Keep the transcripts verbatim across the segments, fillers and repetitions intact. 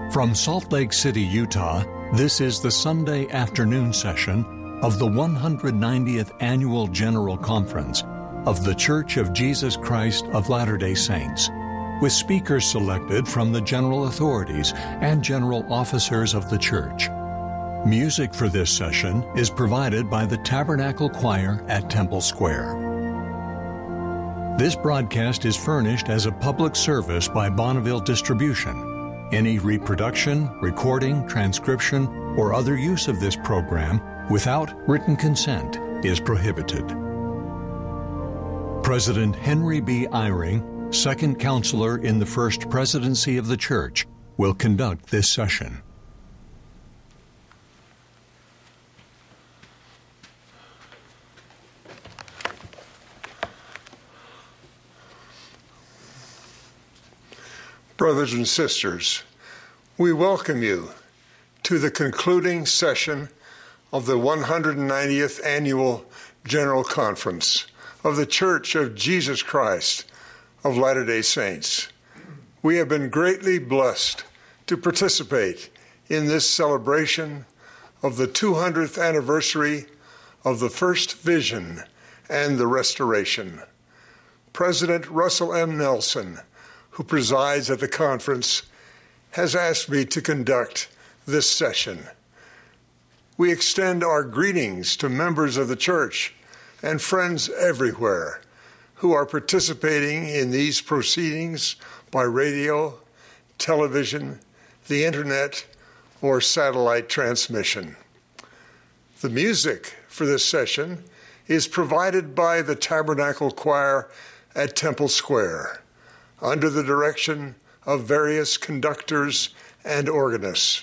From Salt Lake City, Utah, this is the Sunday afternoon session of the one hundred ninetieth Annual General Conference of The Church of Jesus Christ of Latter-day Saints, with speakers selected from the general authorities and general officers of the church. Music for this session is provided by the Tabernacle Choir at Temple Square. This broadcast is furnished as a public service by Bonneville Distribution. Any reproduction, recording, transcription, or other use of this program without written consent is prohibited. President Henry B. Eyring, Second Counselor in the First Presidency of the Church, will conduct this session. Brothers and sisters, we welcome you to the concluding session of the one hundred ninetieth Annual General Conference of the Church of Jesus Christ of Latter-day Saints. We have been greatly blessed to participate in this celebration of the two hundredth anniversary of the first vision and the restoration. President Russell M. Nelson, who presides at the conference, has asked me to conduct this session. We extend our greetings to members of the church and friends everywhere who are participating in these proceedings by radio, television, the internet, or satellite transmission. The music for this session is provided by the Tabernacle Choir at Temple Square, under the direction of various conductors and organists.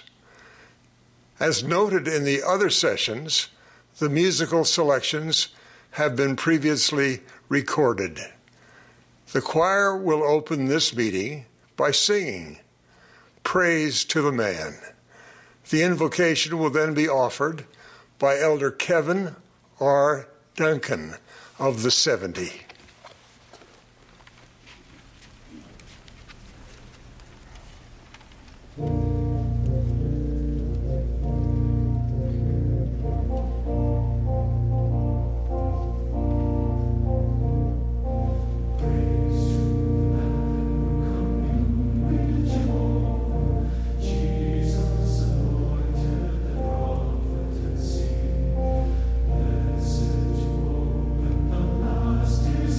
As noted in the other sessions, the musical selections have been previously recorded. The choir will open this meeting by singing Praise to the Man. The invocation will then be offered by Elder Kevin R. Duncan of the seventy. Is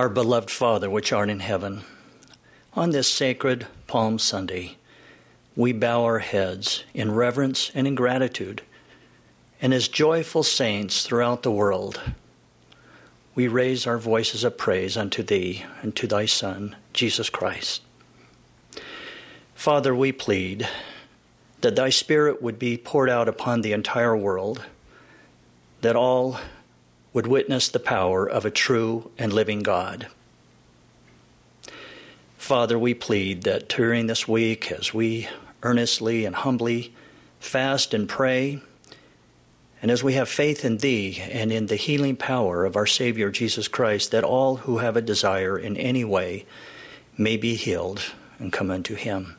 Our beloved Father, which art in heaven, on this sacred Palm Sunday, we bow our heads in reverence and in gratitude, and as joyful saints throughout the world, we raise our voices of praise unto Thee and to Thy Son, Jesus Christ. Father, we plead that Thy Spirit would be poured out upon the entire world, that all would witness the power of a true and living God. Father, we plead that during this week, as we earnestly and humbly fast and pray, and as we have faith in Thee and in the healing power of our Savior Jesus Christ, that all who have a desire in any way may be healed and come unto Him.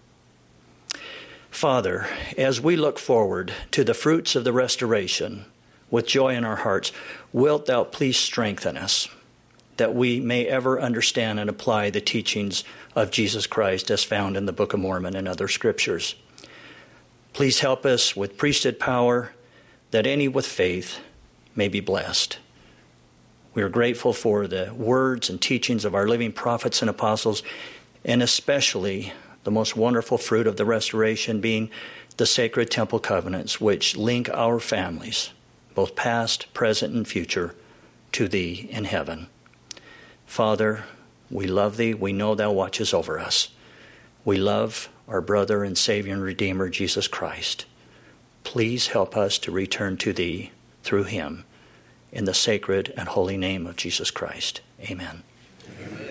Father, as we look forward to the fruits of the restoration with joy in our hearts, wilt Thou please strengthen us, that we may ever understand and apply the teachings of Jesus Christ as found in the Book of Mormon and other scriptures. Please help us with priesthood power, that any with faith may be blessed. We are grateful for the words and teachings of our living prophets and apostles, and especially the most wonderful fruit of the restoration being the sacred temple covenants, which link our families, both past, present, and future, to Thee in heaven. Father, we love Thee. We know Thou watches over us. We love our brother and Savior and Redeemer, Jesus Christ. Please help us to return to Thee through Him, in the sacred and holy name of Jesus Christ. Amen. Amen.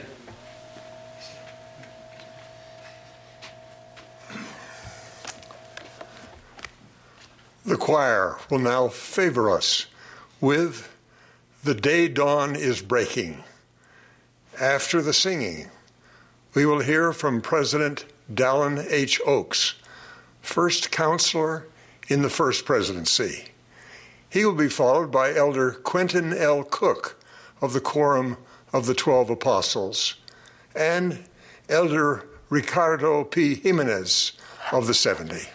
The choir will now favor us with "The Day Dawn is Breaking." After the singing, we will hear from President Dallin H. Oaks, first counselor in the First Presidency. He will be followed by Elder Quentin L. Cook of the Quorum of the Twelve Apostles and Elder Ricardo P. Jimenez of the Seventy.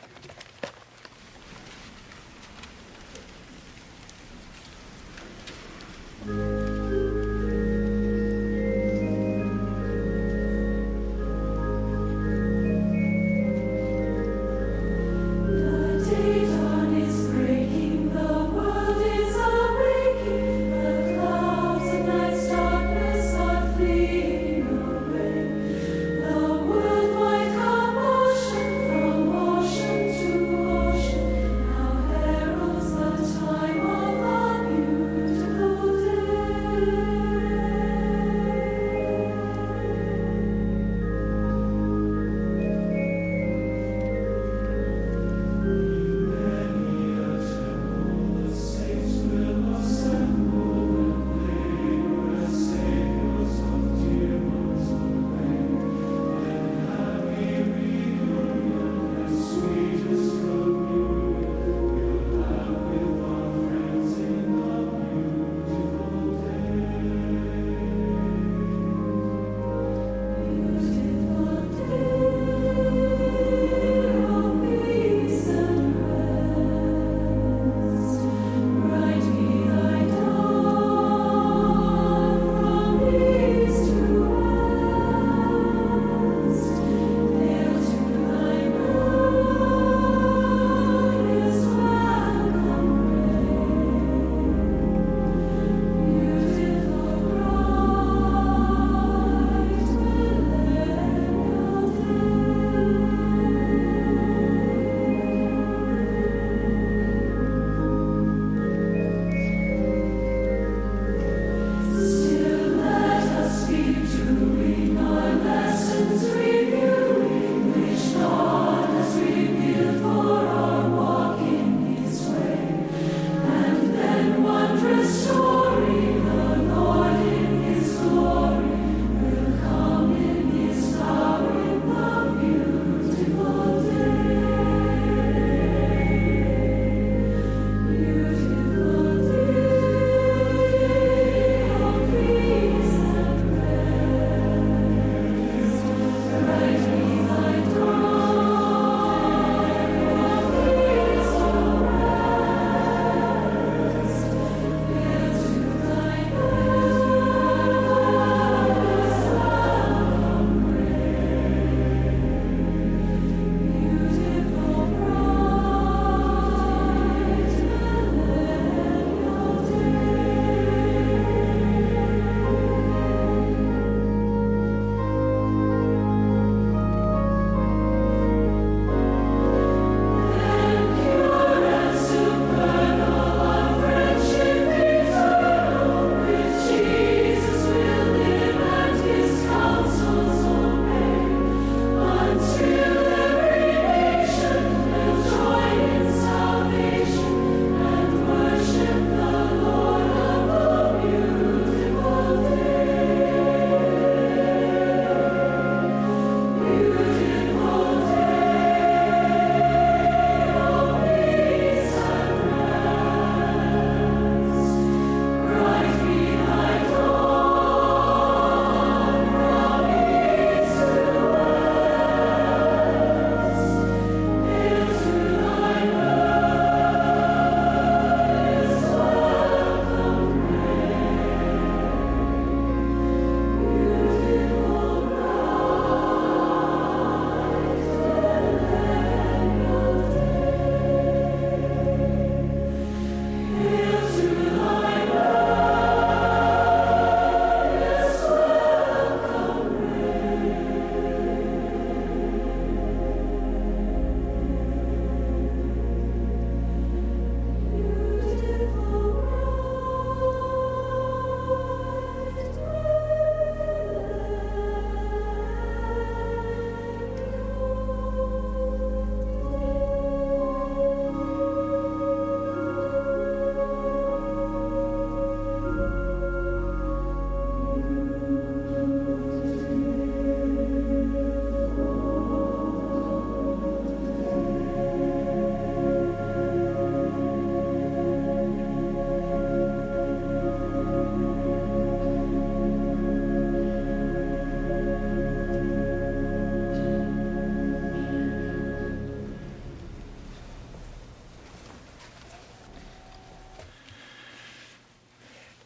Ocean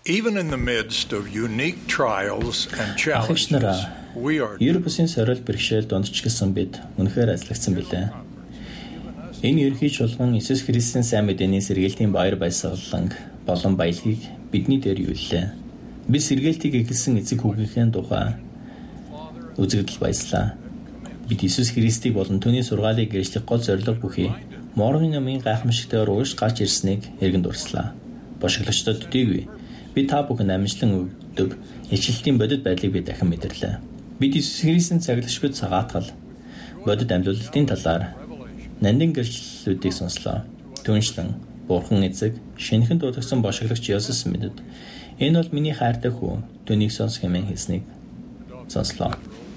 Even in the midst of unique trials and challenges, we are Ер бусын сорил бэрхшээл донд ч гэсэн бид үнэхээр ажиглагдсан билээ. Энэ ерхий чуулган Иесус Христийн сайн мэдээний сэргээлтийн баяр баясгалан болон баялагийг бидний дээр юуллаа. Бид сэргээлтийг эхэлсэн эцэг хүүгийнхээ тухай үзэгдэл баяслаа. Бид Иесус Христийг болон түүний сургаалыг гэрчлэх гол зорилго бүхий Морны намын гайхамшигтайгаар угш гарч ирснийг эргэн дурслаа. Бошиглогчдод төдийгүй бид та бүхэн амжилтлан өгдөг ижилтийн бодит байдлыг бид дахин мэдэрлээ. Бид Иесус Христийн цаглагчгүй цагаатгал бодит амьдлалтын талаар нандин гэрчлэлүүдийг сонслоо. Түүнчлэн Бурхан эцэг шинэхэн дуудагсан бошиглогч Иесус мэдэд энэ бол миний хайртай хүү, түүнийг сонс хэмээн хэлснийг сонслоо.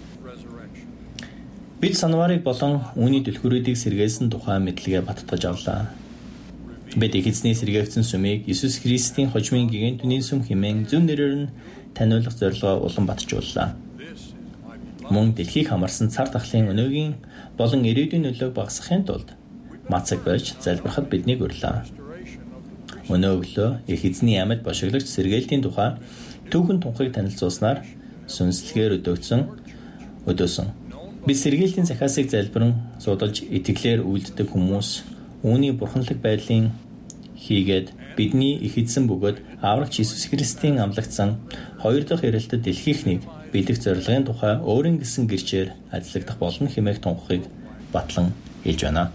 Бид санварыг болон үүний дэлгүүрүүдийг сэргээсэн тухай мэдлэгээ баттгаж авлаа. Бид их эзний сэргээгдсэн сүмийг Иесус Христийн хожмын гигэн түүний сүм хэмээн зөв нэрээр нь таниулах зорилгоо улам батжууллаа. Мөн дэлхийг хамарсан цар тахлын өнөөгийн болон ирээдүйн нөлөөг багасгахын тулд мацаг байж залбирахад биднийг урьлаа. Өнөө өглөө их эзний амьд бошиглогч сэргээлтийн тухай түүхэн тунхыг танилцуулснаар сүнслэгээр өдөөгдсөн өдөөсөн. Бид сэргээлтийн захиасыг залбиран судалж итгэлээр үйлддэг хүмүүс үүний бурханлаг байдлын хийгээд бидний их эзэн бөгөөд аврагч Иесус Христийн амлагдсан хоёр дахь ирэлтэд дэлхийхнийг бидэх зорилгын тухай өөрийн гэсэн гэрчээр ажиллагдах болно хэмээх тунхыг батлан хэлж байна.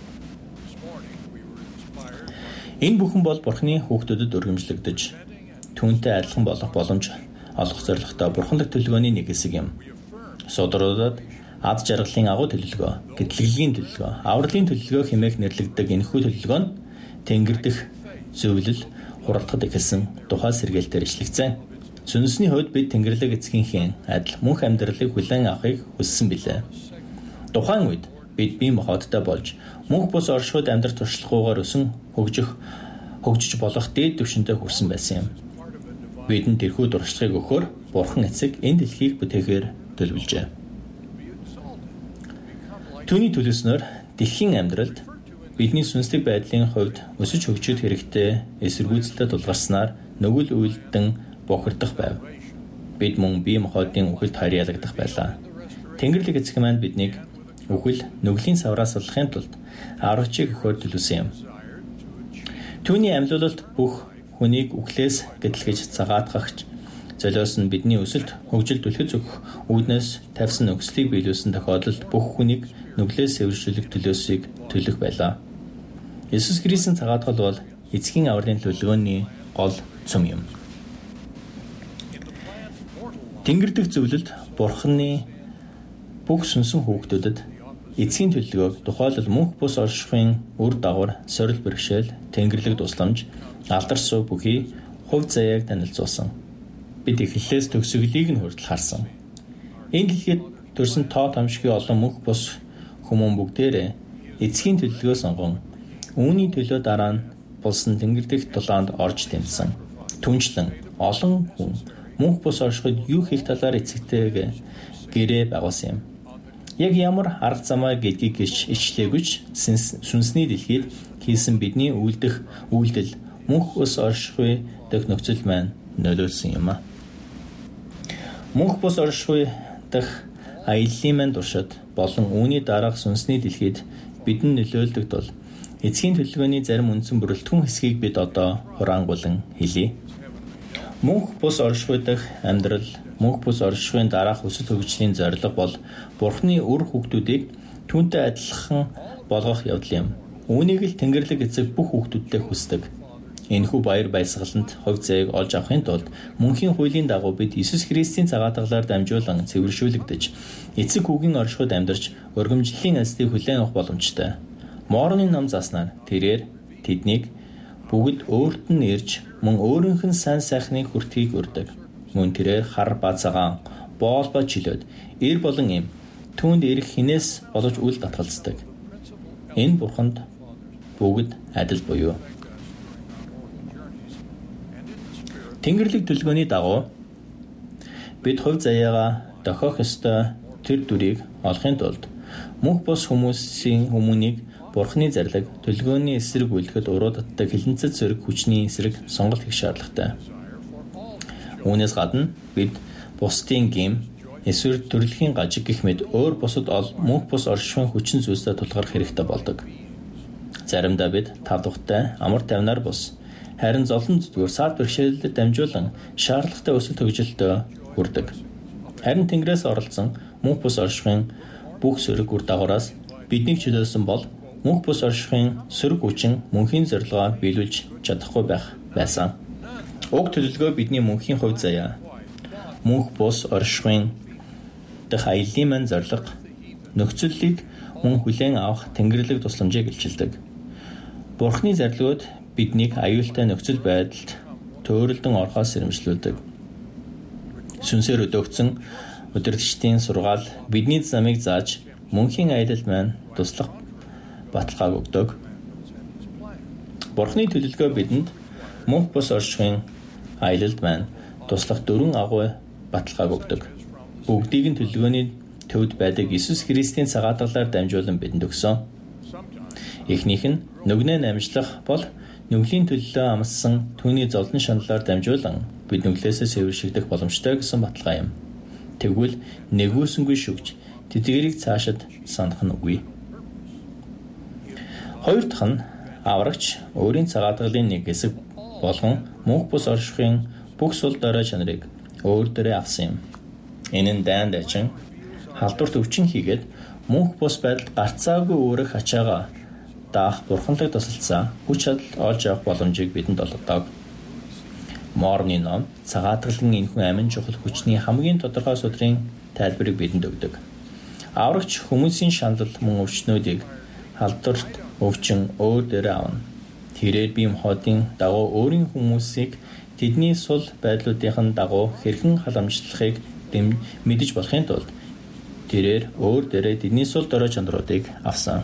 Энэ бүхэн бол Бурханы хүүхдүүдэд өргөмжлөгдөж түүнтэй адилхан болох боломж олох зорилготой бурханлаг төлөвлөгөөний нэг хэсэг юм. Судруудад ад жаргалын агуу төлөвлөгөө, гэтлэгийн төлөвлөгөө, авралын төлөвлөгөө хэмээх нэрлэгддэг энэхүү төлөвлөгөө нь Тэнгэр дэх зөвлөл хуралдахад эхэлсэн тухай сэргээлтээр ишлэгцэн. Сүнсний хувьд бид Тэнгэрлэг эцгийнхээ адил мөнх амьдралыг хүлээн авахыг хүссэн билээ. Тухайн үед бид бие махбодтой болж мөнх бус оршихуйд амьдрах туршлагуугаар өсөн хөгжих хөгжиж болох дээд түвшинтэй хүрсэн байсан юм. Бидэнд тэрхүү дуршлагыг өгөхөөр Бурхан эцэг энэ дэлхийг бүтээхээр төлөвлөжээ. Түүний төлөвснөр дэлхийн амьдралд бидний сүнслэг байдлын хувьд өсөж хөгжих хэрэгтэй эсэргүүцэлтэд тулгарснаар нүгэл үйлдэн бохирдох байв. Бид мөн бие махбодын үхэлд харьяалагдах байлаа. Тэнгэрлэг эцэг маань биднийг үхэл нүглийн савраас салахын тулд аврагчийг өгөхөөр төлөвсөн юм. Түүний амьлуулалт бүх хүнийг үхлээс гэтлгэж цагаатгахч золиос нь бидний өсөлт хөгжилд түлхэж өгөх үүднээс тавьсан нөхцөлийг биелүүлсэн тохиолдолд бүх хүнийг нүглээс сэвэршүүлэх төлөөсийг төлөх байлаа. Иесус Христийн цагаатгал бол эцгийн авралын төлөвлөгөөний гол цөм юм. Тэнгэр дэх зөвлөлд Бурханы бүх сүнсэн хүүхдүүдэд эцгийн төлөвлөгөөг тухайлбал мөнх бус оршихуйн үр дагавар, сорил бэрхшээл, Тэнгэрлэг тусламж, алдар суу бүхий хувь заяаг танилцуулсан. Бид эхлэлээс төгсгөлийг нь хүртэл харсан. Энэ дэлхийд төрсэн тоо томшгүй олон мөнх бус хүмүүн бүгдээрээ эцгийн төлөвлөгөө сонгон үүний төлөө дараа нь болсон Тэнгэр дэх тулаанд орж тэмцсэн. Түнчлэн олон хүн мөнх бус оршихуйд юу хийх талаар эцэгтэйг гэрээ байгуулсан юм. Яг ямар арга замаа гэдгийг ичлээгүйч сүнсний дэлхийд хийсэн бидний үйлдэх үйлдэл мөнх бус оршихуй дэх нөхцөл маань нөлөөлсөн юм а. Мөнх бус оршихуй дэх аяллаа маань туршид болон үүний дараах сүнсний дэлхийд бидэн нөлөөлдөг тул эцгийн төлөвлөгөөний зарим үндсэн бүрэлдэхүүн хэсгийг бид одоо хураангуулан хэлье. Мөнх бус оршихуй дэх амьдрал, мөнх бус оршихуйн дараах өсөлт хөгжлийн зорилго бол Бурханы үр хүүхдүүдийг түүнтэй адилхан болгох явдал юм. Үүнийг л Тэнгэрлэг эцэг бүх хүүхдүүдтэй хүсдэг. Энэхүү баяр баясгалант хувь заяаг олж авахын тулд мөнхийн хуулийн дагуу бид Иесус Христийн цагаатгалаар дамжуулан цэвэршүүлэгдэж эцэг хүүгийн оршихуйд амьдарч өргөмжлөлийн альсыг хүлээн авах боломжтой. Морны ном заснаар тэрээр тэднийг бүгд өөрт нь ирж мөн өөрийнх нь сайн сайхныг хүртгийг урьдаг. Мөн тэрээр хар ба цагаан, боол ба чөлөөд, эр болон эм түүнд ирэх хинээс боловч үл татгалздаг. Энэ Бурханд бүгд адил буюу. Тэнгэрлэг төлөвлөгөөний дагуу бид хувь заяагаа дохиох ёстой тэр дүрийг олохын тулд мөнх бус хүмүүсийн хүмүүнийг Бурханы зарлаг төлөвлөгөөний эсрэг үйлдэхэд урууддаг хилэнцэд зэрэг хүчний эсрэг сонголт хийх шаардлагатай. Үүнээс гадна бид бусдын гим, эсвэл төрөлхийн гажиг гэх мэт өөр бусад мөнх бус оршихуйн хүчин зүйлстэй тулгарх хэрэгтэй болдог. Заримдаа бид тав тухтай амар тайвнаар бус, харин зовлон зүтгүүр саад бэрхшээлээр дамжуулан шаардлагатай өсөлт хөгжилтөд хүрдэг. Харин Тэнгэрээс оролцсон мөнх бус оршихуйн бүх сөрөг үр дагавраас биднийг чөлөөлсөн бол мөнх бус оршихуйн сөрөг хүчин мөнхийн зорилгоо биелүүлж чадахгүй байх байсан. Уг төлөвлөгөө бидний мөнхийн хувьд заяа. Мөнх бус оршихуйн дэх аяллаа мань зорилго нөхцөлийг мөн хүлээн авах Тэнгэрлэг тусламжийг илчилдэг. Бурхны зарилгууд биднийг аюултай нөхцөл байдалд төөрөлдөн орохоос сэрэмжлүүлдэг. Сүнсээр өдөөгдсөн удирдагчдын сургаал бидний замыг зааж мөнхийн аялалд маань туслах баталгааг өгдөг. Бурхны төлөвлөгөө бидэнд мөнх бус оршихуйн аялалд маань туслах дөрвөн агуу баталгааг өгдөг. Бүгдийг нь төлөвлөгөөний төвд байдаг Иесус Христийн цагаатгалаар дамжуулан бидэнд өгсөн. Эхнийх нь нүгнээ намжлах бол нүглийн төлөлөө амссан түүний зовлон шаналлаар дамжуулан бид нүглээсээ сэвэршигдэх боломжтой гэсэн баталгаа юм. Тэгвэл нэгүсэнгүй шүгж тэдгэрийг цаашид санах нь үгүй. Хоёр дахь нь аврагч өөрийн цагаатгалын нэг хэсэг болгон мөнх бус оршихуйн бүх сул дорой чанарыг өөр дөрөө авсан юм. Энэ нь дайн дайчин халдварт өвчин хийгээд мөнх бус байдалд гарцаагүй өөрөх ачаагаа даах бурханлаг тусалцсан хүч чадал олж авах боломжийг бидэнд олгодог. Морны ном цагаатгалын энэхүү амин чухал хүчний хамгийн тодорхой судрын тайлбарыг бидэнд өгдөг. Аврагч хүмүүсийн шаналл мөн өвчнүүдийг халдварт өвчин өөр дээрээ авна. Тэрээр бие махбодын дагуу өөрийн хүмүүсийг тэдний сул байдлуудын дагуу хэрхэн халамжлахыг мэдэж болохын тулд тэрээр өөр дээрээ тэдний сул дорой чанаруудыг авсан.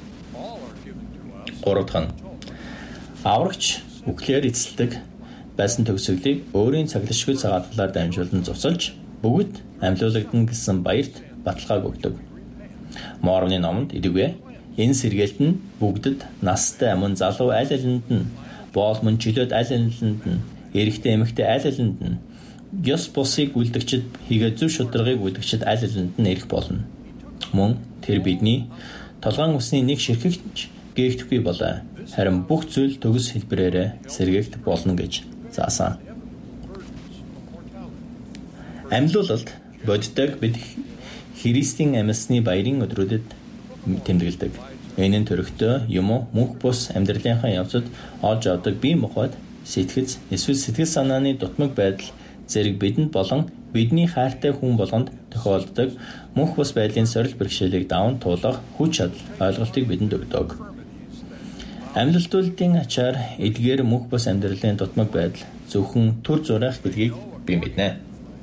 Гурав дахь нь аврагч үхлээр эцэлдэг байсан төгсгөлийг өөрийн цаглашгүй цагаатгалаар дамжуулан зуцалж бүгд амьлуулагдана гэсэн баярт баталгааг өгдөг. Морны номонд идэвгүй энэ сэргээлт нь бүгдэд настай мөн залуу аль алинд нь боол мөн чөлөөд аль алинд нь эрэгтэй эмэгтэй аль алинд нь ёс бусыг үлдэгчд хийгээд зөв шударгыг үлдэгчд аль алинд нь ирэх болно. Мөн тэр бидний толгоон усны нэг ширхэгч гээхдэггүй болоо. Харин бүх зүйл төгс хэлбэрээр сэргээгдэх болно гэж заасан. Амьлуулалд боддог бид Христийн амьсны баярын өдрүүдэд тэмдэглэдэг. Энэ нь төрөгтэй юм уу мөнх бус амьдралынхаа явцад олж авдаг бие махбод сэтгэц эсвэл сэтгэл санааны дутмаг байдал зэрэг бидэнд болон бидний хайртай хүн болгонд тохиолддог мөнх бус байдлын сорил бэрхшээлийг даван туулах хүч чадал ойлголтыг бидэнд өгдөг. Амьлалтуудын ачаар эдгээр мөнх бус амьдралын дутмаг байдал зөвхөн төр зурах гэдгийг би мэднэ.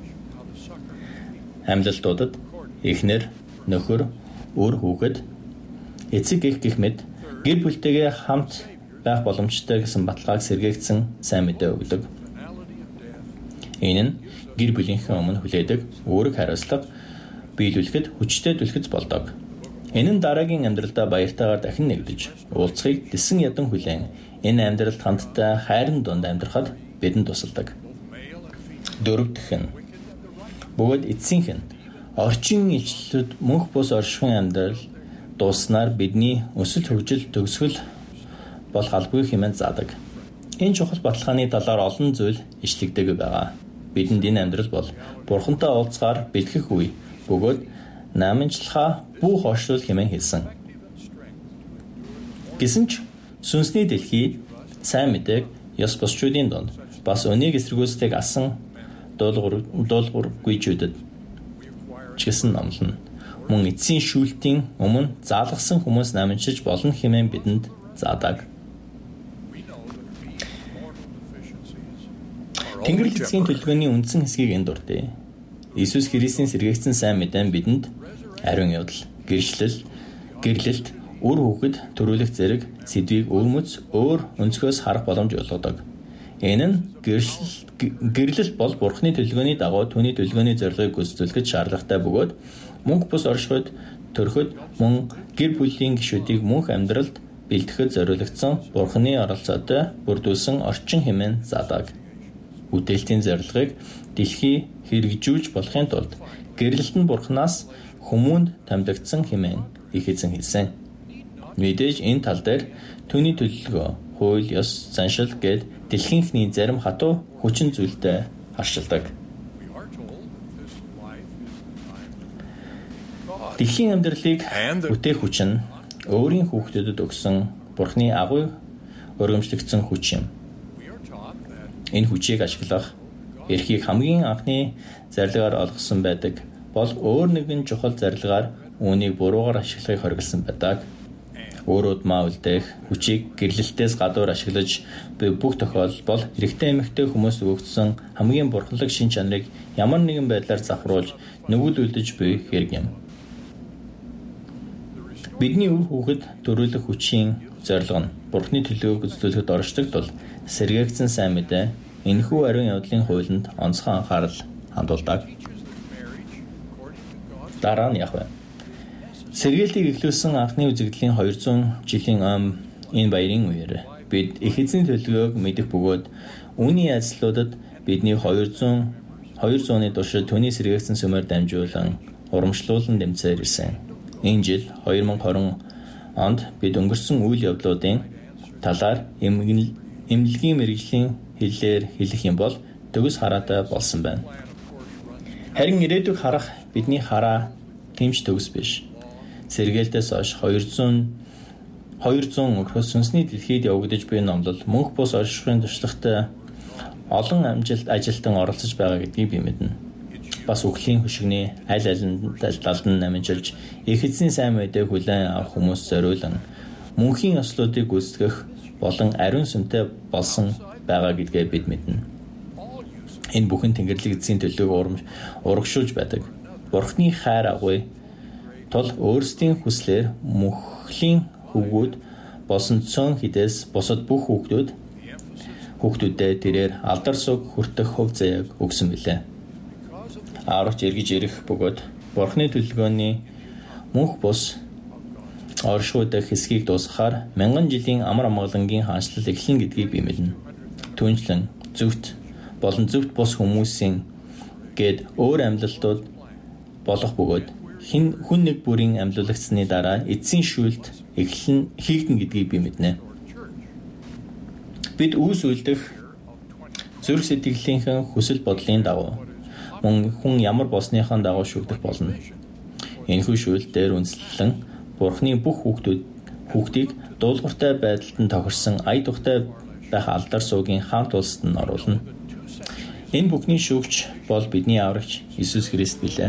Амьлалтуудад эхнэр, нөхөр, өр хүүхэд, эцэг эх гэх мэт гэр бүлтэйгээ хамт байх боломжтой гэсэн баталгааг сэргээгдсэн сайн мэдээ өгдөг. Энэ нь гэр бүлийнхээ өмнө хүлээдэг үүрэг хариуцлага биелүүлэхэд хүчтэй түлхэц болдог. Энэ нь дараагийн амьдралдаа баяртайгаар дахин нэгдэж, уулзахыг дэсэн ядан хүлээн энэ амьдралд хамтдаа хайрын дунд амьдрахад бидэнд тусалдаг. Дөрөв дэх нь бөгөөд эцсийнх нь орчин илчлэлүүд мөнх бус оршихуйн амьдрал дууснаар бидний өсөлт хөгжил төгсгөл бол албагүй хэмээн заадаг. Энэ чухал баталгааны талаар олон зүйл ишлэгдэг байгаа. Бидэнд энэ амьдрал бол Бурхантай уулзгаар бэлтгэх үе. Бөгөөд нааминчлахаа бүх оршуул хэмээн хэлсэн. Гэсэн ч сүнсний дэлхий сайн мэдээг ёс бусчуудын донд бас өнийг эсэргүүцдэг асан дуулуур дуулуургүйчүүдэд ч гэсэн номлоно. Мөн эцсийн шүүлтийн өмнө заалгасан хүмүүс нааминчиж болно хэмээн бидэнд заадаг. Тэнгэрлэг эцгийн төлөвлөгөөний үндсэн хэсгийг энд дурдъя. Иесус Христийн сэргээгдсэн сайн мэдээ бидэнд ариун явдал, гэрчлэл, гэрлэлт, үр хүүхэд төрүүлэх зэрэг сэдвийг өвмөц өөр өнцгөөс харах боломж олгодог. Энэ нь гэрлэлт бол Бурхны төлөвлөгөөний дагуу түүний төлөвлөгөөний зорилгыг гүйцэтгүүлэхэд шаардлагатай бөгөөд мөнх бус оршихуйд төрөхөд мөн гэр бүлийн гишүүдийг мөнх амьдралд бэлтгэхэд зориулагдсан Бурхны оролцоотой бүрдүүлсэн орчин хэмээн заадаг. бүтээлтийн зорилгыг дэлхий хэрэгжүүлж болохын тулд гэрлэлт нь Бурханаас хүмүүнд томилогдсон хэмээн их эзэн хэлсэн. Мэдээж энэ тал дээр түүний төлөвлөгөө, хууль, ёс, заншил гээд дэлхийнхний зарим хатуу хүчин зүйлтэй харшилдаг. Дэлхийн амьдралыг бүтээх хүч нь өөрийн хүүхдэдэд өгсөн Бурхны агуй өргөмжлөгдсөн хүч юм. Энэ хүчийг ашиглах эрхийг хамгийн анхны зарилгаар олгосон байдаг бол өөр нэгэн чухал зарилгаар үүнийг буруугаар ашиглахыг хориглосон байдаг. Өөрөд маа үлдээх хүчийг гэрлэлтээс гадуур ашиглаж буй бүх тохиолдол эрэгтэй эмэгтэй хүмүүст өгөгдсөн хамгийн бурханлаг шин чанарыг ямар нэгэн байдлаар завхруулж нөгөөдөлдөж буй хэрэг юм. Бидний үр хүүхэд төрүүлэх хүчийн зорилго нь Бурхны төлөвөг үзүүлэхэд оршдог тул сэргээгдсэн сайн мэдээ энэхүү ариун явдлын хуулинд онцгой анхаарал хандуулдаг. Дараа нь яг вэ. Сэргээлтийг эхлүүлсэн анхны үзэгдлийн хоёр зуун жилийн ом энэ баярын үеэр бид их эзний төлөвөг мэдэх бөгөөд үүний ажлуудад бидний хоёр зууны туршид түүний сэргээгдсэн сүмээр дамжуулан урамшлуулан дэмцээр ирсэн. Энэ жил две тысячи двадцать онд бид өнгөрсөн үйл явдлуудын талаар эмнэлгийн мэргэжлийн хэллээр хэлэх юм бол төгс хараатай болсон байна. Харин ирээдүйг харах бидний хараа тэмч төгс биш. Сэргээлтээс хойш хоёр зуун өрхөс сүнсний дэлхийд явагдаж буй номлол мөнх бус оршихуйн туршлагатай олон амжилт ажилтан оролцож байгаа гэдгийг би мэднэ. Бас үхлийн хөшигний аль алинд талдан намжилж их эзний сайн мэдээг хүлээн авах хүмүүс зориулан мөнхийн ёслуудыг гүйцэтгэх болон ариун сүмтэй болсон байгаа гэдгээ бид мэднэ. Энэ бүхэн Тэнгэрлэг эзний төлөвөг урагшуулж байдаг. Бурхны хайр агуй тул өөрсдийн хүслээр мөнхлийн хөвгүүд болсон цөөн хідээс бусад бүх хүүхдүүд хүүхдүүдэд тэрээр алдар суг хүртэх хөв заяаг өгсөн билээ. Аврагч эргэж ирэх бөгөөд Бурхны төлөвлөгөөний мөнх бус оршуудах хэсгийг дуусгахаар мянган жилийн амар амгалангийн хаанчлал эхлэн гэдгийг би мэднэ. Түүнчлэн зөвхт болон зөвхт бус хүмүүсийн гээд өөр амьдлалтууд болох бөгөөд хин хүн нэг бүрийн амьдлагдсны дараа эцсийн шүүлт эхлэн хийгдэн гэдгийг би мэднэ. Бид үүс үлдэх зүрх сэтгэлийнхэн хүсэл бодлын дагуу мөн хүн ямар болсныхаа дагуу шүгдэх болно. Энэхүү шүүлт дээр үндэслэн Бурхны бүх хүүхдүүд хүүхдийг дуулууртай байдалд нь тохирсон ая тухтай байх алдар суугийн хаант улсад нь оруулна. Энэ бүхний шүүгч бол бидний аврагч Иесус Христ билээ.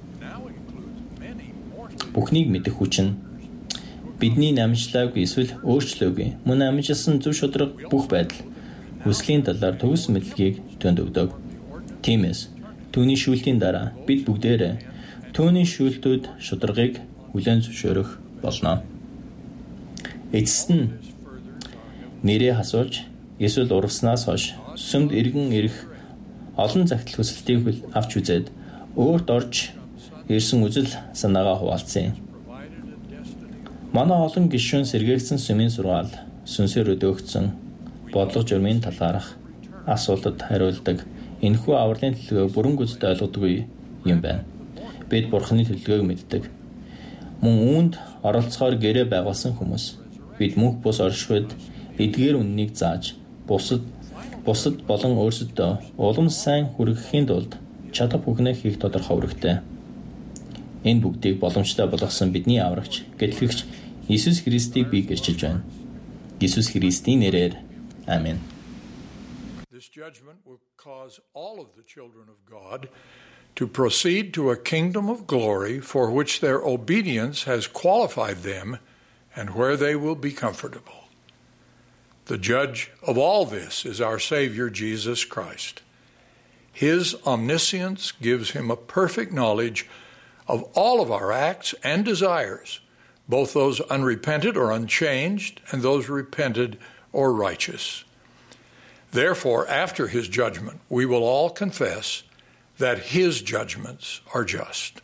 Бүхнийг мэдэх хүч нь бидний намжлаагүй эсвэл өөрчлөөгүй мөн амжилсан зөв шударга бүх байдал хүслийн талаар төгс мэдлэгийг төнд өгдөг. Тиймээс түүний шүүлтийн дараа бид бүгдээрээ түүний шүүлтүүд шударгыг хүлээн зөвшөөрөх болно. Эцэст нь нэрээ хасуулж эсвэл урагснаас хойш сүмд иргэн ирэх олон загтал хүсэлтийг авч үзээд өөрт орж ирсэн үзэл санаагаа хуваалцсан. Манай олон гишүүн сэргээгдсэн сүмийн сургаал сүнсээр өдөөгдсөн бодлого журмын талаарх асуултад хариулдаг. Энэхүү авралын төлөвөө бүрэн гүйцэд ойлгодоггүй юм байна. Бид Бурхны төлөвөөг мэддэг. Мөн үүнд оролцохоор гэрээ байгуулсан хүмүүс. Бид мөнх бус оршихуйд эдгээр үннийг зааж, бусад бусад болон өөрсөдөө улам сайн хүргэхийн тулд чадах бүхнээ хийх тодорхой үүрэгтэй. Энэ бүгдийг боломжтой болгосон бидний аврагч, гэтлэгч Иесус Христийг би гэрчилж байна. Иесус Христийн нэрээр Амен. This judgment will cause all of the children of God to proceed to a kingdom of glory for which their obedience has qualified them and where they will be comfortable. The judge of all this is our Savior, Jesus Christ. His omniscience gives him a perfect knowledge of all of our acts and desires, both those unrepented or unchanged and those repented or righteous. Therefore, after his judgment, we will all confess that his judgments are just.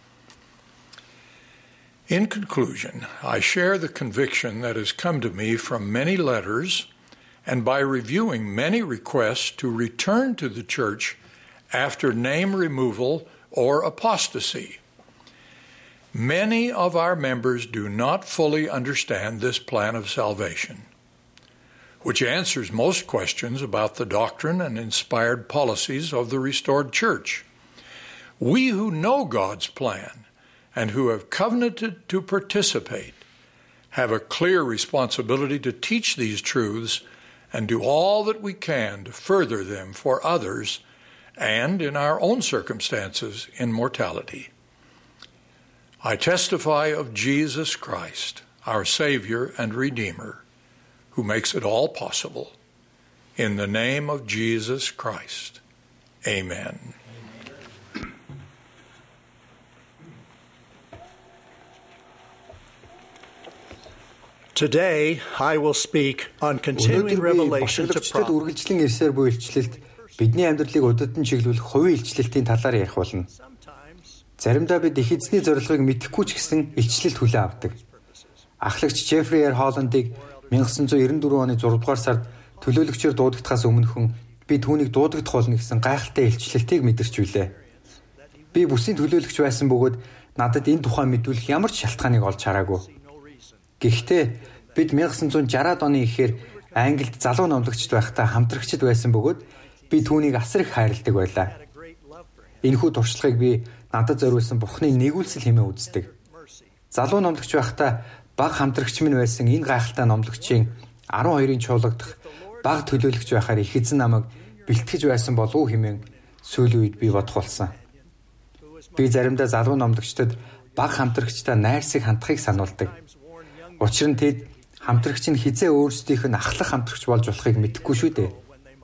In conclusion, I share the conviction that has come to me from many letters and by reviewing many requests to return to the church after name removal or apostasy. Many of our members do not fully understand this plan of salvation, which answers most questions about the doctrine and inspired policies of the restored church. We who know God's plan and who have covenanted to participate have a clear responsibility to teach these truths and do all that we can to further them for others and, in our own circumstances, in mortality. I testify of Jesus Christ, our Savior and Redeemer, who makes it all possible. In the name of Jesus Christ, amen. Today, I will speak on continuing revelation to prophets. Үргэлжлэн ирсээр буй илчлэлт бидний амьдралыг удирдан чиглүүлэх хувийн илчлэлтийн талаар ярих болно. Заримдаа бид их эзний зорилгыг мэдэхгүй ч гэсэн илчлэлт хүлээн авдаг. Ахлагч Джеффри Р. Холландыг 천구 девяносто четыре оны зургаадугаар сард төлөөлөгчөөр дуудагдахаас өмнөхөн би түүнийг дуудагдах болно гэсэн гайхалтай илчлэлтийг мэдэрч билээ. Би бүсийн төлөөлөгч байсан бөгөөд надад энэ тухай мэдүүлэх ямар ч шалтгааныг олж хараагүй. Гэхдээ бид 천구 шестьдесят оны ихээр Англид залуу номлогчд байхдаа хамтрагчд байсан бөгөөд би түүнийг асар их хайрладаг байлаа. Энэхүү туршлагыг би надад зориулсан Бурхны нэгүүлсэл хэмээн үздэг. Залуу номлогч байхдаа баг хамтрагч минь байсан энэ гайхалтай номлогчийн арван хоёрын чуулгадах баг төлөөлөгч байхаар их эзэн намайг бэлтгэж байсан болов уу хэмээн сүүлийн үед би бодох болсон. Би заримдаа залуу номлогчдод баг хамтрагчдаа найрсаг хандахыг сануулдаг. Учир нь тэд хамтрагч нь хизээ өөрсдийнх нь ахлах хамтрагч болж болохыг мэдэхгүй шүү дээ.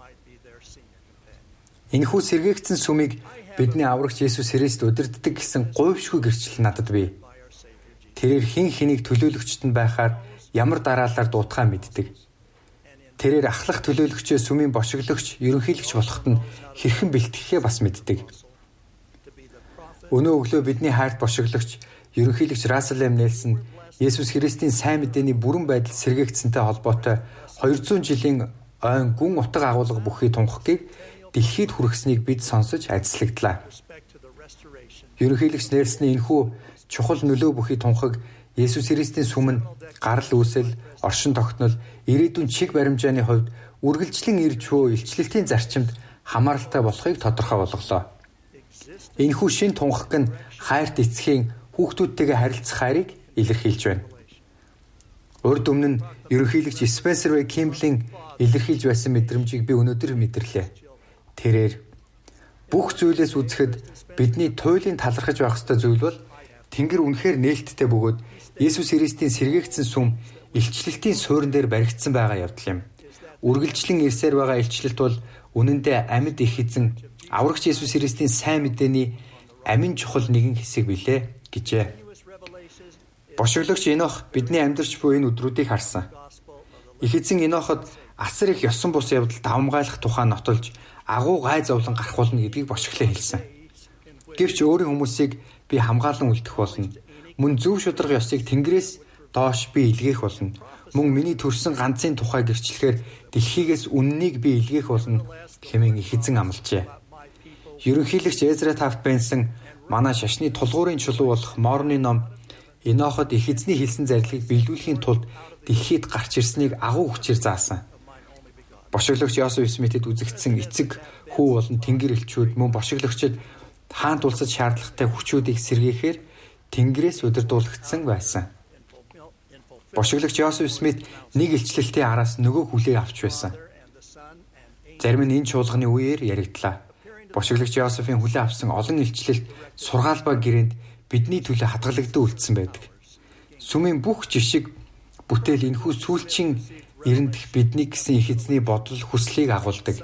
Энэхүү сэргээгдсэн сүмийг бидний аврагч Есүс Христ удирддаг гэсэн говьшгүй гэрчлэл надад бий. Тэрээр хэн хэнийг төлөөлөгчд нь байхаар ямар дараалалаар дуутахаа мэддэг. Тэрээр ахлах төлөөлөгчөө сүмийн бошиглогч, ерөнхийлөгч болоход нь хэрхэн бэлтгэхээ бас мэддэг. Өнөө өглөө бидний хайрт бошиглогч, ерөнхийлөгч Рассел М. Нельсон Есүс Христийн сайн мэдээний бүрэн байдал сэргээгдсэнтэй холбоотой двести жилийн ойн гүн утга агуулга бүхий тунхагийг дэлхийд хүргэснийг бид сонсож ажислагдлаа. Ерөнхийлөгч Нельсны энэхүү чухал нөлөө бүхий тунхаг Есүс Христийн сүмэн гарал үүсэл, оршин тогтнол, ирээдүйн чиг баримжааны хувьд үргэлжлэн ирж буй илчлэлтийн зарчимд хамааралтай болохыг тодорхой болголоо. Энэхүү шин тунхаг нь хайрт эцгийн хүүхдүүдтэйгээ харилцах хайрыг илэрхийлж байна. Урд өмнө нь ерөнхийлөгч Спенсер В. Кимблийн илэрхийлж байсан мэдрэмжийг би өнөөдөр мэдэрлээ. Тэрээр бүх зүйлээс үзэхэд бидний туйлын талархаж байх ёстой зүйл бол Тэнгэр үнэхээр нээлттэй бөгөөд Есүс Христийн сэргээгдсэн сүм илчлэлтийн суурин дээр баригдсан байгаа явдал юм. Үргэлжлэн ирсээр байгаа илчлэлт бол үнэндээ амьд их эзэн аврагч Есүс Христийн сайн мэдээний амин чухал нэгэн хэсэг билээ гэжээ. Бошиглогч Енох бидний амьдарч буй энэ өдрүүдийг харсан. Их эзэн Еноход асар их ёсон бус явдал давмгайлах тухай нотолж агуу гай зовлон гарах болно гэдгийг бошиглоо хэлсэн. Гэвч өөрийн хүмүүсийг би хамгаалан үлдэх болно. Мөн зөв шударга ёсыг Тэнгэрээс доош би илгээх болно. Мөн миний төрсөн ганцын тухай гэрчлэхээр дэлхийгээс үннийг би илгээх болно хэмээн их эзэн амлажээ. Ерөнхийлөгч Эзра Тафт Бенсон манай шашны тулгуурын чулуу болох Морны ном Еноход их эзний хэлсэн зарлигийг биелүүлэхийн тулд дэлхийд гарч ирснийг агуу хүчээр заасан. Бошиглогч Йосеф Смитэд үзэгдсэн эцэг хүү болон тэнгэр элчүүд мөн бошиглогчид хаант улсад шаардлагатай хүчүүдийг сэргээхээр Тэнгэрээс удирдуулагдсан байсан. Бошиглогч Йосеф Смит нэг илчлэлтийн араас нөгөө хүлээг авч байсан. Зарим нь энэ чуулганы үеэр яригдлаа. Бошиглогч Йосефийн хүлээн авсан олон илчлэлт сургаалбаа гэрээнд бидний төлөө хадгалагдсан үлдсэн байдаг. Сүмийн бүх жишг бүтээл энэхүү сүүлчийн эрэндх бидний гэсэн их эзний бодол хүслийг агуулдаг.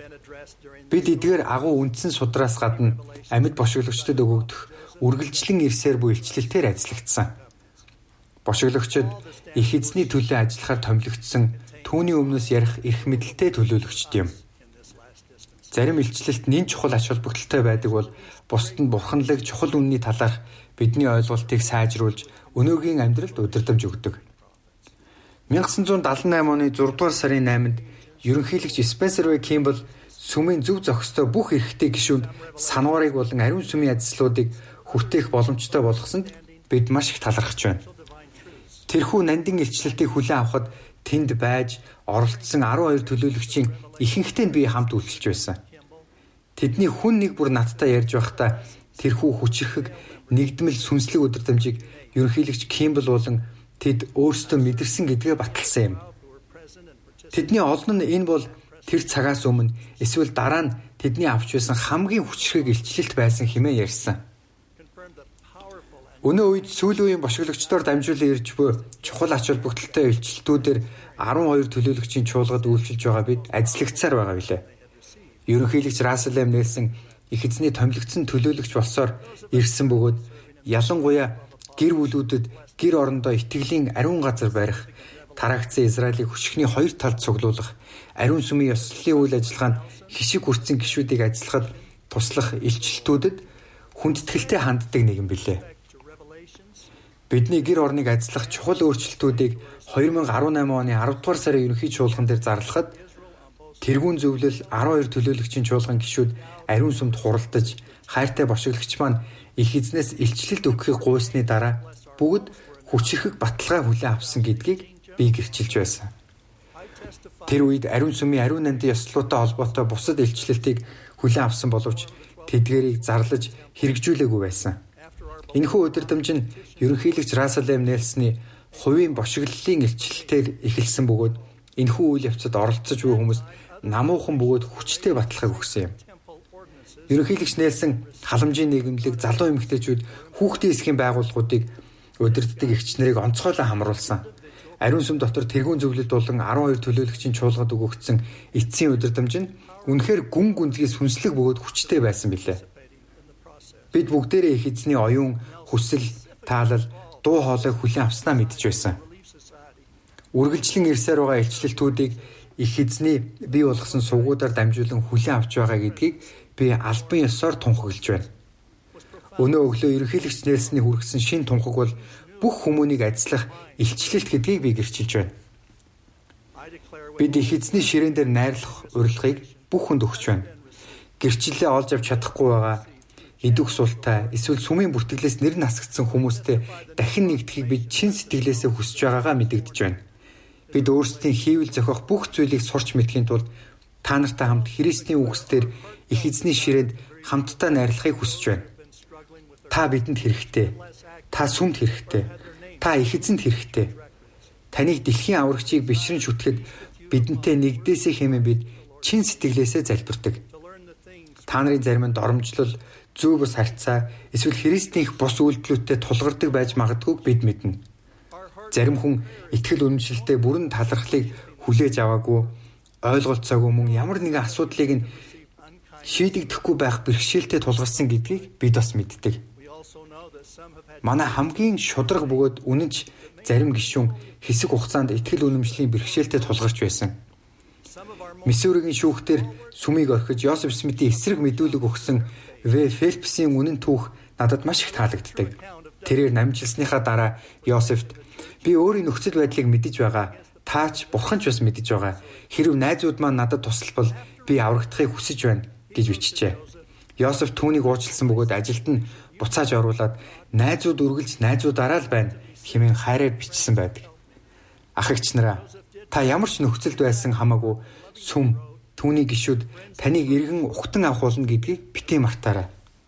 Бид эдгээр агуу үндсэн судраас гадна амьд бошиглогчдод өгөгдөх үргэлжлэн ирсээр буй илчлэлтээр ажиллагдсан. Бошиглогчид их эзний төлөө ажиллахаар томилогдсон түүний өмнөөс ярих эрх мэдэлтэй төлөөлөгчд юм. Зарим илчлэлт нэн чухал ач холбогдолтой байдаг бол бусад нь бурханлаг чухал үнний талаарх бидний ойлголтыг сайжруулж өнөөгийн амьдралд удирдамж өгдөг. 천구 седьмдесят восемь оны зургаадугаар сарын найманд ерөнхийлөгч Спенсер В. Кимбл сүмийн зөв зохистой бүх эрхтэй гишүүнд санварыг болон ариун сүмийн ажлуудыг хүртээх боломжтой болгосонд бид маш их талархаж байна. Тэрхүү нандин илчлэлтийг хүлээн авахд тэнд байж оролцсон арван хоёр төлөөлөгчийн ихэнхтэй нь би хамт үйлчилж байсан. Тэдний хүн нэг бүр надтай ярьж байхдаа тэрхүү хүчрхэг нэгдмэл сүнслэг өдөрдмжийг ерөнхийлөгч Кимбл болон тэд өөрсдөө мэдэрсэн гэдгээ баталсан юм. Тэдний олон нь энэ бол тэр цагаас өмнө эсвэл дараа нь тэдний авч байсан хамгийн хүчрхэг илчлэлт байсан хэмээн ярьсан. Өнөө үед сүүлийн үеийн бошиглогчдоор дамжуулан ирж буй чухал ач холбогдолтой илчлэлтүүдээр арван хоёр төлөөлөгчийн чуулгад үйлчилж байгаа бид ажиллагцаар байгаа билээ. Ерөнхийлөгч Рассел М. Нельсон их эзний томилогдсон төлөөлөгч болсоор ирсэн бөгөөд ялангуяа гэр бүлүүдэд гэр орондоо итгэлийн ариун газар барих, тараагдсан Израилийг хүчний хоёр талд цуглуулах, ариун сүмийн ёслолын үйл ажиллагаанд хишиг хүртсэн гишүүдийг ажиллахад туслах илчлэлтүүдэд хүндэтгэлтэй ханддаг нэгэн билээ. Бидний гэр орныг ажиллах чухал өөрчлөлтүүдийг две тысячи десять оны аравдугаар сарын ерөнхий чуулган дээр зарлахад тэргүүн зөвлөл арван хоёр төлөөлөгчийн чуулган гишүүд ариун сүмд хуралдаж, хайртай бошиглогч маань их эзнээс илчлэлт өгөхийг гуйсны дараа бүгд хүчрхэг баталгаа хүлээн авсан гэдгийг би гэрчилж байсан. Тэр үед ариун сүмийн ариун нандин ёслолтой холбоотой бусад илчлэлтийг хүлээн авсан боловч тэдгээрийг зарлаж хэрэгжүүлээгүй байсан. Энэхүү өдөрдмж нь ерөнхийлөгч Рассел М. Нельсны хувийн бошиглолын илчлэлтээр эхэлсэн бөгөөд энэхүү үйл явцад оролцож буй хүмүүст намуухан бөгөөд хүчтэй баталгааг өгсөн юм. Ерөнхийлөгч Нельсон халамжийн нийгэмлэг залуу эмэгтэйчүүд хүүхдийн эсхийн байгууллагуудыг удирддаг эгч нарыг онцгойлон хамруулсан. Ариун сүм дотор тэргүүн зөвлөлд болон арван хоёр төлөөлөгчийн чуулгад өгөгдсөн эцсийн удирдамж нь үнэхээр гүн гүнзгий сүнслэг бөгөөд хүчтэй байсан билээ. Бид бүгдээрээ их эзний оюун, хүсэл, таалал, дуу хоолойг хүлээн авснаа мэдж байсан. Үргэлжлэн ирсээр байгаа илчлэлтүүдийг их эзний бий болгосон сувгуудаар дамжуулан хүлээн авч байгаа гэдгийг би албан ёсоор тунхаглаж байна. Өнөө өглөө ерөнхийлөгч Нельсны хүргэсэн шин тунхаг бол бүх хүмүүнийг ажиллах илчлэлт гэдгийг би гэрчилж байна. Бид их эзний ширээн дээр найрлах урилгыг бүх хүнд өгч байна. Гэрчлэлээ олж авч чадахгүй байгаа эдүх султай эсвэл сүмийн бүртгэлээс нэр насгдсан хүмүүстэй дахин нэгдэхийг бид чин сэтгэлээсээ хүсэж байгаагаа мэдэгдэж байна. Бид өөрсдийн хийвэл зохиох бүх зүйлийг сурч мэдхийн тулд та нартай хамт Христийн үгсээр их эзний ширээнд хамтдаа найрлахыг хүсэж байна. Та бидэнд хэрэгтэй. Та сүмд хэрэгтэй. Та их эзэнд хэрэгтэй. Таныг дэлхийн аврагчийг бишрэн шүтгэхэд бидэнтэй нэгдээсэй хэмээн бид чин сэтгэлээсээ залбирдаг. Та нарын зарим нь доромжлол, зүй бус харьцаа, эсвэл Христийн их бус үйлдэлүүдтэй тулгардаг байж магадгүй бид мэднэ. Зарим хүн итгэл үнэмшилтэд бүрэн талархлыг хүлээж аваагүй, ойлголцоогүй мөн ямар нэгэн асуудлыг нь шийдэгдэхгүй байх бэрхшээлтэй тулгарсан гэдгийг бид бас мэддэг. Манай хамгийн шударга бөгөөд үнэнч зарим гишүүн хэсэг хугацаанд итгэл үнэмшлийн бэрхшээлтэй тулгарч байсан. Миссуригийн шүүхтэр сүмийг орхиж Йосеф Смитийн эсрэг мэдүүлэг өгсөн В. Фелпсийн үнэн түүх надад маш их таалагддаг. Тэрээр намжилсныхаа дараа Йосефт би өөрийн нөхцөл байдлыг мэдэж байгаа. Таач бурхан ч бас мэдэж байгаа. Хэрв найзууд маань надад тусалбал би аврагдахыг хүсэж байна гэж бичжээ. Йосеф түүнийг уучлсан бөгөөд ажилд нь буцааж оруулаад найзууд үргэлж найзуудаараа л байна хэмээн хайраар бичсэн байдаг. Ах эгч нараа, та ямар ч нөхцөлд байсан хамаагүй сүм түүний гишүүд таныг эргэн ухтан авах болно гэдгийг битгий мартаарай.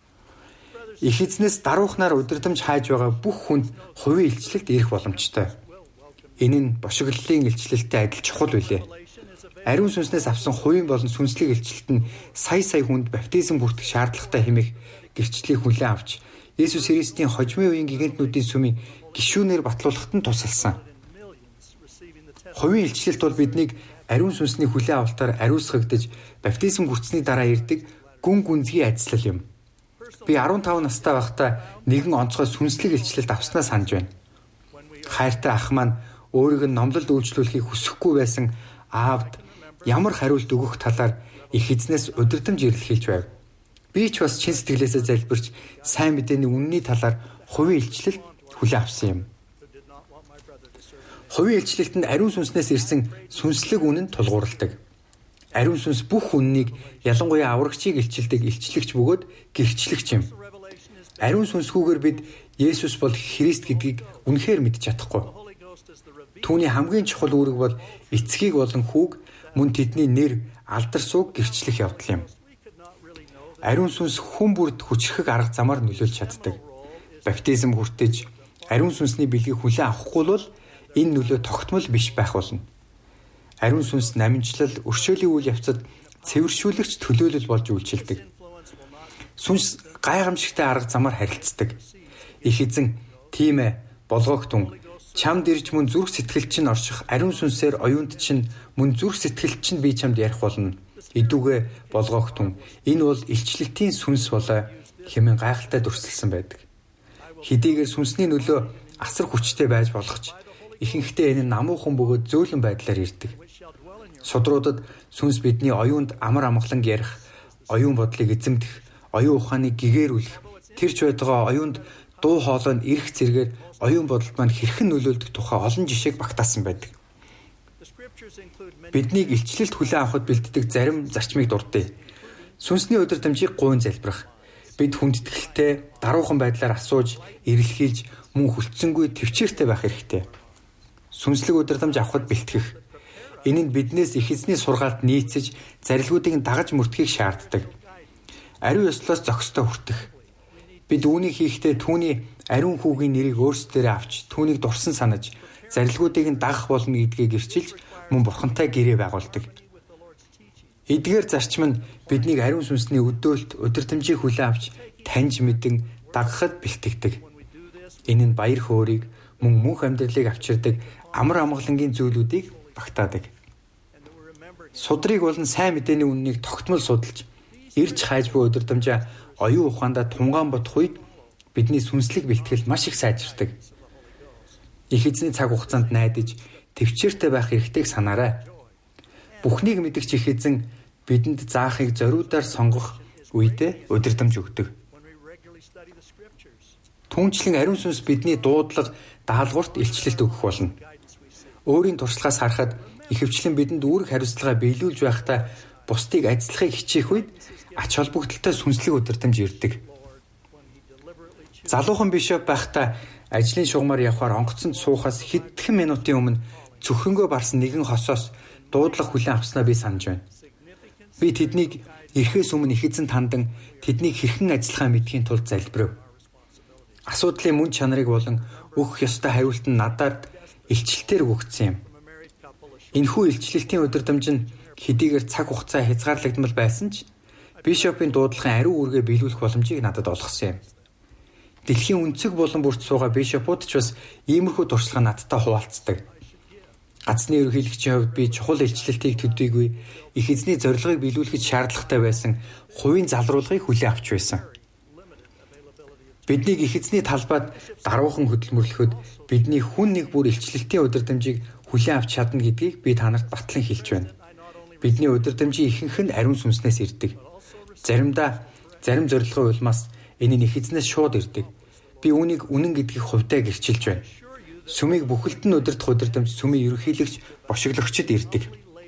Их эзнээс даруухнаар удирдамж хайж байгаа бүх хүнд хувийн илчлэлт ирэх боломжтой. Энэ нь бошиглолын илчлэлтэй адил чухал билээ. Ариун сүнснээс авсан хувийн болон сүнслэг илчлэлт нь сая сая хүнд баптизм бүртгэх шаардлагатай хэмээх гэрчлэлийг хүлээн авч Есүс Христийн хожимын үеийн гигантнүүдийн сүмийг гишүүнээр батлуулахад нь тусалсан. Хувийн илчлэлт бол биднийг ариун сүнсний хүлээн авалтаар ариусгагдж баптизм хүртсэний дараа ирдэг гүн гүнзгий ажил юм. Би арван таван настай байхдаа нэгэн онцгой сүнслэг илчлэлт авснаа санаж байна. Хайртай ах маань өөрийг нь номлолд үйлчлүүлэхийг хүсэхгүй байсан аавд ямар хариулт өгөх талаар их эзнээс удирдамж ирлэхийлж байв. Би ч бас чин сэтгэлээсээ залбирч сайн мэдээний үнний талаар хувийн илчлэлт хүлээн авсан юм. Хувийн илчлэлтэнд ариун сүнснээс ирсэн сүнслэг үнэн тулгуурладаг. Ариун сүнс бүх үннийг ялангуяа аврагчийг илчилдэг илчлэгч бөгөөд гэрчлэгч юм. Ариун сүнсгүйгээр бид Есүс бол Христ гэдгийг үнэхээр мэдж чадахгүй. Түүний хамгийн чухал үүрэг бол эцгийг болон хүүг мөн тэдний нэр алдар сууг гэрчлэх явдал юм. Ариун сүнс хүн бүрд хүчрхэг арга замаар нөлөөлж чаддаг. Баптизм хүртэж ариун сүнсний бэлгийг хүлээн авахгүй бол энэ нөлөө тогтмол биш байх болно. Ариун сүнс намжлал, өршөөлийн үйл явцад цэвэршүүлэгч төлөөлөл болж үйлчилдэг. Сүнс гайхамшигтай арга замаар харилцдаг. Их эзэн, тийм ээ, болгоогтун чамд ирж мөн зүрх сэтгэл чинь орших ариун сүнсээр оюунд чинь мөн зүрх сэтгэл чинь би чамд ярих болно. Идүүгээ болгоогтун энэ бол илчлэлтийн сүнс болоо хэмээн гайхалтай дүрсэлсэн байдаг. Хэдийгээр сүнсний нөлөө асар хүчтэй байж болох ч ихэнхдээ энэ намуухан бөгөөд зөөлөн байдлаар ирдэг. Судруудад сүнс бидний оюунд амар амгалан ярих, оюун бодлыг эзэмдэх, оюун ухааныг гэгэрүүлэх, тэр ч байтугай оюунд дуу хоолойнд ирэх зэргээр оюун бодолд маань хэрхэн нөлөөлдөг тухай олон жишээг багтаасан байдаг. Биднийг илчлэлт хүлээн авахд бэлддэг зарим зарчмыг дурдъя. Сүнсний удирдамжийг гуйн залбирах. Бид хүндэтгэлтэй, даруухан байдлаар асууж, эрэлхийлж, мөн хүлцэнгүй төвчээртэй байх хэрэгтэй. Сүнслэг удирдамж авахд бэлтгэх. Энэ нь биднээс их эзний сургаалт нийцэж, зарилгуудыг дагаж мөрдөхийг шаарддаг. Ариун ёслоос зохистой хүртэх. Бид үүнийг хийхдээ түүний ариун хүүгийн нэрийг өөрсдөө авч, түүнийг дурсан санаж, зарилгуудыг нь дагах болно гэдгийг гэрчилж, мөн бурхантай гэрээ байгуулдаг. Эдгээр зарчим нь биднийг ариун сүнсний өдөөлт, удирдамжийг хүлээн авч, таньж мэдэн дагахад бэлтгэдэг. Энэ нь баяр хөөргийг, мөн мөнх амьдралыг авчирдаг амар амгалангийн зүйлүүдийг багтаадаг. Судрыг болон сайн мэдээний үннийг тогтмол судалж, ирж хайж буй удирдамжаа оюун ухаандаа тунгаан бодох үед бидний сүнслэг бэлтгэл маш их сайжирдаг. Их эзний цаг хугацаанд найдаж, төвчээртэй байх хэрэгтэйг санаарай. Бүхнийг мэдгч их эзэн бидэнд заахыг зориудаар сонгох үедээ удирдамж өгдөг. Түүнчлэн ариун сүнс бидний дуудлага, даалгаварт илчлэлт өгөх болно. Өөрийн туршлагаас харахад ихэвчлэн бидэнд үүрэг хариуцлага биелүүлж байхдаа бусдыг ажиллахыг хичээх үед ач холбогдолтой сүнслэг удирдамж ирдэг. Залуухан бишоп байхдаа ажлын шугамаар явхаар онгоцонд суухаас хэдхэн минутын өмнө цөхрөнгөө барсан нэгэн хосоос дуудлага хүлээн авснаа би санаж байна. Би тэднийг ирэхээс өмнө их эзэн тандан тэднийг хэрхэн ажиллахаа мэдхийн тулд залбирав. Асуудлын мөн чанарыг болон өгөх ёстой хариулт нь надад илчлэлтээр өгөгдсөн юм. Энэхүү илчлэлтийн удирдамж нь хэдийгээр цаг хугацаа хязгаарлагдмал байсан ч бишопын дуудлагын ариун үүргээ биелүүлэх боломжийг надад олгосон юм. Дэлхийн өнцөг болон бүрт суугаа бишопууд ч бас иймэрхүү туршлага надтай хуваалцдаг. Гацны ерөнхийлөгчийн хувьд би чухал илчлэлтийг төдийгүй их эзний зорилгыг биелүүлэхэд шаардлагатай байсан хувийн залруулгыг хүлээн авч байсан. Биднийг их эзний талбайд даруухан хөдөлмөрлөхөд бидний хүн нэг бүр илчлэлтийн удирдамжийг хүлээн авч чадна гэдгийг би та нарт батлан хэлж байна. Бидний удирдамжийн ихэнх нь ариун сүнснээс ирдэг. Заримдаа зарим зорилгын улмаас энэ нь их эзнээс шууд ирдэг. Би үүнийг үнэн гэдгийг хувьдаа гэрчилж байна. Сүмийг бүхэлд нь удирдах удирдамж сүмийн ерөнхийлөгч, бошиглогчид ирдэг.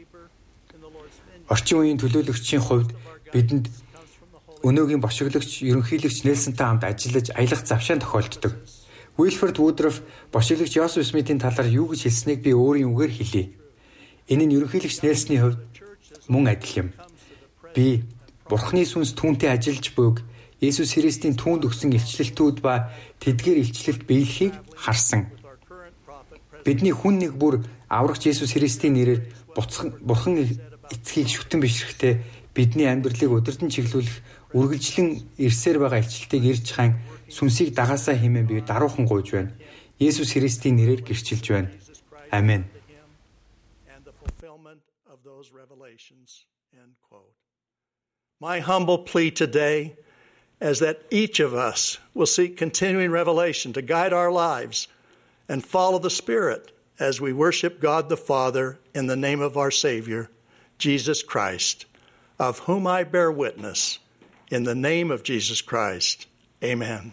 Орчин үеийн төлөөлөгчийн хувьд бидэнд өнөөгийн бошиглогч, ерөнхийлөгч Нельсонтай хамт ажиллаж аялах завшаан тохиолддог. Уилфорд Вудров бошиглогч Йосеф Смитийн талаар юу гэж хэлснийг би өөрийн үгээр хэлье. Энэ нь ерөнхийлөгч Нельсоны хувьд мөн адил юм. Би Бурхны сүнс түүнтэй ажиллаж буйг Есүс Христийн түүнд өгсөн илчлэлтүүд ба тэдгээр илчлэлт биелэхийг харсан. Бидний хүн нэг бүр аврагч Есүс Христийн нэрээр Бурхан эцгийг шүтэн бишрэхдээ бидний амьдралыг удирдан чиглүүлэх үргэлжлэн ирсээр байгаа илчлэлтийг ирж хаан сүнсийг дагаасаа хэмээн би даруухан гуйж байна. Есүс Христийн нэрээр гэрчилж байна. Амен. My humble plea today is that each of us will seek continuing revelation to guide our lives and follow the Spirit as we worship God the Father in the name of our Savior, Jesus Christ, of whom I bear witness. In the name of Jesus Christ, amen.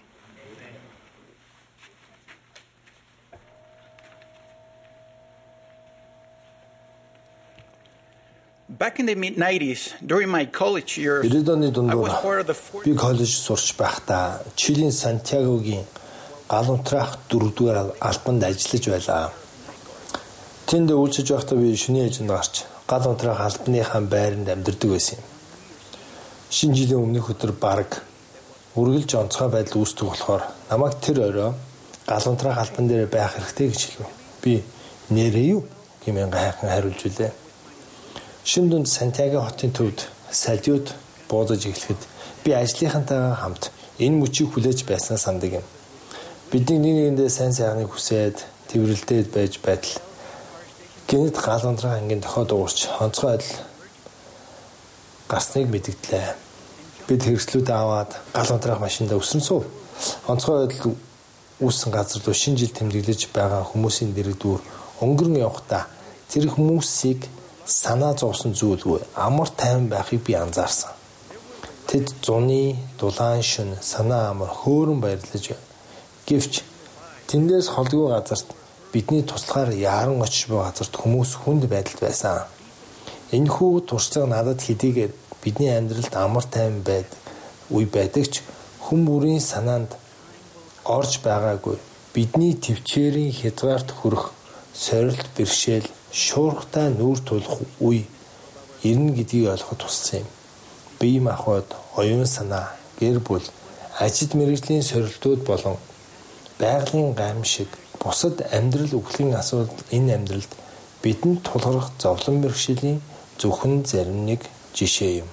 Back in the mid nineties, during my college years, ирээд оны I дундуур was part of the four- би коллеж сурч байхдаа Чилийн Сантьягогийн гал унтраах дөрөвдүгээр албанд ажиллаж байлаа. Тэнд үйлчилж байхдаа би шөнийн эжэнд гарч гал унтраах албаныхаа байранд амьдардаг байсан юм. Шинэ жилийн өмнөх өдөр бараг үргэлж онцгой байдал үүсдэг болохоор намайг тэр орой гал унтраах албан дээр байх хэрэгтэй гэж хэлв. Би нэрээ юу гэмээр гайхан хариулж үлээ. Шинэ дунд Сантьяго хотын төвд салют буудаж эхлэхэд би ажлынхантайгаа хамт энэ мөчийг хүлээж байснаа санддаг юм. Бидний нэг нэгэндээ сайн сайхныг хүсээд тэврэлдээд байж байтал гэнэт гал унтраах ангийн дохиод уурч онцгой адил гарсныг мэдгдлээ. Бид хэрэгслүүд аваад гал унтраах машиндаа өсрөн суув. Онцгой адил үүссэн газар руу шинэ жил тэмдэглэж байгаа хүмүүсийн дэрэгдүүр өнгөрн явахдаа тэр хүмүүсийг санаа зовсон зүйлгүй амар тайван байхыг би анзаарсан. Тэд зуны дулаан шин санаа амар хөөрөн баярлаж байна. Гэвч тэндээс холдгүй газарт бидний туслахаар яран очиж буй газарт хүмүүс хүнд байдалд байсан. Энэхүү туршлага надад хэдийгээр бидний амьдралд амар тайван байдаг үе байдаг ч хүн бүрийн санаанд орж байгаагүй. Бидний төвчээрийн хязгаарт хүрэх сорилт бэрхшээл шуургатай нүүр тулах үе ирнэ гэдгийг ойлгоход туссан юм. Бие махбод, оюун санаа, гэр бүл, ажил мэргэжлийн сорилтууд болон байгалийн гамшиг, бусад амьдрал үхлийн асуудал энэ амьдралд бидэнд тулгарх зовлон бэрхшээлийн зөвхөн зарим нэг жишээ юм.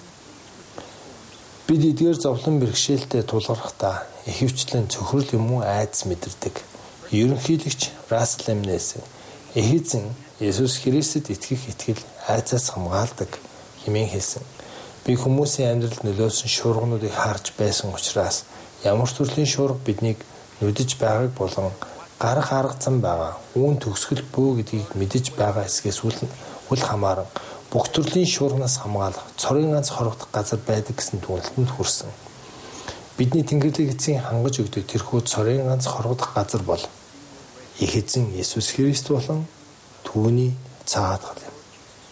Бид эдгээр зовлон бэрхшээлтэй тулгархдаа ихэвчлэн цөхрөл юм уу айдас мэдэрдэг. Ерөнхийлөгч Рассел Эмнес эхэзэн Есүс Христэд итгэх итгэл айцаас хамгаалдаг хэмээн хэлсэн. Би хүмүүсийн амьдралд нөлөөсөн шуургануудыг харж байсан учраас ямар төрлийн шуурга биднийг нүдэж байгааг болон гарах арга зам байгаа. Үүн төгсгөл бөө гэдгийг мэдэж байгаа эсгээс үл үл хамааран бүх төрлийн шуурганаас хамгаалах цорын ганц хорогдох газар байдаг гэсэн дүгнэлтэнд хүрсэн. Бидний Тэнгэрлэг эцгийн хангаж өгдөг тэрхүү цорын ганц хорогдох газар бол их эзэн Есүс Христ болон түүний цаад гал юм.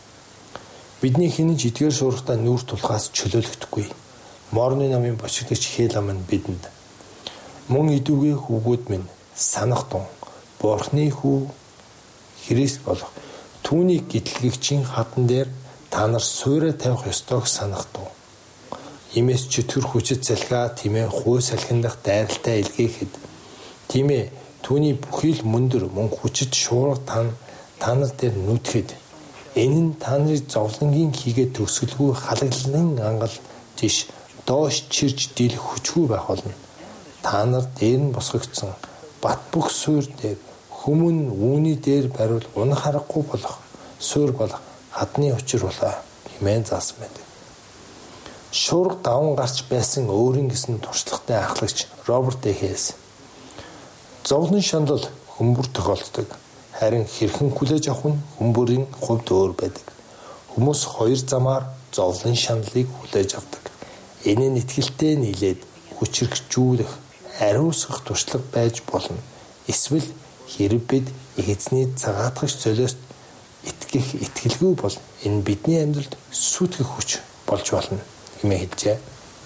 Бидний хинэж эдгээр шуургатаа нүүр тулахаас чөлөөлөгдөхгүй. Морны намын бочигдогч Хелам нь бидэнд мөн идүүгээ хүүгүүд минь санах тун Бурхны хүү Христ болох түүний гитлэгчийн хатан дээр та нар суурэ тавих ёстойг санах тун. Имээс чөтгөр хүчит залхаа тимээ хуу салхиндах дайралтай илгээхэд тимээ түүний бүхий л мөндөр мөн хүчит шуурга тань та нар дээр нүдэхэд энэ нь та нарыг зовлонгийн хийгээд төгсгөлгүй халаглалын ангал тиш доош чирж дийлэх хүчгүй байх болно. Та нар дээр нь босгогдсон бат бөх суур дээр хүмүүн үүний дээр бариул унах аргагүй болох суур болох хадны учир болоо хэмээн заасан байдаг. Шуурга даван гарч байсан өөрийн гэсэн туршлагатай ахлагч Роберт Эхес зовлон шандал хүмүүр тохиолддог. Харин хэрхэн хүлээж авах нь хүмүүрийн хувьд өөр байдаг. Хүмүүс хоёр замаар зовлон шаналлыг хүлээж авдаг. Энэ нь итгэлтэй нийлээд хүчрхжүүлэх, ариусгах туршлага байж болно. Эсвэл хэрэв бид эзний цагаатгагч золиост итгэх итгэлгүй бол энэ бидний амьдралд сүтгэх хүч болж болно хэмээн хэлжээ.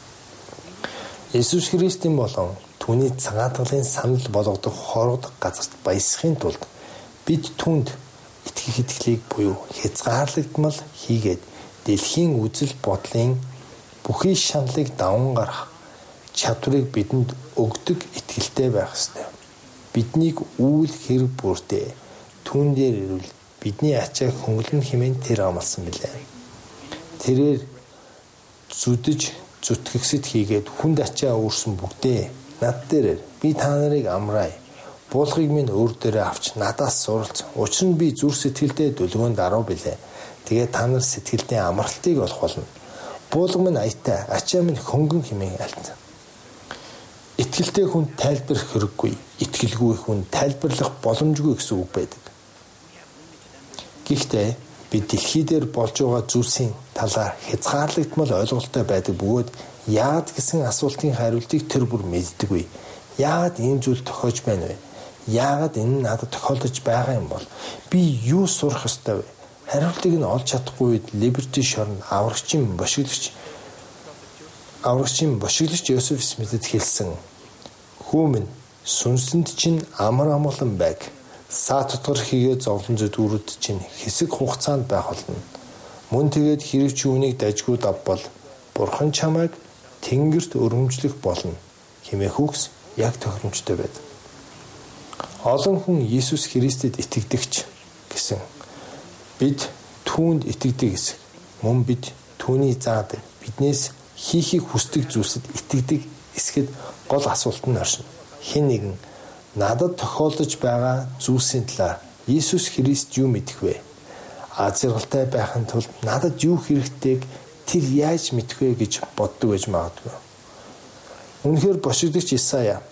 Есүс Христийн болон түүний цагаатгалын санал болгодог хорогдох газарт баясхын тулд бид түүнд итгэх итгэлийг буюу хязгаарлагдмал хийгээд дэлхийн үзэл бодлын бүхий шаналлыг даван гарах чадварыг бидэнд өгдөг итгэлтэй байх ёстой. Биднийг үйл хэрэг бүртээ түүн дээр ирвэл бидний ачааг хөнгөлн хэмээн тэр амласан билээ. Тэрээр зүдэж зүтгэгсэд хийгээд хүнд ачаа өөрсөн бүгдээ над дээр би та нарыг амраая. Буулгыг минь өөр дээрээ авч надаас суралц. Учир нь би зүр сэтгэлдээ дүлгөөнд арав билээ. Тэгээд та нар сэтгэлдээ амралтыг олох болно. Буулга минь аятай, ачаа минь хөнгөн хэмээн альцсан. Итгэлтэй хүн тайлбарх хэрэггүй, итгэлгүй хүн тайлбарлах боломжгүй гэсэн үг байдаг. Гэхдээ бид дэлхий дээр болж байгаа зүйлсийн талаар хязгаарлагдмал ойлголттой байдаг бөгөөд яад гэсэн асуултын хариултыг тэр бүр мэддэггүй. Яагаад ийм зүйл тохиож байна вэ? Яагаад энэ надад тохиолдож байгаа юм бол би юу сурах ёстой вэ? Хариултыг нь олж чадахгүй үед Либерти шоронд аврагчийн бошиглагч аврагчийн бошиглагч Йосеф Смитэд хэлсэн: "Хүүмэн сүнсэнд чинь амар амгалан байг. Саа тутгар хийгээ зовлон зүдгүүрүүд чинь хэсэг хугацаанд байх болно. Мөн тэгээд хэрэг чи үнийг дажгүй давбал Бурхан чамайг тэнгэрт өргөмжлөх болно" хэмээх үгс яг тохиромжтой байд. Олон хүн Иесус Христэд итгэдэгч гэсэн. Бид түүнд итгэдэг эсэх. Мөн бид түүний заадаг, биднээс хийхийг хүсдэг зүйлсэд итгэдэг эсэхэд гол асуулт нь оршино. Хэн нэгэн надад тохиолдож байгаа зүйлсийн талаар Иесус Христ юу мэдэх вэ? Аз жаргалтай байхын тулд надад юу хэрэгтэйг тэр яаж мэдэх вэ гэж боддог байж магадгүй. Үнэхээр бошигдогч Исая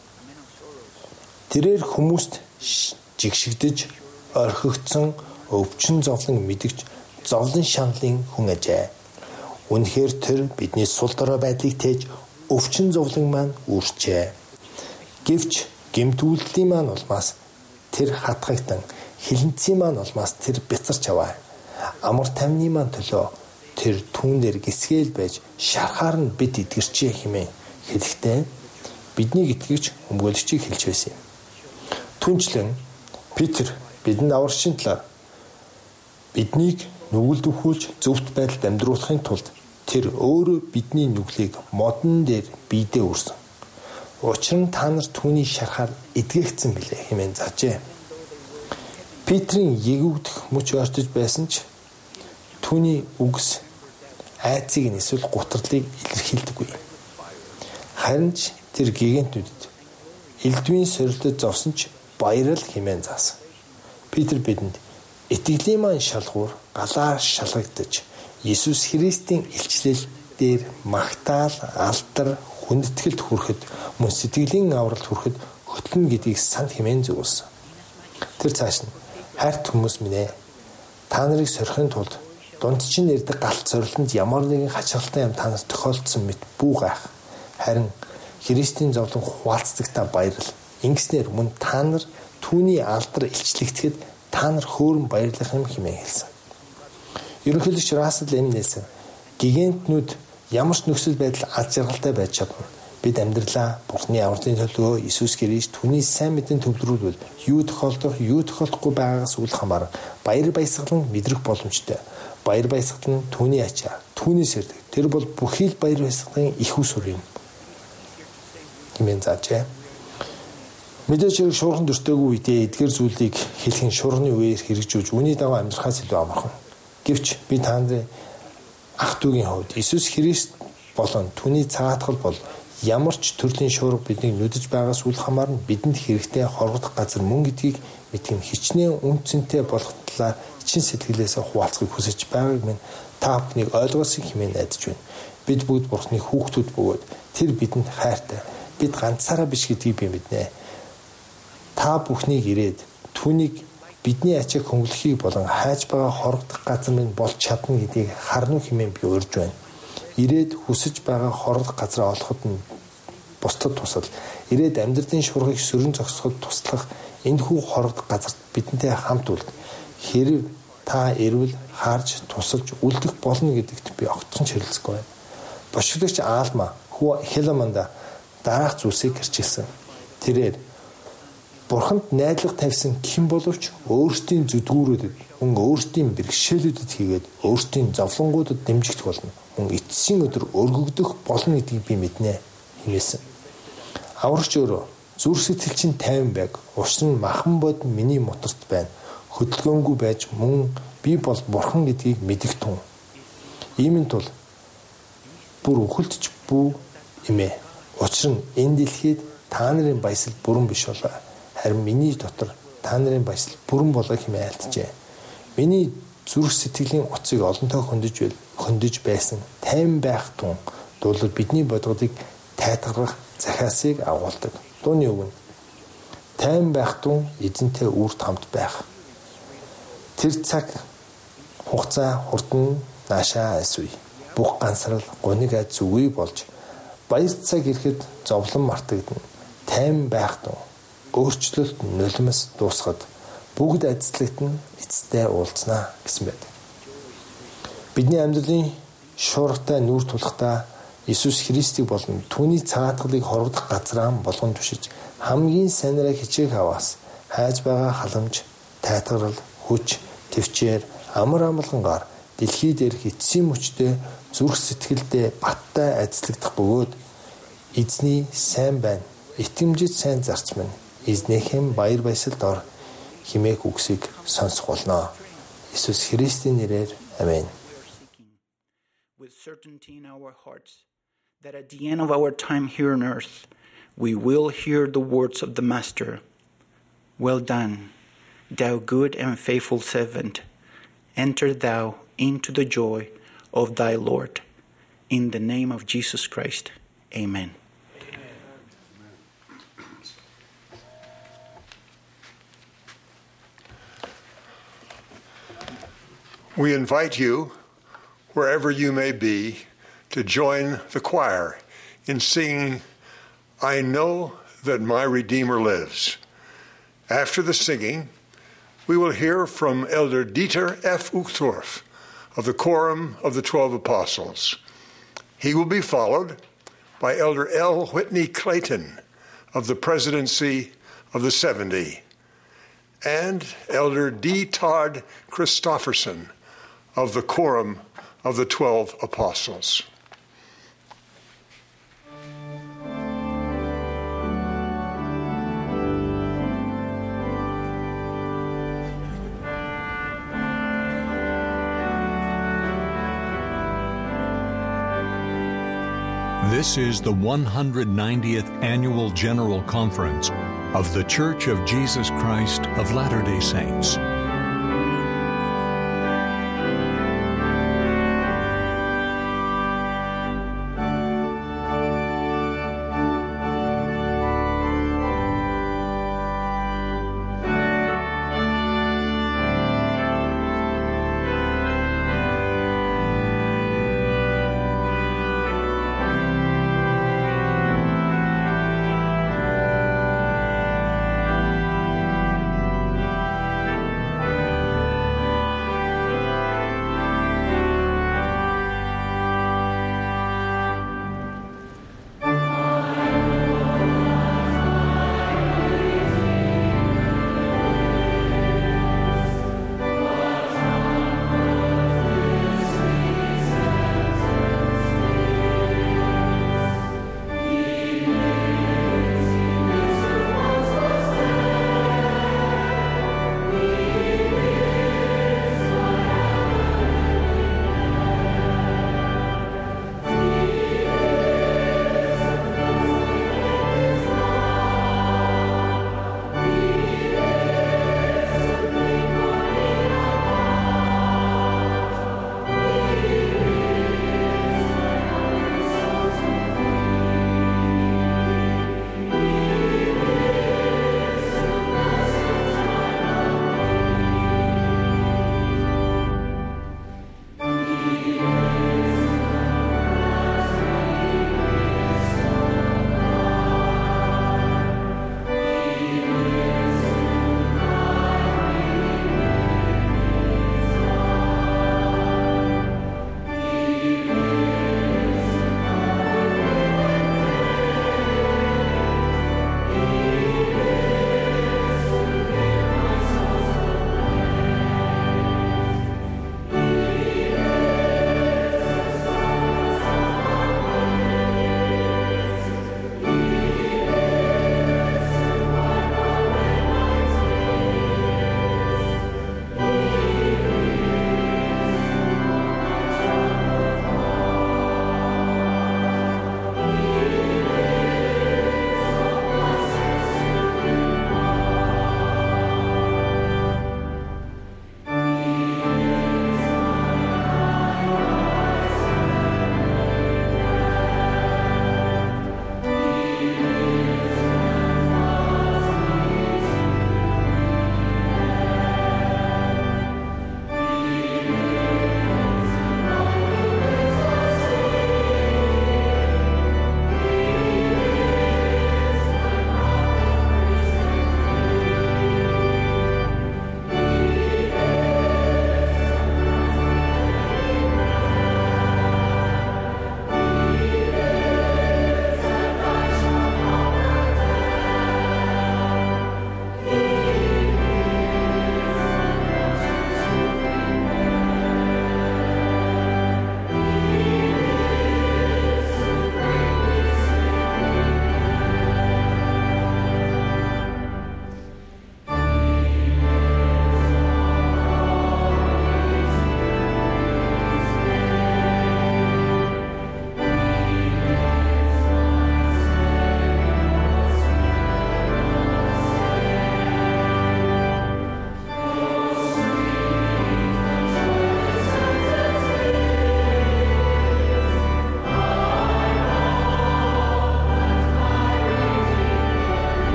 тэрээр хүмүүст жигшигдэж орхигдсон өвчин зовлон мэдгэж зовлон шаналын хүн ажээ. Үнэхээр тэр бидний сул дорой байдлыг тээж өвчин зовлон маань үүрчээ. Гэвч гэмтүүллийн маань улмаас тэр хатгагдан, хилэнцгийн маань улмаас тэр бяцарч аваа. Амар тамны маань төлөө тэр түүнээр гисгээл байж шархаар нь бид итгэрчээ хэмээн хэлэхдээ бидний итгэгч өмгөөлөгчийг хэлж байсан юм. Түнчлэн Петр бидэнд аврагчийн талаар биднийг нүгэлд өхүүлж зөвхт байдалд амьдруулахын тулд тэр өөрөө бидний нүглийг модон дээр биедээ үрсэн. Учир нь та нар түүний шархаар эдгээгдсэн билээ хэмээн заажээ. Петрийн егүүдэх мөч ортож байсан ч түүний үгс айцыг нь эсвэл гутралыг илэрхийлдэггүй. Харин ч тэр гигантнүүдэд элдвийн сорилтод зовсон ч баярал хэмээн заасан. Петр бидэнд итгэлийн маань шалгуур галаар шалгагдаж Иесус Христийн илчлэл дээр магтаал, алдар, хүндэтгэлд хүрэхэд мөн сэтгэлийн авралт хүрэхэд хөтлөн гэдгийг санд хэмээн зөвлөсөн. Тэр цааш нь хайрт хүмүүс минь ээ, та нарыг сорихын тулд дунд чинь нэрдэг галт сорилтанд ямар нэгэн хачиралтай юм та нарт тохиолдсон мэт бүү гайх. Харин Христийн зовлон хуваалцдагтаа баярлал. Ингэснээр мөн та нар түүний алдар илчлэгдэхэд та нар хөөрөн баярлах юм хэмээн хэлсэн. Ерөнхийлөгч Рассел М. Нельсон гигантнүүд ямар ч нөхцөл байдал аз жаргалтай байж чадна. Бид амьдралаа Бурхны авралын төлөө Иесус Христ түүний сайн мэдэн төвлөрүүлвэл юу тохиолдох, юу тохиолдохгүй байгаагаас үл хамааран баяр баясгалан мэдрэх боломжтой. Баяр баясгал нь түүний ачаа, түүний сэрдэг. Тэр бол бүхий л баяр баясгалын их усүр юм. Хэмээн заажээ. Мэдээж хэрэг шуурхан дөртөөгүй үедээ эдгээр зүйлийг хэлхэн шуурханы үеэр хэрэгжүүлж үүний дагуу амьдрахаас илүү амархан. Гэвч би та нарын ах дүүгийн хувьд Иесус Христ болон түүний цагаатгал бол ямар ч төрлийн шуурга биднийг нүдэж байгаас үл хамааран бидэнд хэрэгтэй хорводох газар мөн гэдгийг мэдгэн хичнээн үнцэнтэй болох талаар чин сэтгэлээсээ хуваалцахыг хүсэж байгааг минь та бүхнийг ойлгоосыг хэмээн найдаж байна. Бид бүгд Бурхны хүүхдүүд бөгөөд тэр бидэнд хайртай. Бид ганцаараа биш гэдгийг би мэднэ. Та бүхнийг ирээд түүнийг бидний ачааг хөнгөлөхийг болон хайж байгаа хорогдох газар минь болж чадна гэдгийг харна хэмээн би урьж байна. Ирээд хүсэж байгаа хорогдох газараа олоход нь бусдад тусал. Ирээд амьдралын шуургыг сөрөн зогсоход туслах энэхүү хорогдох газарт бидэнтэй хамт үл. Хэрв та ирвэл харж тусалж үлдэх болно гэдэгт би огтхон чирэлцэхгүй байна. Бошигдогч Аалма хүү Хеламанда дараах зүйлсийг гэрчилсэн. Тэрээр Бурханд найдлага тавьсан хэн боловч өөрсдийн зүдгүүрүүдэд, мөн өөрсдийн бэрхшээлүүдэд хийгээд өөрсдийн зовлонгуудад дэмжигдэх болно. Мөн эцсийн өдөр өргөгдөх болно гэдгийг би мэднэ хэмээсэн. Аврагч өөрөө зүрх сэтгэл чинь тайван байг. Учир нь махан бод миний моторт байна. Хөдөлгөөнгүй байж мөн би бол Бурхан гэдгийг мэдэх тун. Иймэн тул бүр өхөлтч бүү эмээ. Учир нь энэ дэлхийд та нарын баясал бүрэн биш болоо. Харин миний дотор та нарын баясал бүрэн болоо хэмээн альджээ. Миний зүрх сэтгэлийн утсыг олонтоо хөндөж байл, хөндөж байсан тайван байх тун дуулал бидний бодгодыг тайтгарах захиасыг агуулдаг. Дууны үг нь тайван байх тун эзэнтэй үрд хамт байх. Тэр цаг хугацаа хурдан наашаа асууя. Бүх гансрал гуниг айд зүгүй болж баяр цаг ирэхэд зовлон мартагдана. Тайван байх тун өөрчлөлт нулимс дуусахад бүгд ажиллагт нь эцтэй уулзнаа гэсэн байдаг. Бидний амьдралын шуургатай нүүр тулахдаа Иесус Христийг болон түүний цагаатгалыг хорогдох газраа болгон түшиж хамгийн сайнараа хичээх аваас хайж байгаа халамж, тайтгарал, хүч, төвчээр амар амгалангаар дэлхий дээрх эцсийн мөчтэй зүрх сэтгэлдээ баттай ажиллагдах бөгөөд эзний сайн байна, итгэмжит сайн зарц минь эзнийхэн баяр баясгалд ор химээх үгсийг сонсох болно. Иесус Христийн нэрээр аминь. With certainty in our hearts that at the end of our time here on earth we will hear the words of the Master. Well done, thou good and faithful servant. Enter thou into the joy of thy Lord. In the name of Jesus Christ. Amen. We invite you, wherever you may be, to join the choir in singing, I Know That My Redeemer Lives. After the singing, we will hear from Elder Dieter F. Uchtdorf of the Quorum of the Twelve Apostles. He will be followed by Elder L. Whitney Clayton of the Presidency of the Seventy and Elder D. Todd Christofferson of the Quorum of the Twelve Apostles. This is the one hundred ninetieth Annual General Conference of The Church of Jesus Christ of Latter-day Saints.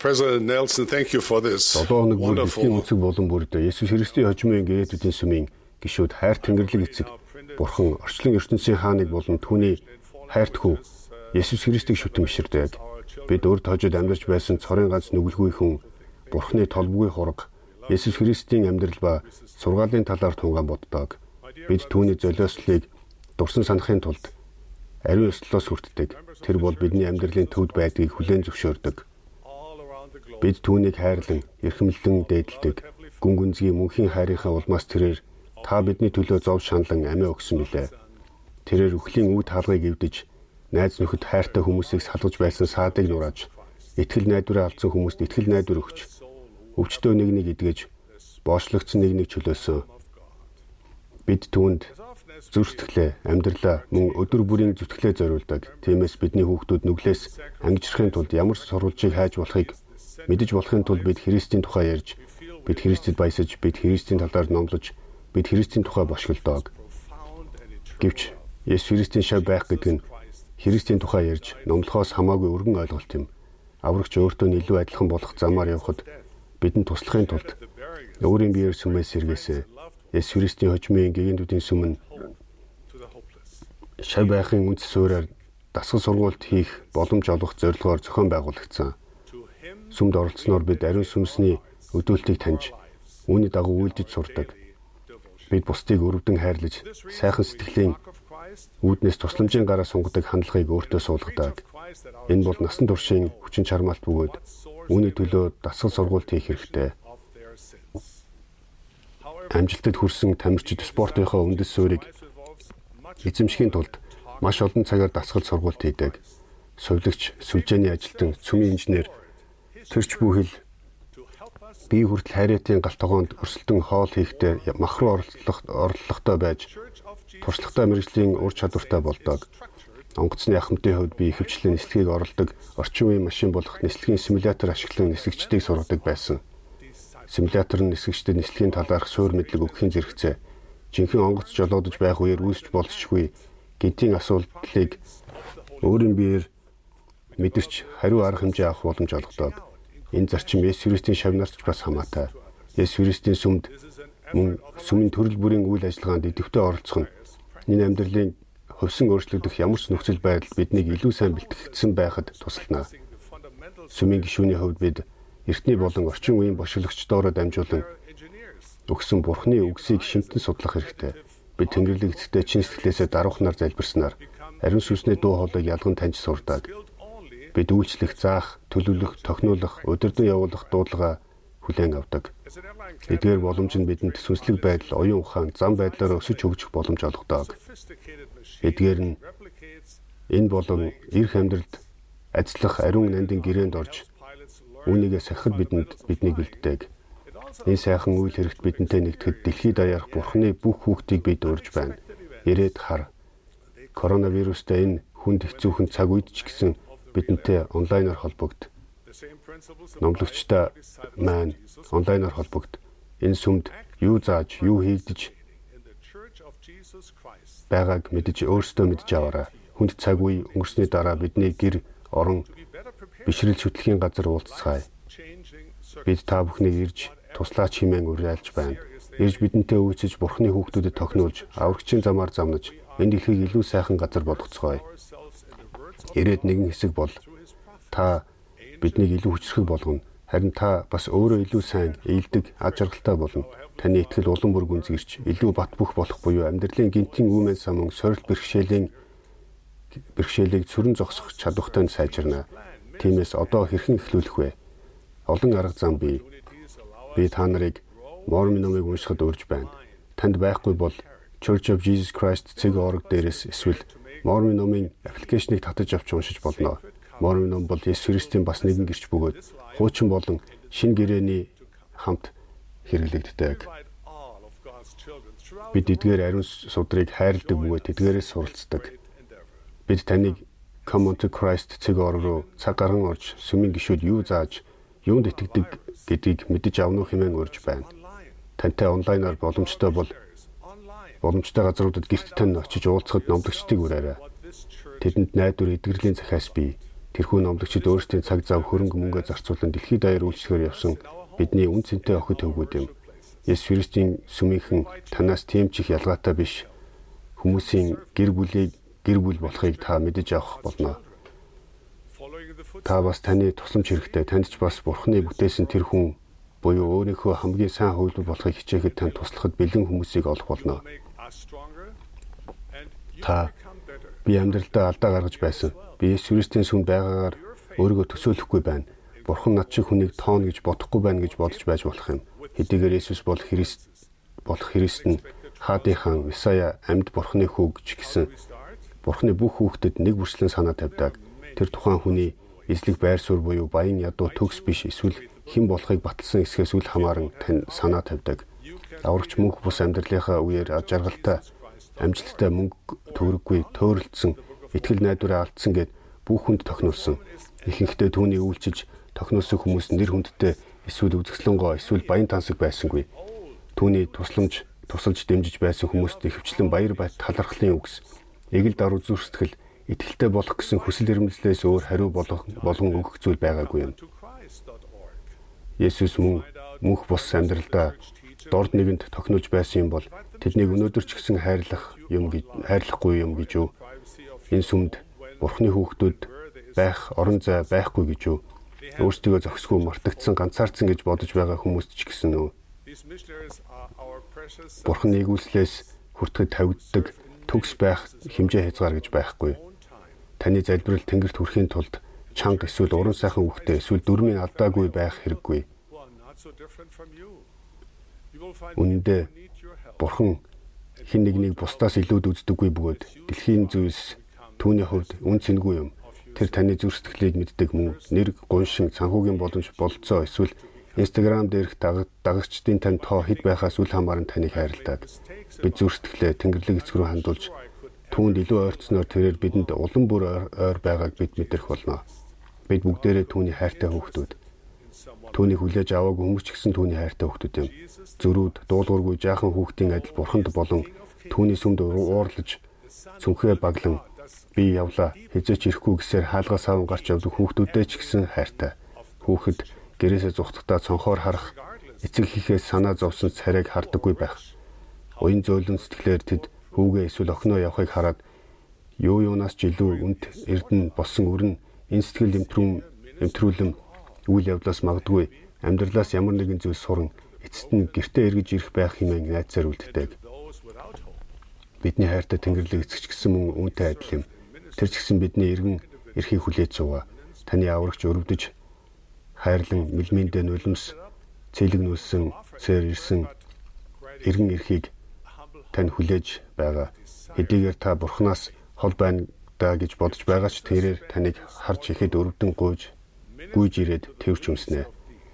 President Nelson, thank you for this wonderful. Үнцэг болон бүрд Есүс Христийн хожимын гэрээдүүдийн сүмийн гишүүд хайр тэнгэрлэг эцэг Бурхан орчлон ертөнцийн хааныг болон түүний хайрт хүү Есүс Христийг шүтэн биширдэг. Бид урд хожид амьдарч байсан цорын ганц нүгэлгүй хүн Бурханы толбгүй хураг Есүс Христийн амьдрал ба сургаалын талаар тунгаан боддог. Бид түүний золиослыг дурсан санахын тулд ариун ёслолоос хүртдэг. Тэр бол бидний амьдралын төвд байдгийг хүлээн зөвшөөрдөг. Бид түүнийг хайрлан, эрхэмлэн дээдэлдэг. Гүн гүнзгий мөнхийн хайрынхаа улмаас тэрээр та бидний төлөө зов шаналн амиа өгсөн билээ. Тэрээр үхлийн үд хаалгыг эвдэж, найз нөхөд хайртай хүмүүсийг салгаж байсан саадыг нурааж, итгэл найдвараа алдсан хүмүүст итгэл найдвар өгч, өвчтөө нэг нэг идгэж, боочлогдсон нэг нэг чөлөөсөн. Бид түүнд зүрх сэтгэлээ, амьдралаа мөн өдөр бүрийн зүтгэлээ зориулдаг. Тиймээс бидний хүүхдүүд нүглээс ангижрахын тулд ямар сурвалжийг хайж болохыг мэдэж болохын тулд бид Христийн тухай ярьж, бид Христэд баясаж, бид Христийн талаар номлож, бид Христийн тухай бошголдог. Гэвч Есүс Христийн шав байх гэдэг нь Христийн тухай ярьж, номлохоос хамаагүй өргөн ойлголт юм. Аврагч өөртөө илүү адилхан болох замаар явхад бидэнд туслахын тулд өөрийн биеэр сүмээс сэргээсэн. Есүс Христийн хожимын гэгээнтүүдийн сүм нь шав байхын үндэс суурьаар дасгал сургуульд хийх боломж олгох зорилгоор зохион байгуулагдсан. Сүмд оролцсноор бид ариун сүнсний өдөөлтийг таньж, үүний дагуу үйлдэж сурдаг. Бид бусдыг өрөвдөн хайрлаж, сайхан сэтгэлийн үүднээс тусламжийн гараа сунгадаг хандлагыг өөртөө суулгадаг. Энэ бол насан туршийн хүчин чармаалт бөгөөд үүний төлөө дасгал сургуульд хийх хэрэгтэй. Амжилтад хүрсэн тамирчид спортынхоо үндэс суурийг эзэмшихийн тулд маш олон цагаар дасгал сургуульд хийдэг. Сувлагч, сүлжээний ажилтан, цөмийн инженер, төрч бүхэл бие хүртэл хайрын галт тогоонд өрсөлдөн хоол хийхдээ махруу оролцох орлоготой байж туршлагатай мэргэжлийн ур чадвартай болдог. Онгоцны ахмадын хувьд би ихэвчлэн нислэгийг оруулдаг, орчин үеийн машин болох нислэгийн симулятор ашиглан нислэгчдийг сургадаг байсан. Симулятор нь нислэгчдэд нислэгийн талаарх суур мэдлэг өгөхийн зэрэгцээ. Жинхэнэ онгоц жолоодож байх үеэр үүсч болцшгүй гинтийн асуудлыг өөрийн биеэр мэдэрч хариу арга хэмжээ авах боломж олгодог. Энэ зарчим Есүс Христийн шавнарч бас хамаатай. Есүс Христийн сүмд мөн сүмийн төрөл бүрийн үйл ажиллагаанд идэвхтэй оролцох нь энэ амьдралын хөвсөн өөрчлөгдөх ямар ч нөхцөл байдал биднийг илүү сайн бэлтгэгдсэн байхад тусална. Сүмийн гишүүний хувьд бид эртний болон орчин үеийн бошилгочдоороо дамжуулан өгсөн Бурханы үгсийг шимтэн судлах хэрэгтэй. Бид Тэнгэрлэг эцэгтэй чин сэтгэлээсээ даруухнаар залбирснаар ариун сүнсний дуу хоолойг ялган таньж сурдаг. Бид үйлчлэх, заах, төлөвлөх, тохиолох, удирдан явуулах дуудлага хүлээн авдаг. Эдгээр боломж нь бидэнд сүнслэг байдал, оюун ухаан, зам байдлаараа өсөж хөгжих боломж олгодог. Эдгээр нь энэ болон эрх амьдралд ажиллах ариун нандин гэрээнд орж үүнийгээ сахихад бидэнд биднийг бэлддэг. Энэ сайхан үйл хэрэгт бидэнтэй нэгдэхэд дэлхийд даяарх Бурханы бүх хүүхдийг бид урьж байна. Ирээд хар. Коронавирустай энэ хүнд хэцүүхэн цаг үед ч гэсэн бидэнтэй онлайнаар холбогд. Номлогчтой маань онлайнаар холбогд. Энэ сүмд юу зааж, юу хийгдэж байгааг мэдэж өөрсдөө мэдж аваарай. Хүнд цаг үе өнгөрсний дараа бидний гэр, орон, бишрэл шүтлэхийн газар уулзцгаая. Бид та бүхнийг ирж туслаач хэмээн уриалж байна. Ирж бидэнтэй өвчөж Бурханы хүүхдүүдэд тохиолж, аврагчийн замаар замнаж, энэ дэлхийг илүү сайхан газар болгоцгоё. Ирээд нэгэн хэсэг бол та биднийг илүү хүчрхэг болгоно. Харин та бас өөрөө илүү сайн, ээлдэг, аж аргалтай болно. Таны итгэл улам бүр гүнзгийрч, илүү бат бөх болох буюу амьдралын гинтийн үүмэн самун сорилт бэрхшээлийн бэрхшээлийг цөрөн зогсох чадвартай сайжирна. Тиймээс одоо хэрхэн эхлүүлэх вэ? Олон арга зам бий. Би та нарыг Мормон номыг уншихад урьж байна. Танд байхгүй бол Church of Jesus Christ цэг орог дээрээс эсвэл Мормон номын аппликейшнийг татаж авч уншиж болно. Мормон ном бол Есүс Христийн бас нэгэн гэрч бөгөөд хуучин болон шинэ гэрээний хамт хэрэглэгддэг. Бид эдгээр ариун судрыг хайрладаг бөгөөд эдгээрээс суралцдаг. Бид таныг Come unto Christ цэг орог руу цаг гарган орж сүмийн гишүүд юу зааж, юунд итгэдэг гэдгийг мэдэж авах хэмээн урьж байна. Тантай онлайнаар боломжтой бол боломжтой газруудад гэрт тань очиж уулзахад номлогчдыг ураарай. Тэдэнд найдвар эдгэрлийн захиас бий. тэрхүү номлогчид өөрсдийн цаг зав хөрөнгө мөнгө зарцуулан дэлхийд даяар үйлчлэгээр явсан бидний үн цэнтэй охид төвгүүд юм. Есүс Христийн сүмийнхэн танаас тийм ч их ялгаатай биш. Хүмүүсийн гэр бүлийг гэр бүл болохыг та мэдэж авах болно. Та бас таны тусламж хэрэгтэй. Танд ч бас Бурхны бүтээсэн тэр хүн буюу өөрийнхөө хамгийн сайн хувилбар болохыг хичээхэд танд туслахад бэлэн хүмүүсийг олох болно. Та би амьдралдаа алдаа гаргаж байсан. Би Есүс Христийн сүмд байгаагаар өөрийгөө төсөөлөхгүй байна. Бурхан над шиг хүнийг тооно гэж бодохгүй байна гэж бодож байж болох юм. Хэдийгээр Есүс бол Христ болох Христ нь хаадын хаан Месая амьд Бурханы хүү гэж гисэн. Бурханы бүх хүүхдэд нэг бүрслэн санаа тавьдаг. Тэр тухайн хүний эзлэх байр суурь буюу баян ядуу төгс биш эсвэл хэн болохыг баталсан эсхээс үл хамааран тань санаа тавьдаг. Аврагч мөнх бус амьдралынхаа үеэр аж аргалтай, амжилттай, мөнгө төгрөггүй, төөрөлдсөн, итгэл найдвараа алдсан гэд бүх хүнд тохинулсан. Ихэнхдээ түүний үйлчилж тохинулсан хүмүүс нэр хүндтэй эсвэл үзэсгэлэнгоо эсвэл баян тансаг байсангүй. Түүний тусламж, тусалж дэмжиж байсан хүмүүст ихэвчлэн баяр баяр талархлын үгс, эгэл даруй зүрх сэтгэл, итгэлтэй болох гэсэн хүсэл эрмэлзлээс өөр хариу болгон өгөх зүйл байгаагүй юм. Есүс мөн мөнх бус амьдралдаа дорд нэгэнд тохинулж байсан юм бол тэднийг өнөөдөр ч гэсэн хайрлах юм гэж хайрлахгүй юм гэж юу? Энэ сүмд Бурхны хүүхдүүд байх орон зай байхгүй гэж юу? Өөрсдөө зохисгүй мартагдсан ганцаардсан гэж бодож байгаа хүмүүст ч гэсэн нөө. Бурхны нэгүслээс хүртэхэд тавигддаг төгс байх хэмжээ хязгаар гэж байхгүй. Таны залбирал тэнгэрт хүрэхийн тулд чанга эсвэл уран сайхан үгтэй эсвэл дөрмийн алдаагүй байх хэрэггүй. Үүндээ Бурхан хэн нэгнийг бусдаас илүүд үздэггүй бөгөөд дэлхийн зүйлс түүний хувьд үн цэнгүй юм. Тэр таны зүрх сэтгэлийг мэддэг мөн нэр гуншин санхүүгийн боломж болцоо эсвэл Instagram дээрх дагагчдын тань тоо хэд байхаас үл хамааран таныг хайрладаг. Бид зүрх сэтгэлээ Тэнгэрлэг эцэг рүү хандуулж түүнд илүү ойрцсноор тэрээр бидэнд улам бүр ойр байгааг бид мэдрэх болно. Бид бүгдээрээ түүний хайртай хүүхдүүд. Түүнийг хүлээж аваагүй хүмүүс ч гэсэн түүний хайртай хүүхдүүд юм. Зөрүүд, дуулуургүй жаахан хүүхдийн адил Бурханд болон түүний сүмд уурлаж цүнхээ баглан би явлаа хизээч ирэхгүй гэсээр хаалгаа савн гарч явдаг хүүхдүүдээ ч гэсэн хайртай. Хүүхэд гэрээсээ зүхтдаа цонхоор харах, эцэг хийхээс санаа зовсон царайг хардаггүй байх. Уян зөөлөн сэтгэлээр тэд хүүгээ эсвэл охиноо явахыг хараад юу юунаас ч илүү үнд эрдэнэ болсон өрн энэ сэтгэл эмтрүүм эмтрүүлэм үйл явдлаас магадгүй амьдралаас ямар нэгэн зүйл суран эцэст нь гэртээ эргэж ирэх байх хэмээн найдсаар үлддэг. Бидний хайртай Тэнгэрлэг эцэгч гэсэн мөн үүнтэй адил юм. Тэр ч гэсэн бидний эргэн эрхийг хүлээж суугаа. Таны аврагч өрөвдөж хайрлан мэлминдээ нулимс цэлэг нүлсэн цээр ирсэн эргэн эрхийг тань хүлээж байгаа. Хэдийгээр та Бурханаас хол байна даа гэж бодож байгаа ч тэрээр таныг харж ихэд өрөвдөн гуйж гүйж ирээд тэрвч өмснэ.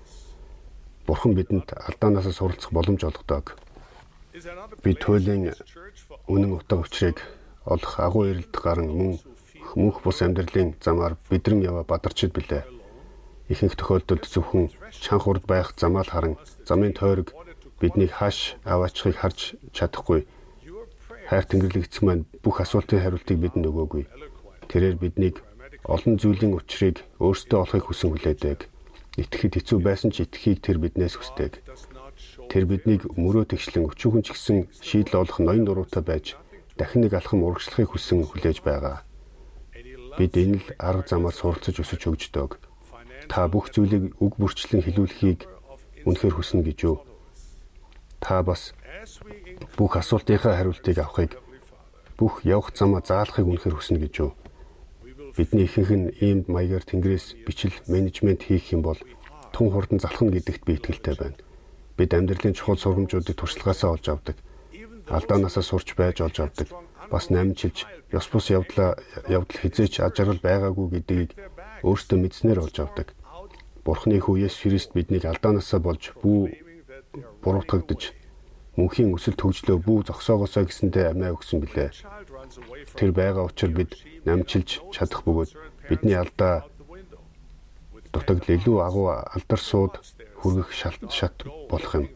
Бурхан бидэнд алдаанаасаа суралцах боломж олгодог. Би туйлын үнэн утга учрыг олох агуу эрэлт гарan мөн мөнх бус амьдралын замаар бидрэн яваа бадарчид билээ. Ихэнх тохиолдолд зөвхөн чанх урд байх замаа л харан замын тойрог биднийг хааш аваачихыг харж чадахгүй. Хайр Тэнгэрлэг эцэг маань бүх асуултын хариултыг бидэнд өгөөгүй. Тэрээр биднийг олон зүйлийн учрыг өөртөө олохыг хүсэн хүлээдэг. Итгэхэд хэцүү байсан ч итгэхийг тэр биднээс хүсдэг. Тэр биднийг мөрөө тэгшлэн өчүүхэн ч гэсэн шийдэл олох ноён дуруутай байж дахин нэг алхам урагшлахыг хүсэн хүлээж байгаа. Бид энэ л арга замаар суралцаж өсөж өгждөг. Та бүх зүйлийг үг бүрчлэн хэлүүлэхийг үнэхээр хүснэ гэж юу? Та бас бүх асуултынхаа хариултыг авахыг, бүх явах замаа заалахыг үнэхээр хүснэ гэж юу? Бидний ихэнх нь иймд маягаар Тэнгэрээс бичил менежмент хийх юм бол тун хурдан залхна гэдэгт би итгэлтэй байна. Бид амьдралын чухал сургамжуудыг туршлагаасаа олж авдаг. Алдаанаасаа сурч байж олж авдаг. Бас намжилж, ёс бус явдлаа явдал хизээч аж аргал байгаагүй гэдгийг өөртөө мэдснээр олж авдаг. Бурхны хүү Есүс Христ биднийг алдаанаасаа болж бүү буруутгагдж мөнхийн өсөл төгжлөө бүү зогсоогоосоо гэсэндээ амиа өгсөн билээ. Тэр байгаа учраас бид намчилж чадах бөгөөд бидний алдаа дутагдал илүү агуу алдар сууд хүргэх шат болох юм.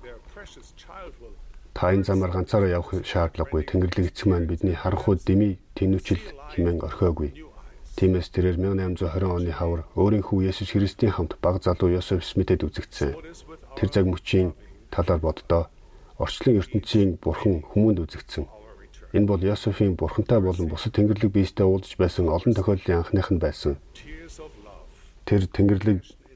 Та энэ замаар ганцаараа явах шаардлагагүй. Тэнгэрлэг эцэг маань бидний харанхуй дэмий тэнүүчил хэмээн орхиогүй. Тиймээс тэрээр 천八百тwenty оны хавар өөрийн хүү Есүс Христийн хамт бага залуу Йосеф Смитэд үзэгдсэн. Тэр цаг мөчийн талаар боддоо орчлон ертөнцийн бурхан хүмүүнд үзэгдсэн. Энэ бол Йосефийн бурхантай болон бусад тэнгэрлэг биестэй уулзж байсан олон тохиолдлын анхных нь байсан. Тэр тэнгэрлэг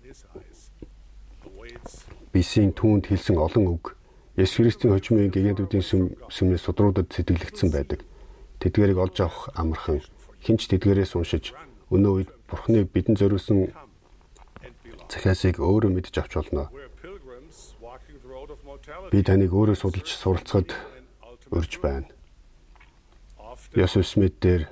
биесийн түүнд хэлсэн олон үг Есүс Христийн хожимын гигантуудын сүмийн судруудад сэтгэлэгдсэн байдаг. Тэдгээрийг олж авах амархан хинч тэдгээрээс уншиж өнөө үед бурханы бидэнд зориулсан захиасыг өөрөө мэдж авч болно. Би таныг өөрөө судалж суралцахад урьж байна. Йосеф Смит дээр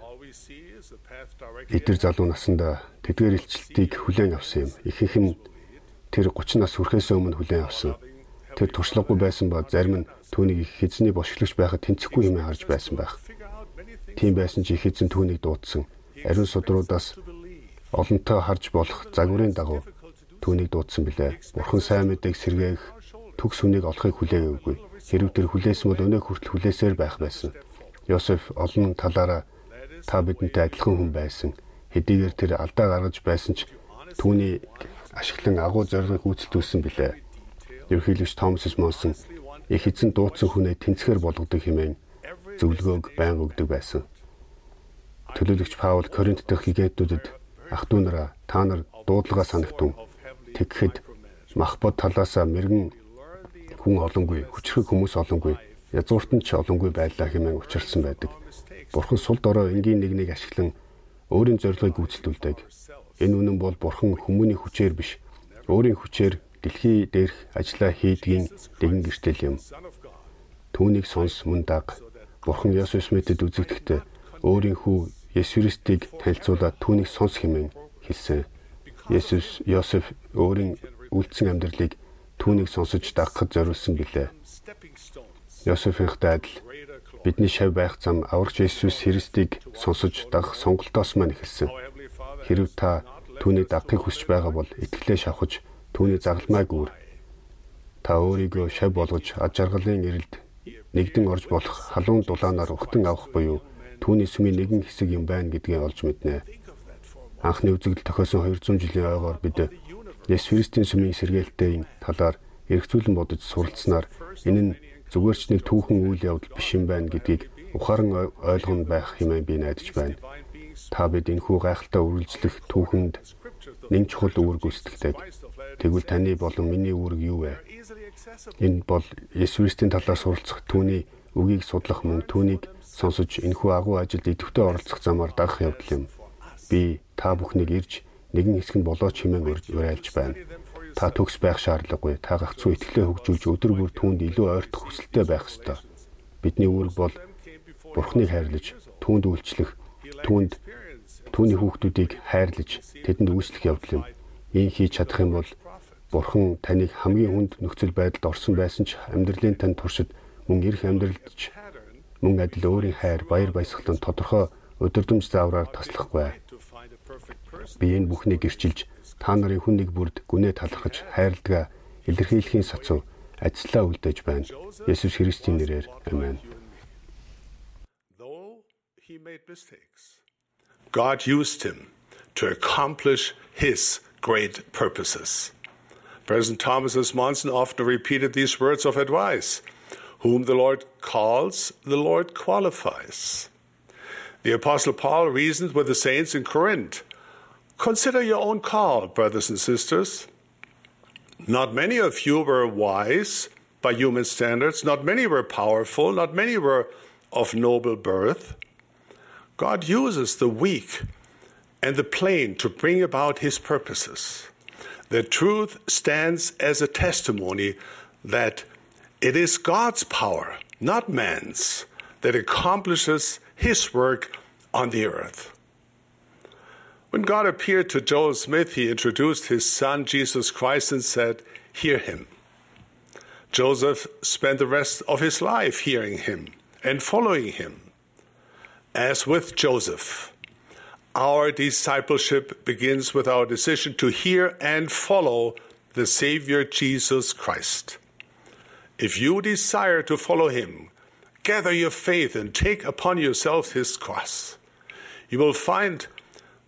эдгээр залуу насанда тэдгээр илчлэлтийг хүлээн авсан юм. Ихэнх нь тэр thirty нас хүрэхээс өмнө хүлээн авсан. Тэр туршлагагүй байсан ба зарим нь түүнийг их эзний бошиглагч байхад тэнцэхгүй хэмээн харж байсан байх. Тийм байсан ч их эзэн түүнийг дуудсан. Ариун судруудаас олонтоо харж болох загварын дагуу түүнийг дуудсан билээ. Бурхан сайн мэдээг сэргээх төгс хүнийг олохыг хүлээгээгүй. Хэрв тэр хүлээсэн бол өнөө хүртэл хүлээсээр байх байсан. Йосеф олон талаараа та бидэнтэй адилхан хүн байсан. Хэдийгээр тэр алдаа гаргаж байсан ч түүний ашиглан агуу зориг гүйцэтгүүлсэн билээ. Ерөнхийлөгч Томас Монсон их эзэн дуудсан хүнээ тэнцэхээр болгодог хэмээн зөвлөгөөг байнга өгдөг байсан. Төлөөлөгч Паул Коринт дахь хигээдүүдэд ах дүү нараа та нар дуудлагаа санагтун. Тэгэхэд махбод талаасаа мэрэгэн хүн олонгүй, хүчрэг хүмүүс олонгүй, язгууртан ч олонгүй байлаа хэмээн учирсан байдаг. Бурхан сул дорой энгийн нэгнийг ашиглан өөрийн зорилгыг гүйцэтгүүлдэг. Энэ үнэн бол Бурхан хүмүүний хүчээр биш, өөрийн хүчээр дэлхий дээрх ажлаа хийдгийн нэгэн гэртэл юм. Түүнийг сонс мөн даг. Бурхан Йосеф Смитэд үзэгдэхдээ өөрийн хүү Есүс Христийг танилцуулаад түүнийг сонс хэмээн хэлсэн. Есүс Йосеф өөрийн үлдсэн амьдралыг түүнийг сонсож дагахад зориулсан билээ. Йосефийнхтэй адил бидний шав байх зам аврагч Есүс Христийг сонсож дагах сонголтоос маань эхэлсэн. Хэрв та түүнийг дагахыг хүсэж байгаа бол итгэлээ шавхаж түүний загалмайг үүр. Та өөрийгөө шав болгож ад жаргалын эрэлд нэгдэн орж болох халуун дулаанаар ухтан авах буюу түүний сүмийн нэгэн хэсэг юм байна гэдгийг олж мэднэ. Анхны үзэгдэл тохиосон two hundred жилийн ойгоор бид Есүс Христийн сүмийн сэргээлтийн талаар эргцүүлэн бодож суралцсанаар энэ нь зүгээр ч нэг түүхэн үйл явдал биш юм байна гэдгийг ухаан ойлгоно байх хэмээн би найдаж байна. Та бид энэхүү гайхалтай үргэлжлэх түүхэнд нэг чухал үүрэг гүйцэтгэдэг. Тэгвэл таны болон миний үүрэг юу вэ? Энэ бол Есүс Христийн талаар суралцах, түүний үгийг судлах мөн түүнийг сонсож энэхүү агуу ажилд идэвхтэй оролцох замаар дагах явдал юм. Би та бүхнийг ирж нэгэн хэсэг нь болооч хэмээн уриалж байна. Та төгс байх шаардлагагүй. Та гагцхүү итгэлээ хөгжүүлж өдөр бүр түүнд илүү ойртох хүсэлтэй байх ёстой. Бидний үүрэг бол Бурхныг хайрлаж, түүнд үйлчлэх, түүнд түүний хүүхдүүдийг хайрлаж, тэдэнд үйлчлэх явдал юм. Ийм хийж чадах юм бол Бурхан таныг хамгийн хүнд нөхцөл байдалд орсон байсан ч амьдралын тань туршид мөн ирэх амьдралдч мөн адил өөрийн хайр, баяр баясгалан тодорхой өдөрдөмж заавраар таслахгүй. Би энэ бүхнийг гэрчилж та нарын хүн нэг бүрд гүнээ талархаж хайрладаг илэрхийлэхийн сацуу ажиллаа үлдээж байна. Есүс Христийн нэрээр амен. God used him to accomplish his great purposes. President Thomas S. Monson often repeated these words of advice: whom the Lord calls, the Lord qualifies. The Apostle Paul reasoned with the saints in Corinth. Consider your own call, brothers and sisters. Not many of you were wise by human standards. Not many were powerful. Not many were of noble birth. God uses the weak and the plain to bring about his purposes. The truth stands as a testimony that it is God's power, not man's, that accomplishes his work on the earth. When God appeared to Joseph Smith, he introduced his son, Jesus Christ, and said, "Hear him." Joseph spent the rest of his life hearing him and following him. As with Joseph, our discipleship begins with our decision to hear and follow the Savior Jesus Christ. If you desire to follow him, gather your faith and take upon yourself his cross. You will find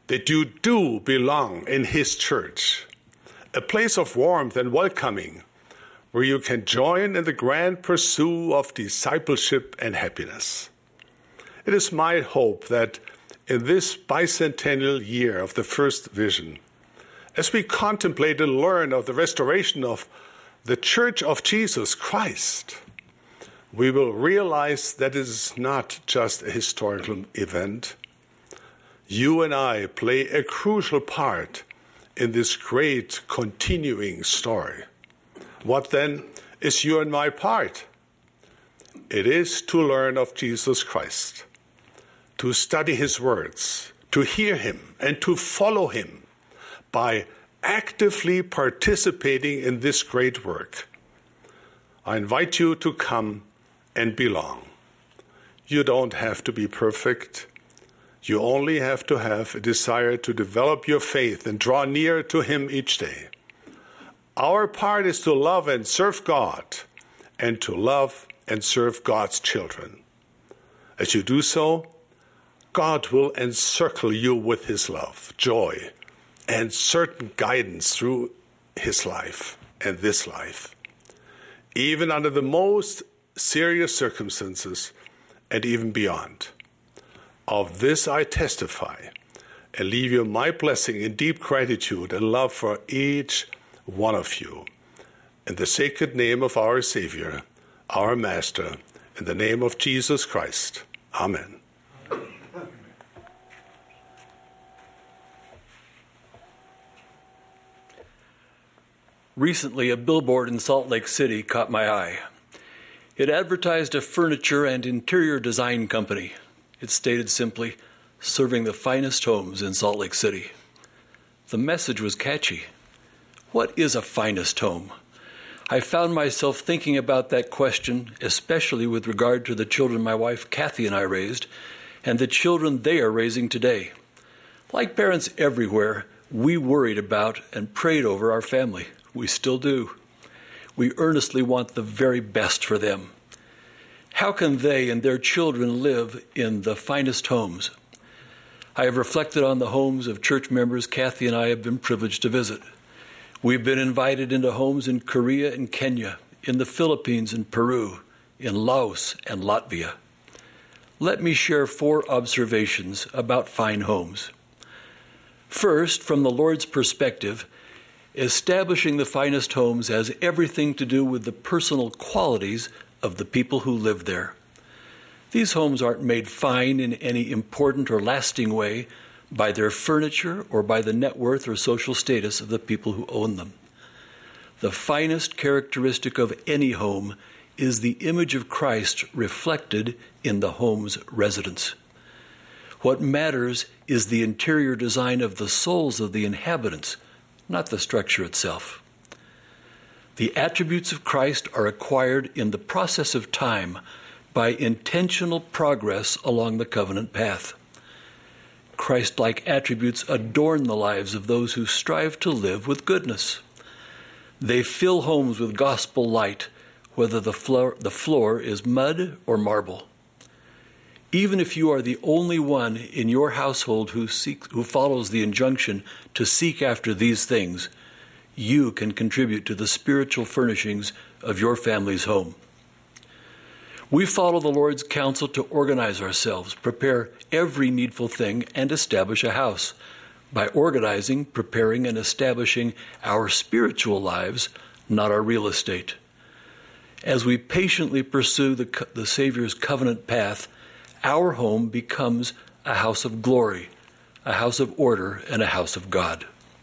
that you do belong in His church, a place of warmth and welcoming where you can join in the grand pursuit of discipleship and happiness. It is my hope that in this bicentennial year of the first vision, as we contemplate and learn of the restoration of the Church of Jesus Christ, we will realize that it is not just a historical event. You and I play a crucial part in this great continuing story. What then is your and my part? It is to learn of Jesus Christ, to study His words, to hear Him, and to follow Him by actively participating in this great work. I invite you to come and belong. You don't have to be perfect. You only have to have a desire to develop your faith and draw near to Him each day. Our part is to love and serve God, and to love and serve God's children. As you do so, God will encircle you with His love, joy, and certain guidance through His life and this life, even under the most serious circumstances and even beyond. Of this I testify and leave you my blessing in deep gratitude and love for each one of you. In the sacred name of our Savior, our Master, in the name of Jesus Christ. Amen. Recently, a billboard in Salt Lake City caught my eye. It advertised a furniture and interior design company. It stated simply, serving the finest homes in Salt Lake City. The message was catchy. What is a finest home? I found myself thinking about that question, especially with regard to the children my wife Kathy and I raised, and the children they are raising today. Like parents everywhere, we worried about and prayed over our family. We still do. We earnestly want the very best for them. How can they and their children live in the finest homes? I have reflected on the homes of church members Kathy and I have been privileged to visit. We've been invited into homes in Korea and Kenya, in the Philippines and Peru, in Laos and Latvia. Let me share four observations about fine homes. First, from the Lord's perspective, establishing the finest homes has everything to do with the personal qualities of the people who live there. These homes aren't made fine in any important or lasting way by their furniture or by the net worth or social status of the people who own them. The finest characteristic of any home is the image of Christ reflected in the home's residents. What matters is the interior design of the souls of the inhabitants, not the structure itself. The attributes of Christ are acquired in the process of time by intentional progress along the covenant path. Christ-like attributes adorn the lives of those who strive to live with goodness. They fill homes with gospel light, whether the floor, the floor is mud or marble. Even if you are the only one in your household who seeks, who follows the injunction to seek after these things, you can contribute to the spiritual furnishings of your family's home. We follow the Lord's counsel to organize ourselves, prepare every needful thing, and establish a house by organizing, preparing, and establishing our spiritual lives, not our real estate. As we patiently pursue the, the Savior's covenant path, our home becomes a house of glory, a house of order, and a house of God.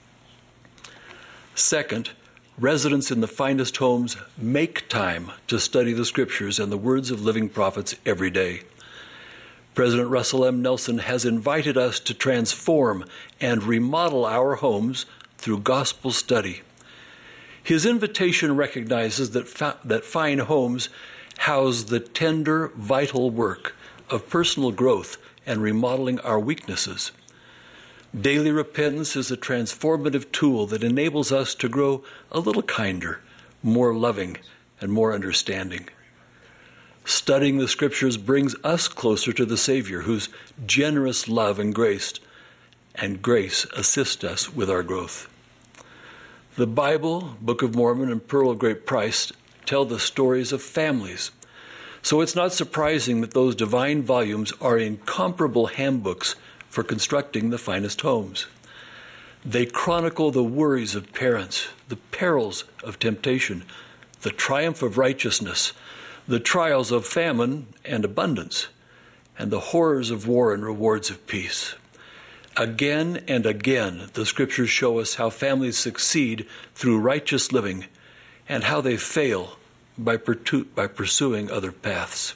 Second, residents in the finest homes make time to study the Scriptures and the words of living prophets every day. President Russell M. Nelson has invited us to transform and remodel our homes through gospel study. His invitation recognizes that, fa- that fine homes house the tender, vital work of personal growth and remodeling our weaknesses. Daily repentance is a transformative tool that enables us to grow a little kinder, more loving, and more understanding. Studying the Scriptures brings us closer to the Savior, whose generous love and grace and grace assist us with our growth. The Bible, Book of Mormon, and Pearl of Great Price tell the stories of families. So it's not surprising that those divine volumes are incomparable handbooks for constructing the finest homes. They chronicle the worries of parents, the perils of temptation, the triumph of righteousness, the trials of famine and abundance, and the horrors of war and rewards of peace. Again and again, the scriptures show us how families succeed through righteous living and how they fail by, pertu- by pursuing other paths.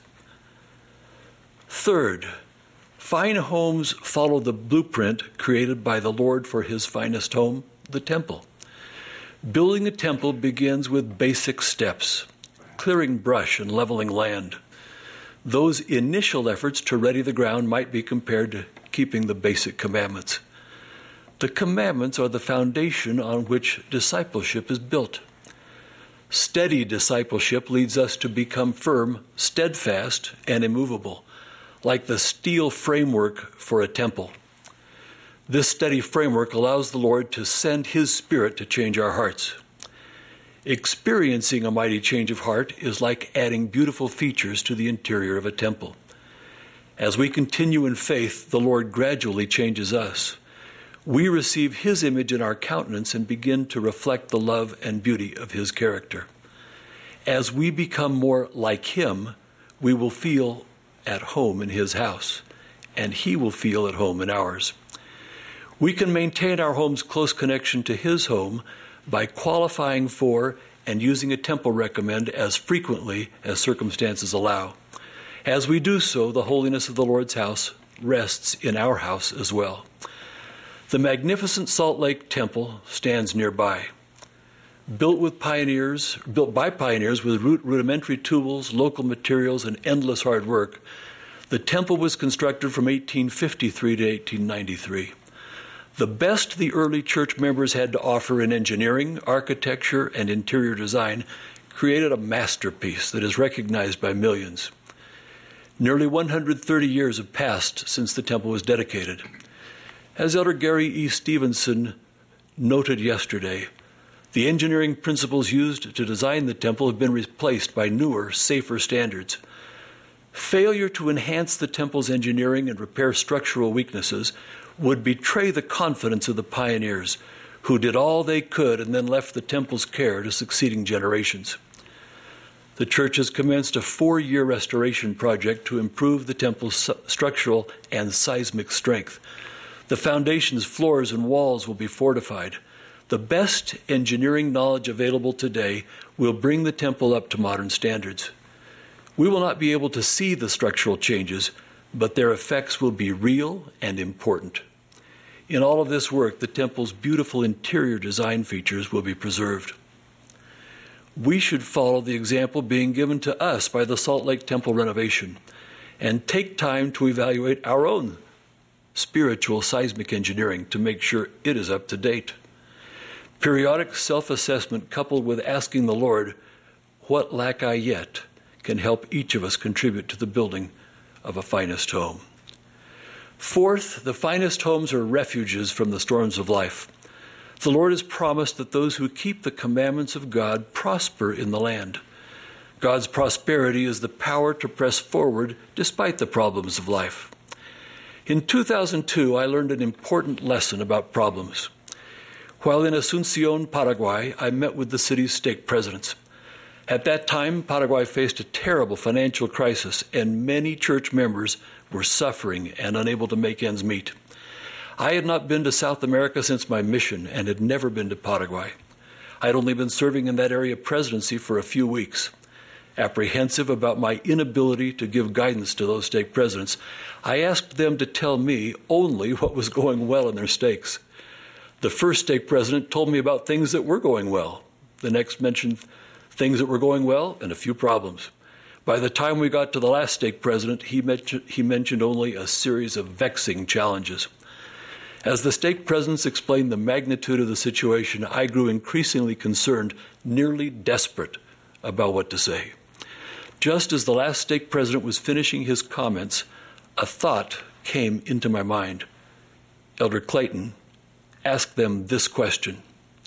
Third, fine homes follow the blueprint created by the Lord for his finest home, the temple. Building a temple begins with basic steps, clearing brush and leveling land. Those initial efforts to ready the ground might be compared to keeping the basic commandments. The commandments are the foundation on which discipleship is built. Steady discipleship leads us to become firm, steadfast, and immovable, like the steel framework for a temple. This steady framework allows the Lord to send his Spirit to change our hearts. Experiencing a mighty change of heart is like adding beautiful features to the interior of a temple. As we continue in faith, the Lord gradually changes us. We receive his image in our countenance and begin to reflect the love and beauty of his character. As we become more like him, we will feel at home in his house, and he will feel at home in ours. We can maintain our home's close connection to his home by qualifying for and using a temple recommend as frequently as circumstances allow. As we do so, the holiness of the Lord's house rests in our house as well. The magnificent Salt Lake Temple stands nearby. Built with pioneers, built by pioneers with rudimentary tools, local materials, and endless hard work, the temple was constructed from eighteen fifty-three to eighteen ninety-three. The best the early church members had to offer in engineering, architecture, and interior design created a masterpiece that is recognized by millions. Nearly one hundred thirty years have passed since the temple was dedicated. As Elder Gary E. Stevenson noted yesterday, the engineering principles used to design the temple have been replaced by newer, safer standards. Failure to enhance the temple's engineering and repair structural weaknesses would betray the confidence of the pioneers, who did all they could and then left the temple's care to succeeding generations. The church has commenced a four-year restoration project to improve the temple's structural and seismic strength. The foundations, floors, and walls will be fortified. The best engineering knowledge available today will bring the temple up to modern standards. We will not be able to see the structural changes, but their effects will be real and important. In all of this work, the temple's beautiful interior design features will be preserved. We should follow the example being given to us by the Salt Lake Temple renovation and take time to evaluate our own spiritual seismic engineering to make sure it is up to date. Periodic self-assessment coupled with asking the Lord, "What lack I yet?" can help each of us contribute to the building of a finest home. Fourth, the finest homes are refuges from the storms of life. The Lord has promised that those who keep the commandments of God prosper in the land. God's prosperity is the power to press forward despite the problems of life. In two thousand two, I learned an important lesson about problems. While in Asunción, Paraguay, I met with the city's stake presidents. At that time, Paraguay faced a terrible financial crisis, and many church members were suffering and unable to make ends meet. I had not been to South America since my mission and had never been to Paraguay. I had only been serving in that area presidency for a few weeks. Apprehensive about my inability to give guidance to those stake presidents, I asked them to tell me only what was going well in their stakes. The first stake president told me about things that were going well. The next mentioned things that were going well and a few problems. By the time we got to the last stake president, he mentioned, he mentioned only a series of vexing challenges. As the stake presidents explained the magnitude of the situation, I grew increasingly concerned, nearly desperate about what to say. Just as the last stake president was finishing his comments, a thought came into my mind. Elder Clayton, ask them this question.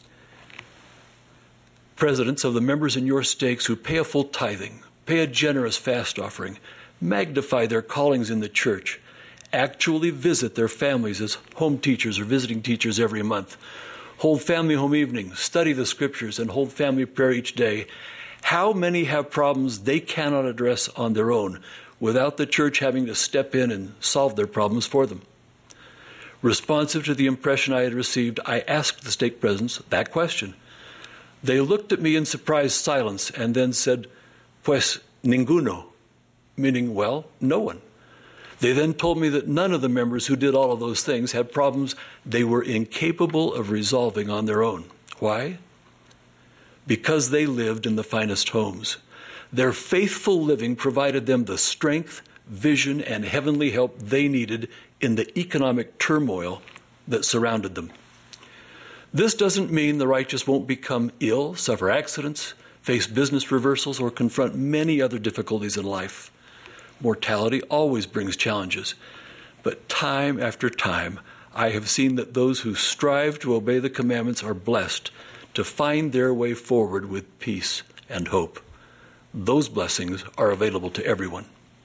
Presidents of the members in your stakes who pay a full tithing, pay a generous fast offering, magnify their callings in the church, actually visit their families as home teachers or visiting teachers every month, hold family home evenings, study the scriptures, and hold family prayer each day. How many have problems they cannot address on their own without the church having to step in and solve their problems for them? Responsive to the impression I had received, I asked the stake presidents that question. They looked at me in surprised silence and then said, pues ninguno, meaning, well, no one. They then told me that none of the members who did all of those things had problems they were incapable of resolving on their own. Why? Because they lived in the finest homes. Their faithful living provided them the strength, vision, and heavenly help they needed in the economic turmoil that surrounded them. This doesn't mean the righteous won't become ill, suffer accidents, face business reversals, or confront many other difficulties in life. Mortality always brings challenges, but time after time, I have seen that those who strive to obey the commandments are blessed to find their way forward with peace and hope. Those blessings are available to everyone.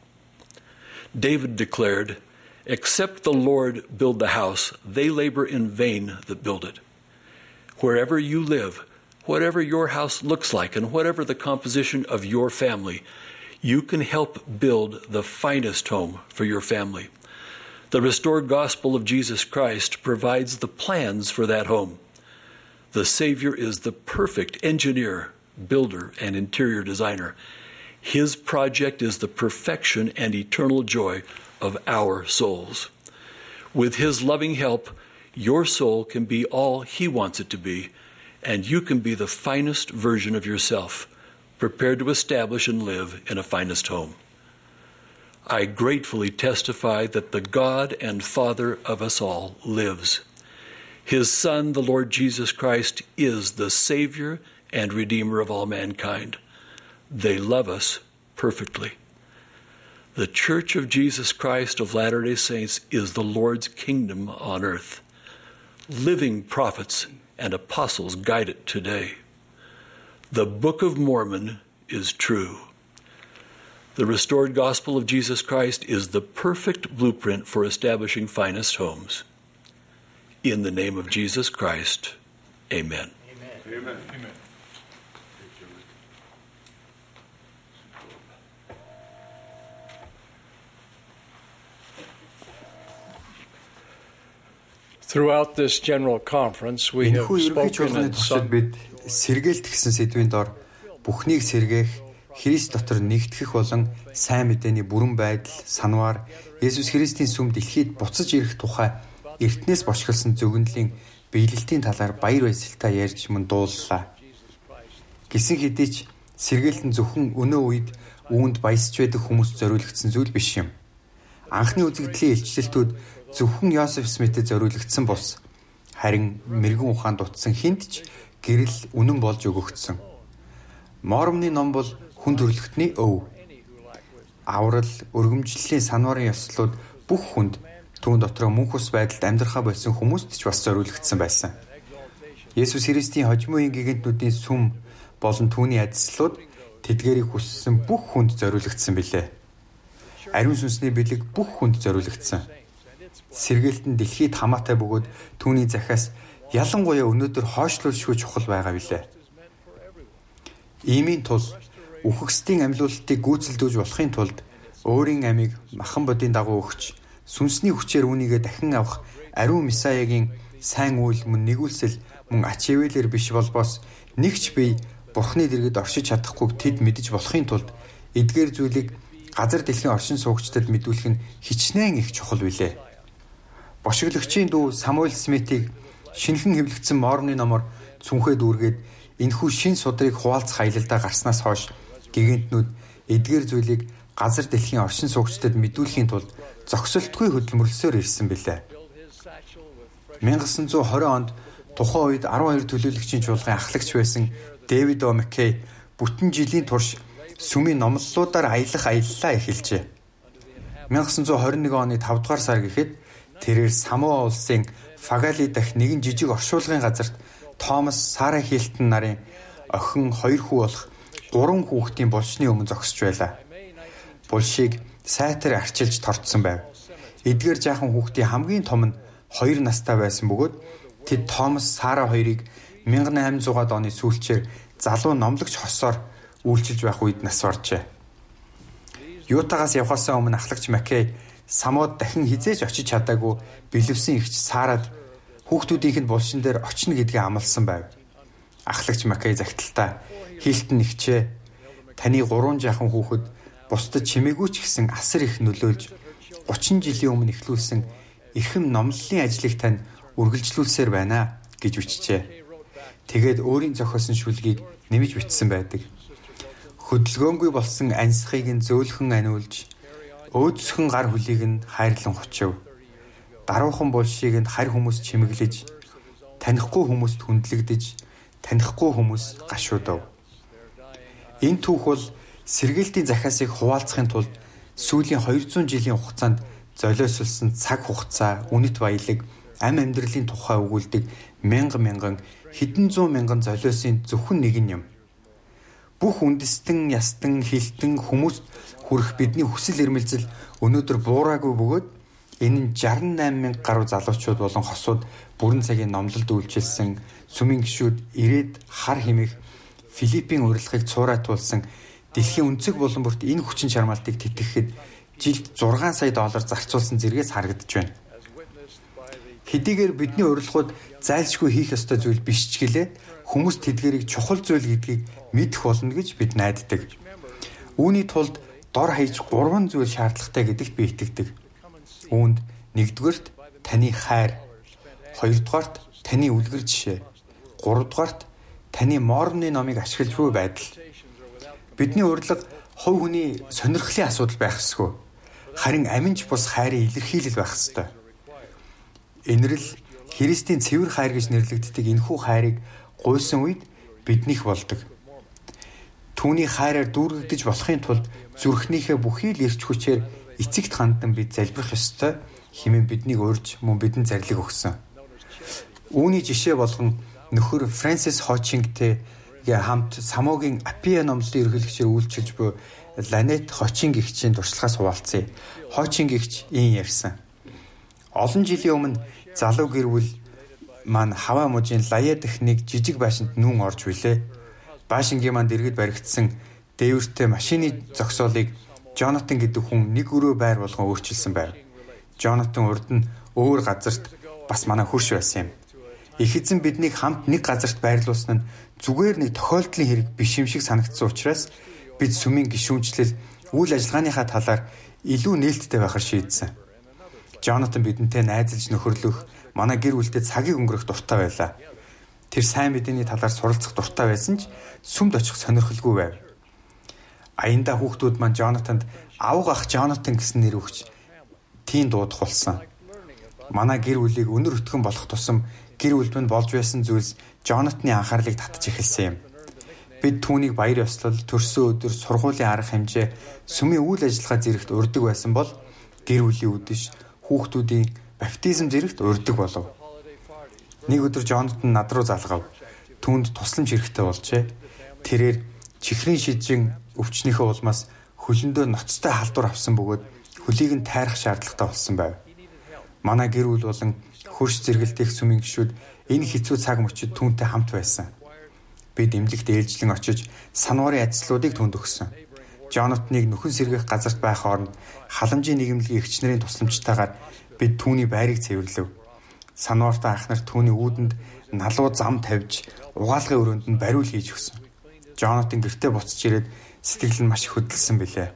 David declared, "Except the Lord build the house, they labor in vain that build it." Wherever you live, whatever your house looks like, and whatever the composition of your family, you can help build the finest home for your family. The restored gospel of Jesus Christ provides the plans for that home. The Savior is the perfect engineer, builder, and interior designer. His project is the perfection and eternal joy of our souls. With His loving help, your soul can be all He wants it to be, and you can be the finest version of yourself, prepared to establish and live in a finest home. I gratefully testify that the God and Father of us all lives. His Son, the Lord Jesus Christ, is the Savior and Redeemer of all mankind. They love us perfectly. The Church of Jesus Christ of Latter-day Saints is the Lord's kingdom on earth. Living prophets and apostles guide it today. The Book of Mormon is true. The restored gospel of Jesus Christ is the perfect blueprint for establishing finest homes. In the name of Jesus Christ, amen. Amen. Amen. Amen. Throughout this general conference, we have spoken in some... бид сэргээлт гэсэн сэдвийн дор бүхнийг сэргээх, Христ дотор нэгтгэх болон сайн мэдээний бүрэн байдал, санваар Есүс Христийн сүм дэлхийд буцаж ирэх тухай эртнээс бошгилсон зөвгөнлийн биелэлтийн талаар баяр баясгалтай ярьж мөн дууллаа. Гисэн хэдий ч сэргээлт нь зөвхөн өнөө үед үүнд баясч байдаг хүмүүст зориулагдсан зүйл биш юм. Анхны үзэгдлийн илчлэлтүүд зөвхөн Йосеф Смитэд зориулагдсан бус, харин мэрэгэн ухаанд дутсан хүнд ч гэрэл үнэн болж өгөгдсөн. Мормны ном бол хүн төрлөختний өв. Аврал, өргөмжлөлийн санварын ёслолууд бүх хүнд түүн дотроо мөнх ус байдалд амьдрахаа болсон хүмүүст ч бас зориулагдсан байсан. Есүс Христийн хожимын гигантнүүдийн сүм болон түүний адислууд тэдгээрийг хүссэн бүх хүнд зориулагдсан билээ. Ариун сүнсний бэлэг бүх хүнд зориулагдсан. Сэргээлт нь дэлхийд хамаатай бөгөөд түүний захиас ялангуяа өнөөдөр хойшлуулшгүй чухал байгаа билээ. Иймийн тул үхэгсдийн амьлуулалтыг гүйцэлдүүлж болохын тулд өөрийн амийг махан бодийн дагуу өгч сүнсний хүчээр үүнийгээ дахин авах ариун Месаягийн сайн үйл мөн нэгүүлсэл мөн ач хээвэлэр биш болбоос нэгч бие Бурхны дэргэд оршиж чадахгүй тэд мэдэж болохын тулд эдгээр зүйлийг газар дэлхийн оршин суугчдад мэдүүлэх нь хичнээн их чухал билээ. Бошиглогчийн дүү Самуэль Смитийг шинхэн хэвлэгдсэн Мормны номоор цүнхээ дүүргээд энэхүү шин судрыг хуваалцах аялалдаа гарснаас хойш гигантнүүд эдгээр зүйлийг газар дэлхийн оршин суугчдад мэдүүлэхийн тулд зогсолтгүй хөдөлмөрлсөөр ирсэн билээ. 천구 тwenty онд тухайн үед twelve төлөөлөгчийн чуулган ахлагч байсан Дэвид О. Маккей бүтэн жилийн турш сүмийн номлолуудаар аялах аяллаа эхэлжээ. 천구 twenty-one оны five дугаар сар гэхэд Тэрээр Самоа улсын Фагали дахь нэгэн жижиг оршуулгын газарт Томас, Сара Хилтон нарын охин хоёр хүү болох гурван хүүхдийн булшны өмнө зогсож байлаа. Булшийг сайтар арчилж тордсон байв. Эдгээр жаахан хүүхдийн хамгийн том нь хоёр настай байсан бөгөөд тэд Томас, Сара хоёрыг 천tám 백д оны сүүлчээр залуу номлогч хосоор үйлчилж байх үед нас баржээ. Ютагаас явхаас өмнө ахлагч Маккей Самод дахин хизээж очиж чадаагүй бэлэвсэн ихч Сарад хүүхдүүдийнх нь булшин дээр очно гэдгээ амласан байв. Ахлагч Маккей загталтаа Хилтон нэгчээ таны гурван жаахан хүүхэд бусдад чимээгүй ч гэсэн асар их нөлөөлж гучин жилийн өмнө эхлүүлсэн эрхэм номлолын ажлыг тань үргэлжлүүлсээр байна гэж бичжээ. Тэгээд өөрийн зохиосон шүлгийг нэмж бичсэн байдаг. Хөдөлгөөнгүй болсон ансхыг нь зөөлхөн аниулж, өөдсгөн гар хөлийг нь хайрлан хочив. Даруухан булшийг нь харь хүмүүс чимэглэж, танихгүй хүмүүст хүндлэгдэж, танихгүй хүмүүс гашуудав. Энэ түүх бол сэргээлтийн захиасыг хуваалцахын тулд сүүлийн хоёр зуун жилийн хугацаанд золиослсон цаг хугацаа, үнэт баялаг, ам амьдралын тухай өгүүлдэг мянган мянган хэдэн зуун мянган золиосын зөвхөн нэг нь юм. Бүх үндэстэн, ястан, хилтэн хүмүүст хүрэх бидний хүсэл эрмэлзэл өнөөдөр буураагүй бөгөөд энэ нь шестьдесят восемь мянга гаруй залуучууд болон хосууд бүрэн цагийн номлолд үйлчилсэн сүмийн гишүүд ирээд хар хэмээх Филиппийн урилгыг цуурайтуулсан дэлхийн өнцөг булан бүрт энэ хүчин чармаалтыг тэтгэхэд жилд зургаан сая доллар зарцуулсан зэрэгээс харагдаж байна. Хэдийгээр бидний урилгууд зайлшгүй хийх ёстой зүйл биш ч гэлээ хүмүүс тэдгэрийг чухал зүйл гэдгийг мэдэх болно гэж бид найддаг. Үүний тулд дор хаяж гурван зүйл шаардлагатай гэдэгт би итгэдэг. Үүнд нэгдүгээрт таны хайр, хоёрдугаарт таны үлгэр жишээ, гуравдугаарт таны морны номыг ашиглаж буй байдал. Бидний урилга хувь хүний сонирхлын асуудал байх ёсгүй. Харин аминч бус хайрын илэрхийлэл байх ёстой. Энэрл Христийн цэвэр хайр гэж нэрлэгддэг энэхүү хайрыг гуйсан үед биднийх болдог. Түүний хайраар дүүргэгдэж болохын тулд зүрхнийхээ бүхий л эрч хүчээр эцэгт хандан бид залбирах ёстой хэмээн биднийг урьж мөн бидэнд зарлиг өгсөн. Үүний жишээ болгон нөхөр Фрэнсис Хочингтэй хамт Самогийн Апиа номлолын ерөнхийлөгчөөр үйлчилж буй Ланет Хочинг гэгчийн туршлагаас хуваалцъя. Хочинг гэгч ийм ярьсан. Олон жилийн өмнө залуу гэр бүл маань хаваа мужийн Лая дэх нэг жижиг байшинд нүүн орж билээ. Байшингийн манд иргэд баригдсан дээвэртэй машины зогсоолыг Джонатан гэдэг хүн нэг өрөө байр болгон өөрчилсөн байв. Джонатан урд нь өөр газарт бас манай хөрш байсан юм. Их эзэн биднийг хамт нэг газарт байрлуулсан нь зүгээр нэг тохиолдлын хэрэг биш юм шиг санагдсан учраас бид сүмийн гишүүнчлэл үйл ажиллагааныхаа талаар илүү нээлттэй байхаар шийдсэн. Джонатан бидэнтэй найзалж нөхөрлөх, манай гэр бүлтэй цагийг өнгөрөх дуртай байлаа. Тэр сайн мэдээний талаар суралцах дуртай байсан ч сүмд очих сонирхолгүй байв. Аяндаа хүүхдүүд маань Джонатанд авга ах Джонатан гэсэн нэр өгч тийм дуудах болсон. Манай гэр бүлийг өнөр өтгөн болох тусам гэр бүлд нь болж байсан зүйлс Джонатаны анхаарлыг татж эхэлсэн юм. Бид түүнийг баяр ёслол, төрсөн өдөр, сургуулийн арга хэмжээ, сүмийн үйл ажиллагаа зэрэгт урьдаг байсан бол гэр бүлийн үдэш, хүүхдүүдийн баптизм зэрэгт урьдаг болов. Нэг өдөр Джонатан над руу залгав. Түүнд тусламж хэрэгтэй болжээ. Тэрээр чихрийн шижин өвчнийхөө улмаас хөлөндөө ноцтой халдвар авсан бөгөөд хөлийг нь тайрах шаардлагатай болсон байв. Манай гэр бүл болон хөрш зэрэгэлдэх сүмийн гишүүд энэ хэцүү цаг мөчид түүнтэй хамт байсан. Бид эмнэлэгт ээлжлэн очиж санварын ажлуудыг түүнд өгсөн. Джонатаныг нөхөн сэргэх газарт байх хооронд халамжийн нийгэмлэгийн эгчнэрийн тусламжтайгаар бид түүний байрыг цэвэрлэв. Санвартай ах нар түүний үүдэнд налуу зам тавьж угаалгын өрөөнд нь бариул хийж өгсөн. Джонатан гэртээ буцаж ирээд сэтгэл нь маш хөдөлсөн билээ.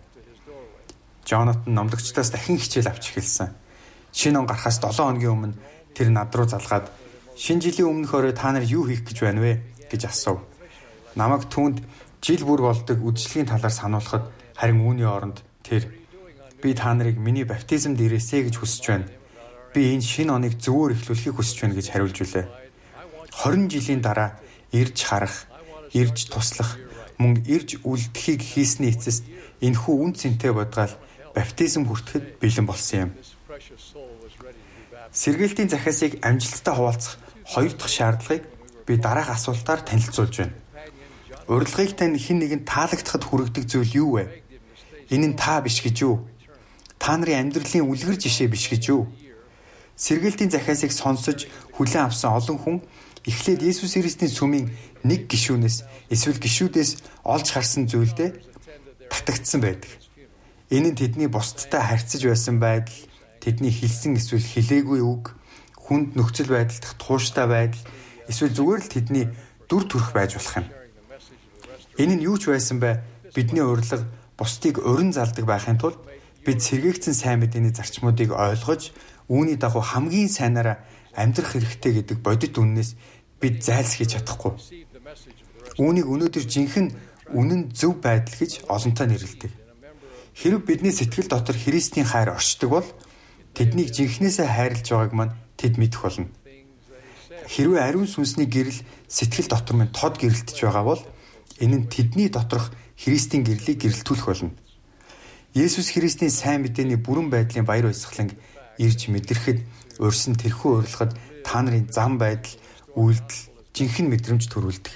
Джонатан номлогчдоос дахин хичээл авч эхэлсэн. Шинэ он гарахаас долоон хоногийн өмнө тэр над руу залгаад шинэ жилийн өмнөх орой та нар юу хийх гэж байна вэ гэж асуув. Намайг түүнд жил бүр болдог үдшилгийн талаар сануулхад харин үүний оронд тэр би та нарыг миний баптизмд ирээсэй гэж хүсэж байна. Би энэ шинэ оныг зөвөр эхлүүлэхийг хүсэж байна гэж хариулж үлээ. хорин жилийн дараа ирж харах, ирж туслах, мөн ирж үлдэхийг хийсний эцэст энэхүү үн цэнтэй бодгаал баптизм хүртэхэд бэлэн болсон юм. Сэргээлтийн захиасыг амжилттай хуваалцах хоёр дахь шаардлагыг би дараах асуултаар танилцуулж байна. Урилгыг тань хэн нэгэн таалагдахад хүргэдэг зүйл юу вэ? Энэ нь та биш гэж юу? Та нарын амьдралын үлгэр жишээ биш гэж юу? Сэргээлтийн захиасыг сонсож хүлээн авсан олон хүн эхлээд Есүс Христийн сүмийн нэг гишүүнээс эсвэл гишүүдээс олж харсан зүйлдээ татагдсан байдаг. Энэ нь тэдний бусдтай харьцаж байсан байдал, тэдний хэлсэн эсвэл хэлээгүй үг, хүнд нөхцөл байдал дах тууштай байдал, эсвэл зүгээр л тэдний дүр төрх байж болох юм. Энэ нь юу ч байсан бай, бидний урилга бусдыг урин залдаг байхын тулд бид сэргээгдсэн сайн мэдээний зарчмуудыг ойлгож, үүний дагуу хамгийн сайнаараа амьдрах хэрэгтэй гэдэг бодит үннээс бид зайлсхийж чадахгүй. Үүнийг өнөөдөр жинхэнэ үнэн зөв байдал гэж олонтой нэрлэдэг. Хэрэв бидний сэтгэл дотор Христийн хайр оршдог бол тэднийг жинхнээсээ хайрлаж байгааг маань тэд мэдэх болно. Хэрвээ ариун сүнсний гэрэл сэтгэл дотор минь тод гэрэлтэж байгаа бол энэ нь тэдний доторх Христийн гэрлийг гэрэлтүүлэх болно. Есүс Христийн сайн мэдээний бүрэн байдлын баяр баясгалан ирж мэдрэхэд урьсан тэрхүү урилгад та нарын зам байдал, үйлдэл, жинхэнэ мэдрэмж төрүүлдэг.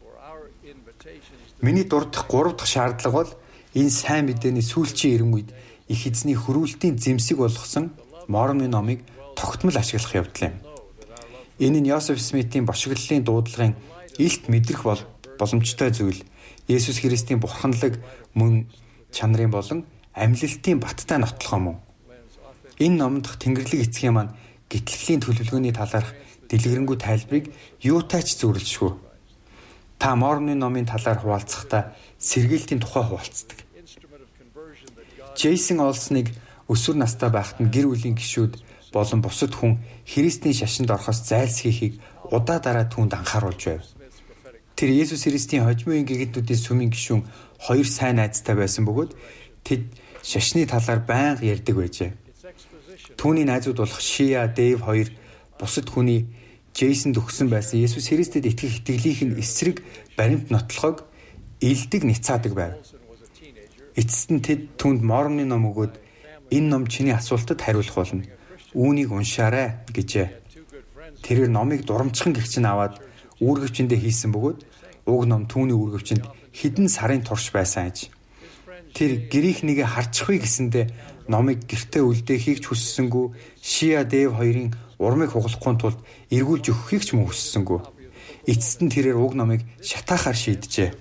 Миний дурдах гурав дахь шаардлага бол энэ сайн мэдээний сүүлчийн ирэн үед их эзний хөрвүүлтийн зэмсэг болгосон Мормоны номыг тогтмол ашиглах явдал юм. Энэ нь Йосеф Смитийн бошиглолын дуудлагын илт мэдрэх бол боломжтой зүйл. Есүс Христийн бурханлаг мөн чанарын болон амьлалтын баттай нотлохоо мөн. Энэ номд Тэнгэрлэг эцгийн маань гитлэлийн төлөвлөгөөний талаарх дэлгэрэнгүй тайлбарыг юутай ч зөвөрлөшгүй. Та Мормоны номын талаар хуваалцахдаа сэргээлтийн тухай хуваалцдаг. Джейсон Олсныг өсвөр настай байхад нь гэр бүлийн гишүүд болон бусад хүн Христийн шашинд орохоос зайлсхийхийг удаа дараа түүнд анхааруулж байв. Тэр Есүс Христийн хожимын гигантуудын сүмийн гишүүн хоёр сайн найзтай байсан бөгөөд тэд шашны талаар байнга ярьдаг байжээ. Түүний найзууд болох Шиа, Дэйв хоёр бусад хүний Джейсонд өгсөн байсан Есүс Христэд итгэх итгэлийнх нь эсрэг баримт нотлохог илдэг ницаадаг байв. Эцэст нь тэд түүнд Мормоны ном өгөөд энэ ном чиний асуултад хариулах болно. Үүнийг уншаарай гэжээ. Тэрээр номыг дурамчхан гэгчин аваад үүргэвчэндээ хийсэн бөгөөд уг ном түүний үүргэвчэнд хэдэн сарын турш байсан аж. Тэр гэрийнх нэгэ харчихвээ гэсэндээ номыг гэртээ үлдээхийг ч хүссэнгүй, Шиа Дэв хоёрын урмыг хугалахгүй тулд эргүүлж өгөхийг ч мөн хүссэнгүй. Эцэст нь тэрээр уг номыг шатаахаар шийджээ.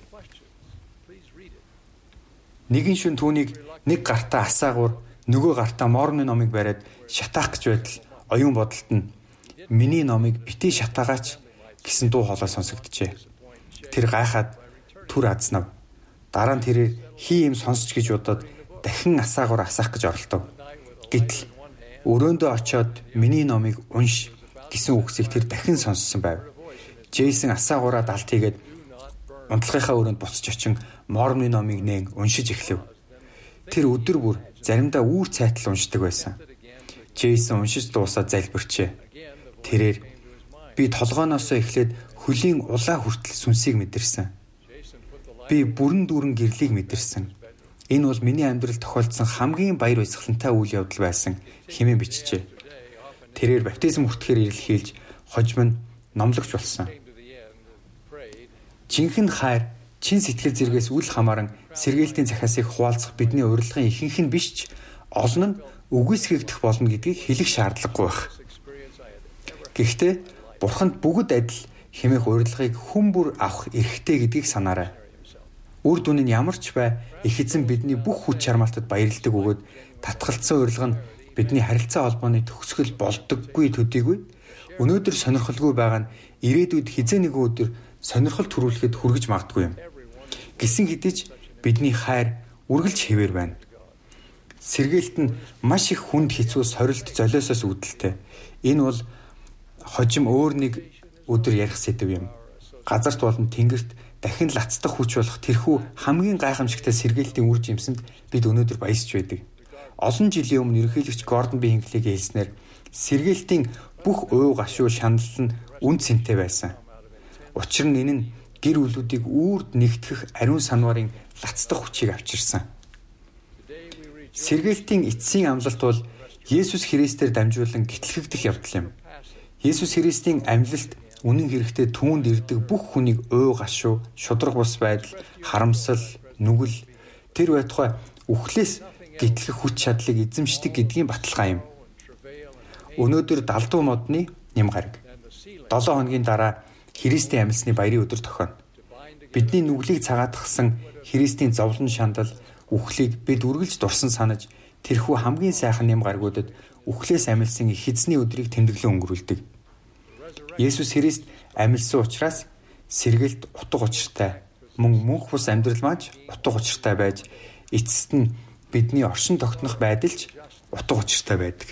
Нэгэн шөнө түүнийг нэг гартаа асаагуур, нөгөө гартаа Мормоны номыг бариад шатаах гэж байтал оюун бодолд нь миний номыг битгий шатаагаач гэсэн дуу хоолой сонсогджээ. Тэр гайхаад түр азнав. Дараа нь тэрээр хий юм сонсч гэж бодоод дахин асаагуур асаах гэж оролдов. Гэтэл өрөөндөө очиод миний номыг унш гэсэн үгсийг тэр дахин сонссон байв. Джейсон асаагуураа далд хийгээд унтлагынхаа өрөөнд буцаж очин Мормоны номыг нээн уншиж эхлэв. Тэр өдөр бүр заримдаа үүр цайтал уншдаг байсан. Джейсон уншиж дуусаад залбирчээ. Тэрээр би толгооноосоо эхлээд хөлийн улаа хүртэл сүнсийг мэдэрсэн. Би бүрэн дүүрэн гэрлийг мэдэрсэн. Энэ бол миний амьдралд тохиолдсон хамгийн баяр баясгалантай үйл явдал байсан хэмээн бичжээ. Тэрээр баптизм хүртэхээр ирэлхийлж хожим нь номлогч болсон. Жинхэнэ хайр чин сэтгэл зэргээс үл хамааран сэргээлтийн захиасыг хуваалцах бидний урилгын ихэнх нь биш ч олон нь үгүйсгэгдэх болно гэдгийг хэлэх шаардлагагүй байх. Гэхдээ Бурханд бүгд адил хэмээх урилгыг хүн бүр авах эрхтэй гэдгийг санаарай. Үр дүн нь ямар ч бай их эзэн бидний бүх хүч чармаалтад баярлдаг бөгөөд татгалцсан урилга нь бидний харилцаа холбооны төгсгөл болдоггүй төдийгүй өнөөдөр сонирхолгүй байгаа нь ирээдүйд хизээ нэгэн өдөр сонирхол төрүүлэхэд хүргэж магадгүй юм. Гисэн хэдий ч бидний хайр үргэлж хэвээр байна. Сэргээлт нь маш их хүнд хэцүү сорилт золиосоос үүдэлтэй. Энэ бол хожим өөр нэг өдөр ярих сэдв юм. Газарт болон тэнгэрт дахин лацдах хүч болох тэрхүү хамгийн гайхамшигтай сэргээлтийн үр жимсэнд бид өнөөдөр баясч байдаг. Олон жилийн өмнө ерөнхийлөгч Гордон Би Хинклийг хэлснээр сэргээлтийн бүх уу гашуу шанал нь үн цэнтэй байсан. Учир нь энэ нь гэр бүлүүдийг үрд нэгтгэх ариун санварын лацдах хүчийг авчирсан. Сэргээлтийн эцсийн амлалт бол Есүс Христээр дамжуулан гитлэгдэх явдал юм. Есүс Христийн амьлалт үнэн хэрэгтээ түүнд ирдэг бүх хүнийг ой гашуу, шудраг бус байдал, харамсал, нүгэл тэр байтугай үхлээс гитлэх хүч чадлыг эзэмшдэг гэдгийн баталгаа юм. Өнөөдөр далдуу модны нэм гараг. долоо хоногийн дараа Христийн амьсны баярын өдөр тохино. Бидний нүглийг цагаатгсан Христийн зовлон шандал үхлийг бид үргэлж дурсан санаж тэрхүү хамгийн сайхан нэм гаргуудад үхлээс амилсан их эзний өдрийг тэмдэглэн өнгөрүүлдэг. Есүс Христ амилсан учраас сэргэлт утга учиртай, мөн мөнх бус амьдрал маань утга учиртай байж эцэст нь бидний оршин тогтнох байдалч утга учиртай байдаг.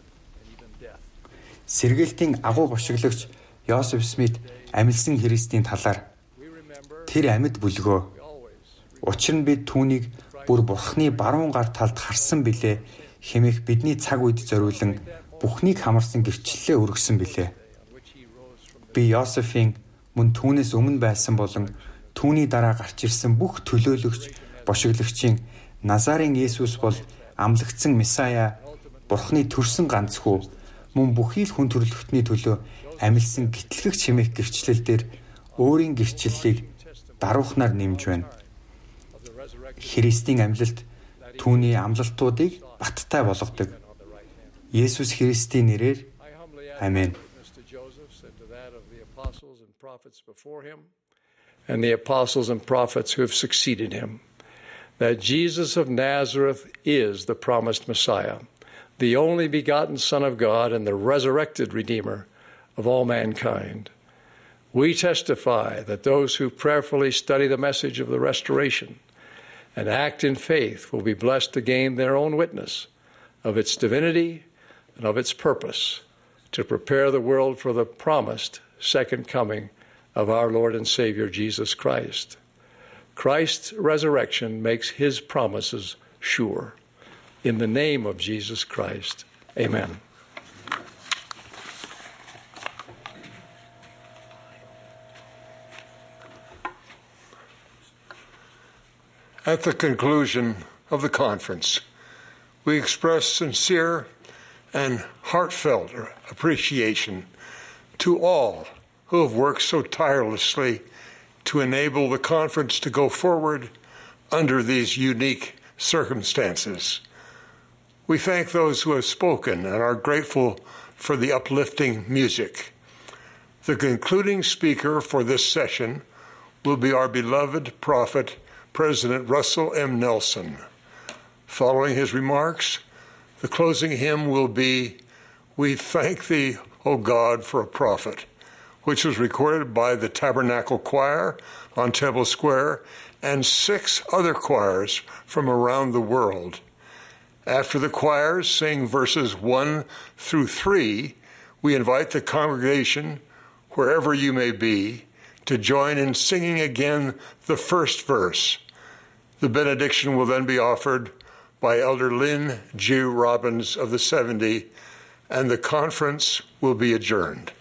Сэргэлтийн агуу бошиглогч Йосеф Смит амилсан Христийн талаар тэр амьд бүлгөө. Учир нь бид түүнийг бүр Бурхны баруун гар талд харсан билээ хэмээх бидний цаг үед зориулан бүхнийг хамарсан гэрчлэлээ өргөсөн билээ. Би Йосефийн мөн түүнээс өмнө байсан болон түүний дараа гарч ирсэн бүх төлөөлөгч, бошиглогчийн Назарын Есүс бол амлагдсан Месая, Бурхны төрсөн ганц хүү, мөн бүхий л хүн төрлөختний төлөө амилсан гитлэгч хэмээх гэрчлэл дээр өөрийн гэрчлэлийг даруухнаар нэмж байна. Христийн амьлалт түүний амлалтуудыг баттай болгодог. Есүс Христийн нэрээр Амен. And the apostles and prophets who have succeeded him, that Jesus of Nazareth is the promised Messiah, the only begotten Son of God and the resurrected Redeemer of all mankind. We testify that those who prayerfully study the message of the restoration and act in faith will be blessed to gain their own witness of its divinity and of its purpose to prepare the world for the promised second coming of our Lord and Savior Jesus Christ. Christ's resurrection makes his promises sure. In the name of Jesus Christ, amen. At the conclusion of the conference, we express sincere and heartfelt appreciation to all who have worked so tirelessly to enable the conference to go forward under these unique circumstances. We thank those who have spoken and are grateful for the uplifting music. The concluding speaker for this session will be our beloved prophet, President Russell M. Nelson. Following his remarks, the closing hymn will be, "We Thank Thee, O God, for a Prophet," which was recorded by the Tabernacle Choir on Temple Square and six other choirs from around the world. After the choirs sing verses one through three, we invite the congregation, wherever you may be, to join in singing again the first verse. The benediction will then be offered by Elder Lynn G. Robbins of the seventy, and the conference will be adjourned.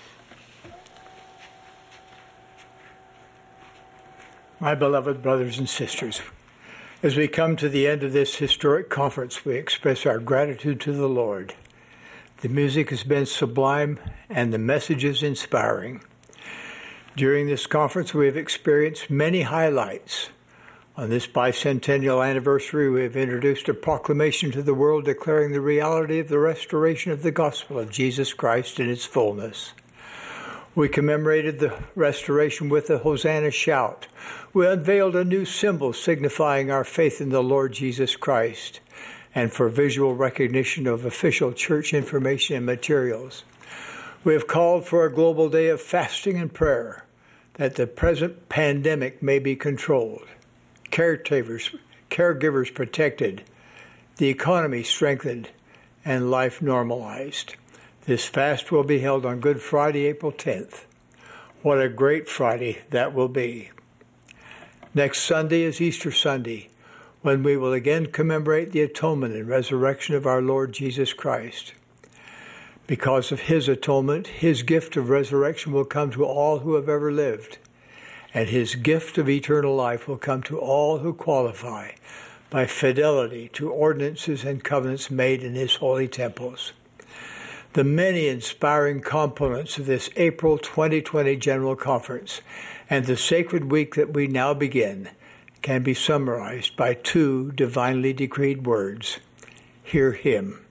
My beloved brothers and sisters, as we come to the end of this historic conference, we express our gratitude to the Lord. The music has been sublime and the message is inspiring. During this conference, we have experienced many highlights. On this bicentennial anniversary, we have introduced a proclamation to the world declaring the reality of the restoration of the gospel of Jesus Christ in its fullness. We commemorated the restoration with a Hosanna shout. We unveiled a new symbol signifying our faith in the Lord Jesus Christ, and for visual recognition of official church information and materials. We have called for a global day of fasting and prayer, that the present pandemic may be controlled, caretakers, caregivers protected, the economy strengthened, and life normalized. This fast will be held on Good Friday, April tenth. What a great Friday that will be. Next Sunday is Easter Sunday, when we will again commemorate the atonement and resurrection of our Lord Jesus Christ. Because of his atonement, his gift of resurrection will come to all who have ever lived, and his gift of eternal life will come to all who qualify by fidelity to ordinances and covenants made in his holy temples. The many inspiring components of this April twenty twenty General Conference and the sacred week that we now begin can be summarized by two divinely decreed words: hear him.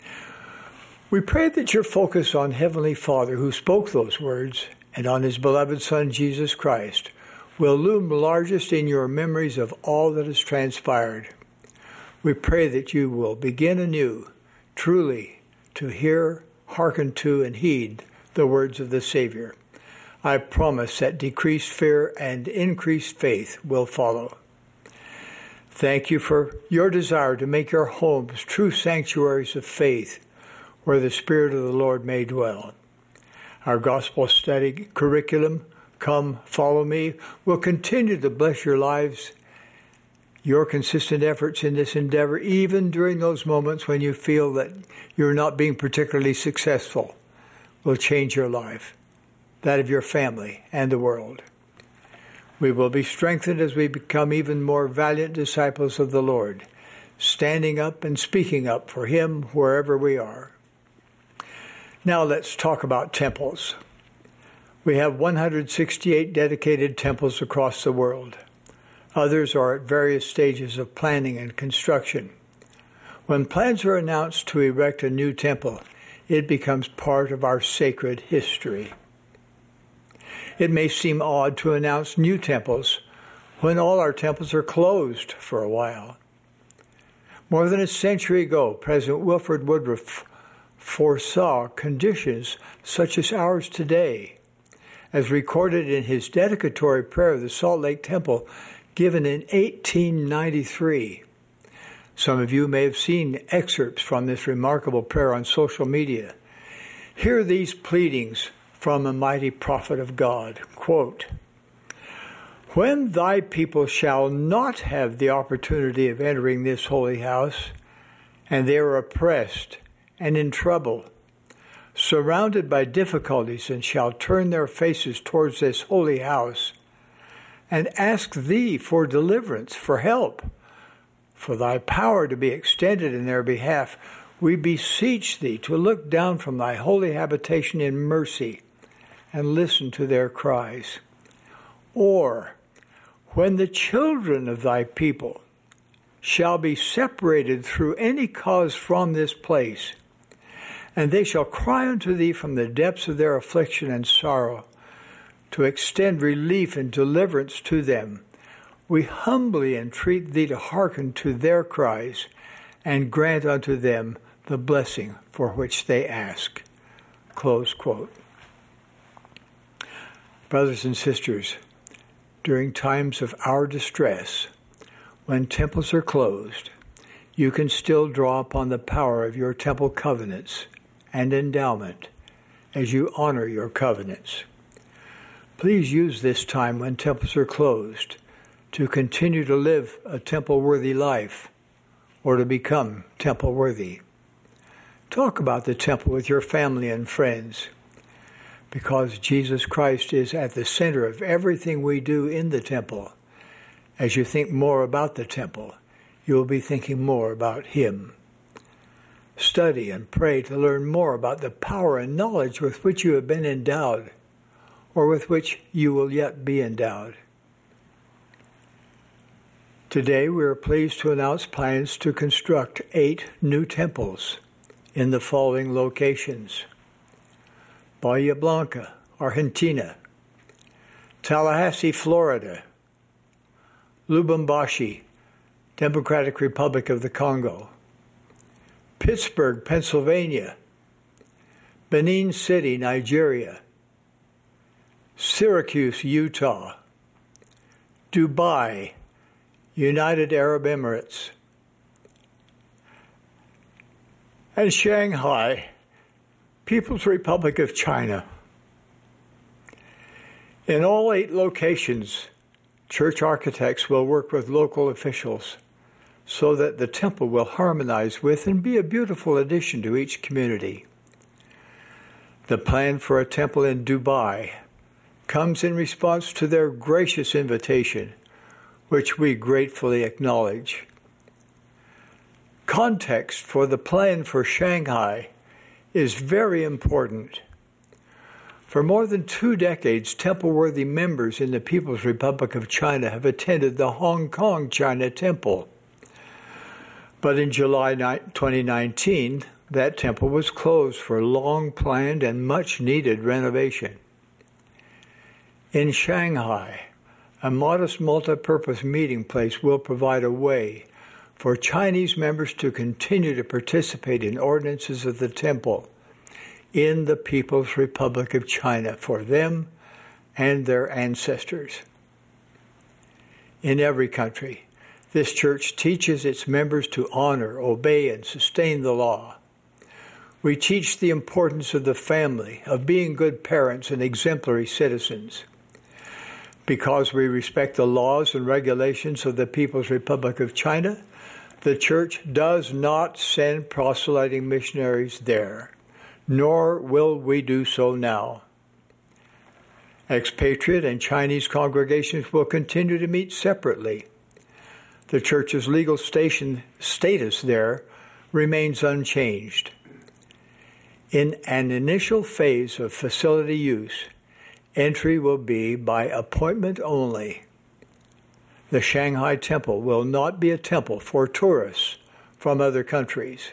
We pray that your focus on Heavenly Father who spoke those words and on his beloved Son Jesus Christ will loom largest in your memories of all that has transpired. We pray that you will begin anew, truly, to hear, hearken to, and heed the words of the Savior. I promise that decreased fear and increased faith will follow. Thank you for your desire to make your homes true sanctuaries of faith where the Spirit of the Lord may dwell. Our gospel study curriculum, Come, Follow Me, will continue to bless your lives. Your consistent efforts in this endeavor, even during those moments when you feel that you're not being particularly successful, will change your life, that of your family, and the world. We will be strengthened as we become even more valiant disciples of the Lord, standing up and speaking up for him wherever we are. Now let's talk about temples. We have one hundred sixty-eight dedicated temples across the world. Others are at various stages of planning and construction. When plans are announced to erect a new temple, it becomes part of our sacred history. It may seem odd to announce new temples when all our temples are closed for a while. More than a century ago, President Wilford Woodruff foresaw conditions such as ours today, as recorded in his dedicatory prayer of the Salt Lake Temple given in eighteen ninety-three. Some of you may have seen excerpts from this remarkable prayer on social media. Hear these pleadings from a mighty prophet of God. Quote, "When thy people shall not have the opportunity of entering this holy house, and they are oppressed and in trouble, surrounded by difficulties, and shall turn their faces towards this holy house, and ask thee for deliverance, for help, for thy power to be extended in their behalf, we beseech thee to look down from thy holy habitation in mercy, and listen to their cries. Or, when the children of thy people shall be separated through any cause from this place, and they shall cry unto thee from the depths of their affliction and sorrow, to extend relief and deliverance to them, we humbly entreat thee to hearken to their cries, and grant unto them the blessing for which they ask." Close quote. Brothers and sisters, during times of our distress, when temples are closed, you can still draw upon the power of your temple covenants and endowment as you honor your covenants. Please use this time when temples are closed to continue to live a temple-worthy life or to become temple-worthy. Talk about the temple with your family and friends, because Jesus Christ is at the center of everything we do in the temple. As you think more about the temple, you will be thinking more about him. Study and pray to learn more about the power and knowledge with which you have been endowed, or with which you will yet be endowed. Today we are pleased to announce plans to construct eight new temples in the following locations: Bahia Blanca, Argentina; Tallahassee, Florida; Lubumbashi, Democratic Republic of the Congo; Pittsburgh, Pennsylvania; Benin City, Nigeria; Syracuse, Utah; Dubai, United Arab Emirates; and Shanghai, People's Republic of China. In all eight locations, church architects will work with local officials so that the temple will harmonize with and be a beautiful addition to each community. The plan for a temple in Dubai comes in response to their gracious invitation, which we gratefully acknowledge. Context for the plan for Shanghai is very important. For more than two decades, temple-worthy members in the People's Republic of China have attended the Hong Kong China Temple. But in July twenty nineteen, that temple was closed for long-planned and much-needed renovation. In Shanghai, a modest multi-purpose meeting place will provide a way for Chinese members to continue to participate in ordinances of the temple in the People's Republic of China for them and their ancestors. In every country, this church teaches its members to honor, obey, and sustain the law. We teach the importance of the family, of being good parents and exemplary citizens. Because we respect the laws and regulations of the People's Republic of China, the church does not send proselyting missionaries there, nor will we do so now. Expatriate and Chinese congregations will continue to meet separately. The church's legal station status there remains unchanged. In an initial phase of facility use, entry will be by appointment only. The Shanghai Temple will not be a temple for tourists from other countries.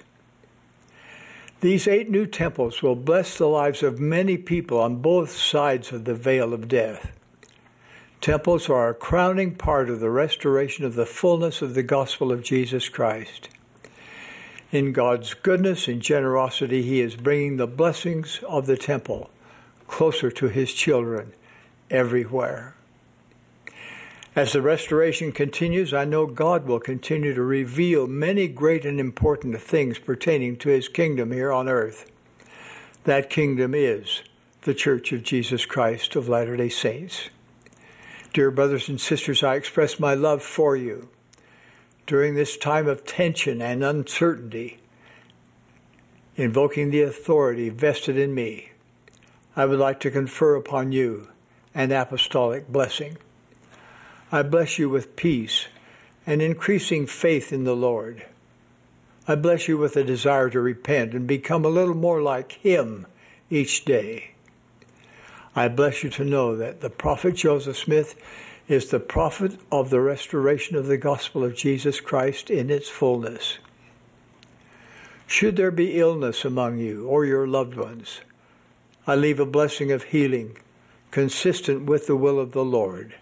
These eight new temples will bless the lives of many people on both sides of the veil of death. Temples are a crowning part of the restoration of the fullness of the gospel of Jesus Christ. In God's goodness and generosity, He is bringing the blessings of the temple closer to His children everywhere. As the restoration continues, I know God will continue to reveal many great and important things pertaining to His kingdom here on earth. That kingdom is the Church of Jesus Christ of Latter-day Saints. Dear brothers and sisters, I express my love for you. During this time of tension and uncertainty, invoking the authority vested in me, I would like to confer upon you an apostolic blessing. I bless you with peace and increasing faith in the Lord. I bless you with a desire to repent and become a little more like Him each day. I bless you to know that the prophet Joseph Smith is the prophet of the restoration of the gospel of Jesus Christ in its fullness. Should there be illness among you or your loved ones, I leave a blessing of healing consistent with the will of the Lord.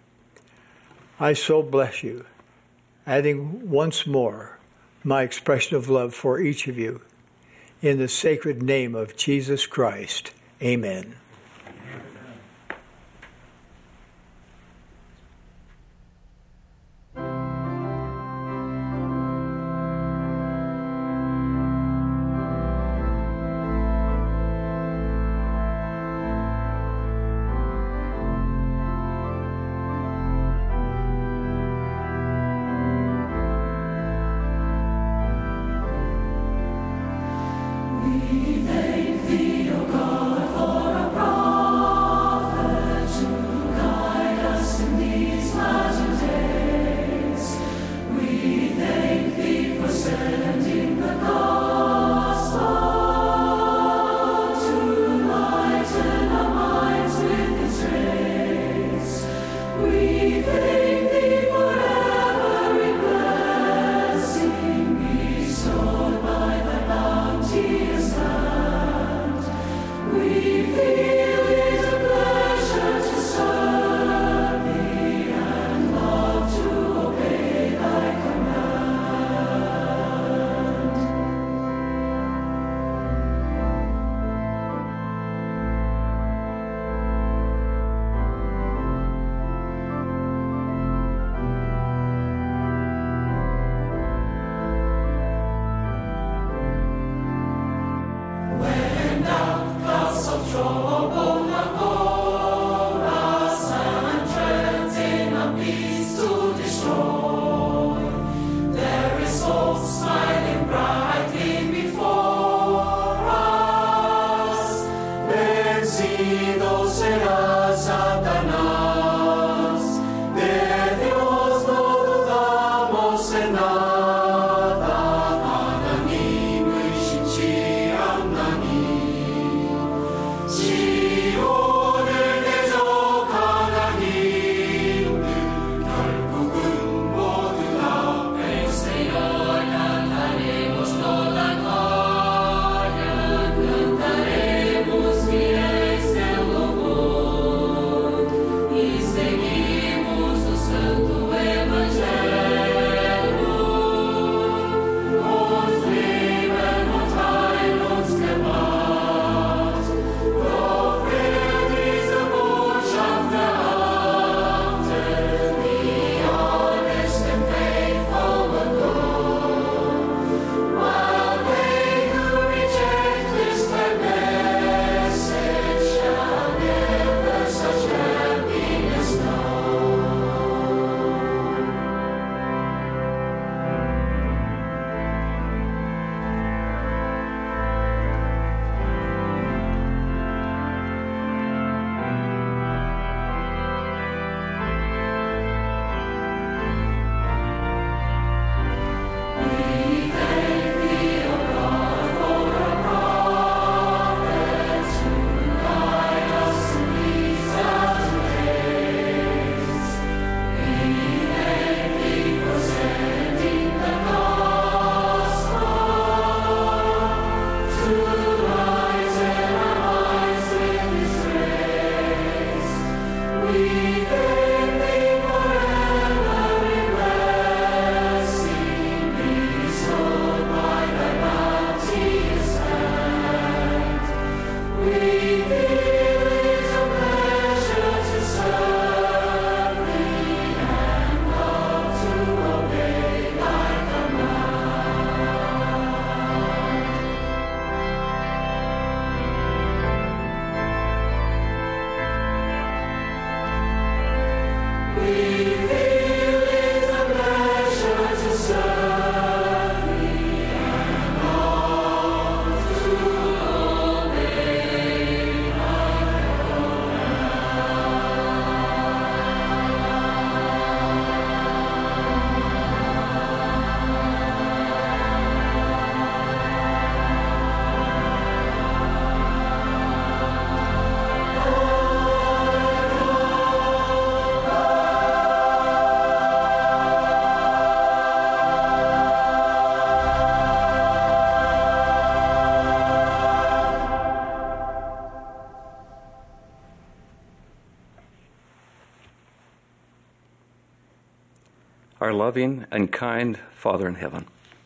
I so bless you, adding once more my expression of love for each of you. In the sacred name of Jesus Christ, amen. We thank Thee, O God, for a our loving and kind Father in heaven,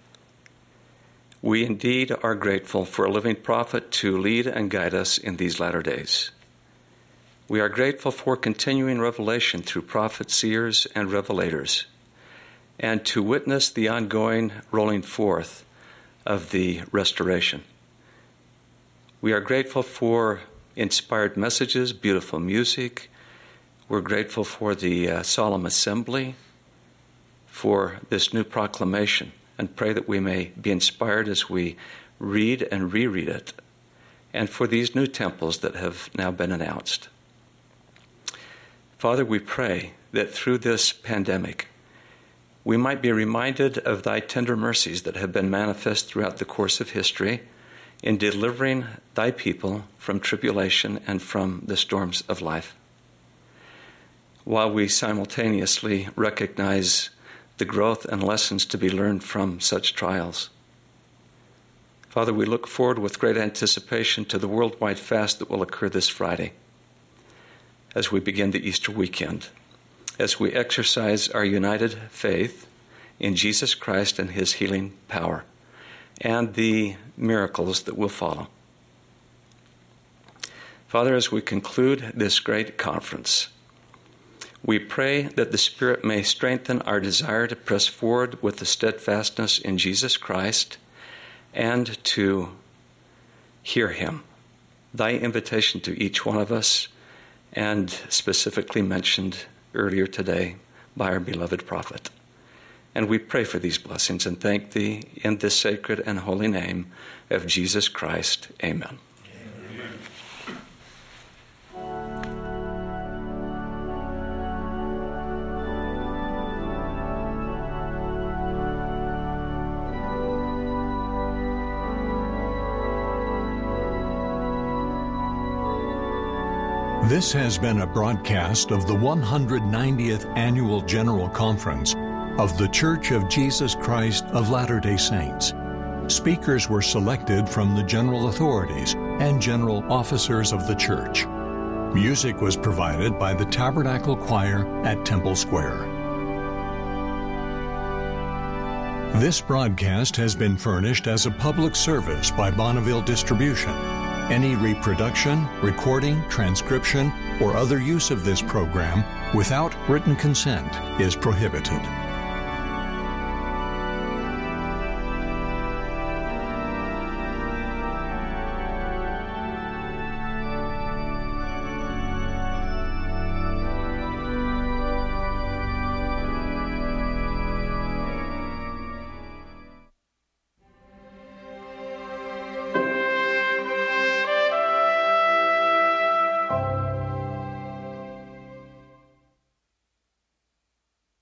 we indeed are grateful for a living prophet to lead and guide us in these latter days. We are grateful for continuing revelation through prophets, seers, and revelators, and to witness the ongoing rolling forth of the restoration. We are grateful for inspired messages, beautiful music. We're grateful for the uh, solemn assembly, for this new proclamation, and pray that we may be inspired as we read and reread it, and for these new temples that have now been announced. Father, we pray that through this pandemic, we might be reminded of thy tender mercies that have been manifest throughout the course of history in delivering thy people from tribulation and from the storms of life, while we simultaneously recognize the growth and lessons to be learned from such trials. Father, we look forward with great anticipation to the worldwide fast that will occur this Friday as we begin the Easter weekend, as we exercise our united faith in Jesus Christ and his healing power and the miracles that will follow. Father, as we conclude this great conference, we pray that the Spirit may strengthen our desire to press forward with the steadfastness in Jesus Christ and to hear him, thy invitation to each one of us, and specifically mentioned earlier today by our beloved prophet. And we pray for these blessings and thank thee in this sacred and holy name of Jesus Christ. Amen. This has been a broadcast of the one hundred ninetieth Annual General Conference of The Church of Jesus Christ of Latter-day Saints. Speakers were selected from the general authorities and general officers of the church. Music was provided by the Tabernacle Choir at Temple Square. This broadcast has been furnished as a public service by Bonneville Distribution. Any reproduction, recording, transcription, or other use of this program without written consent is prohibited.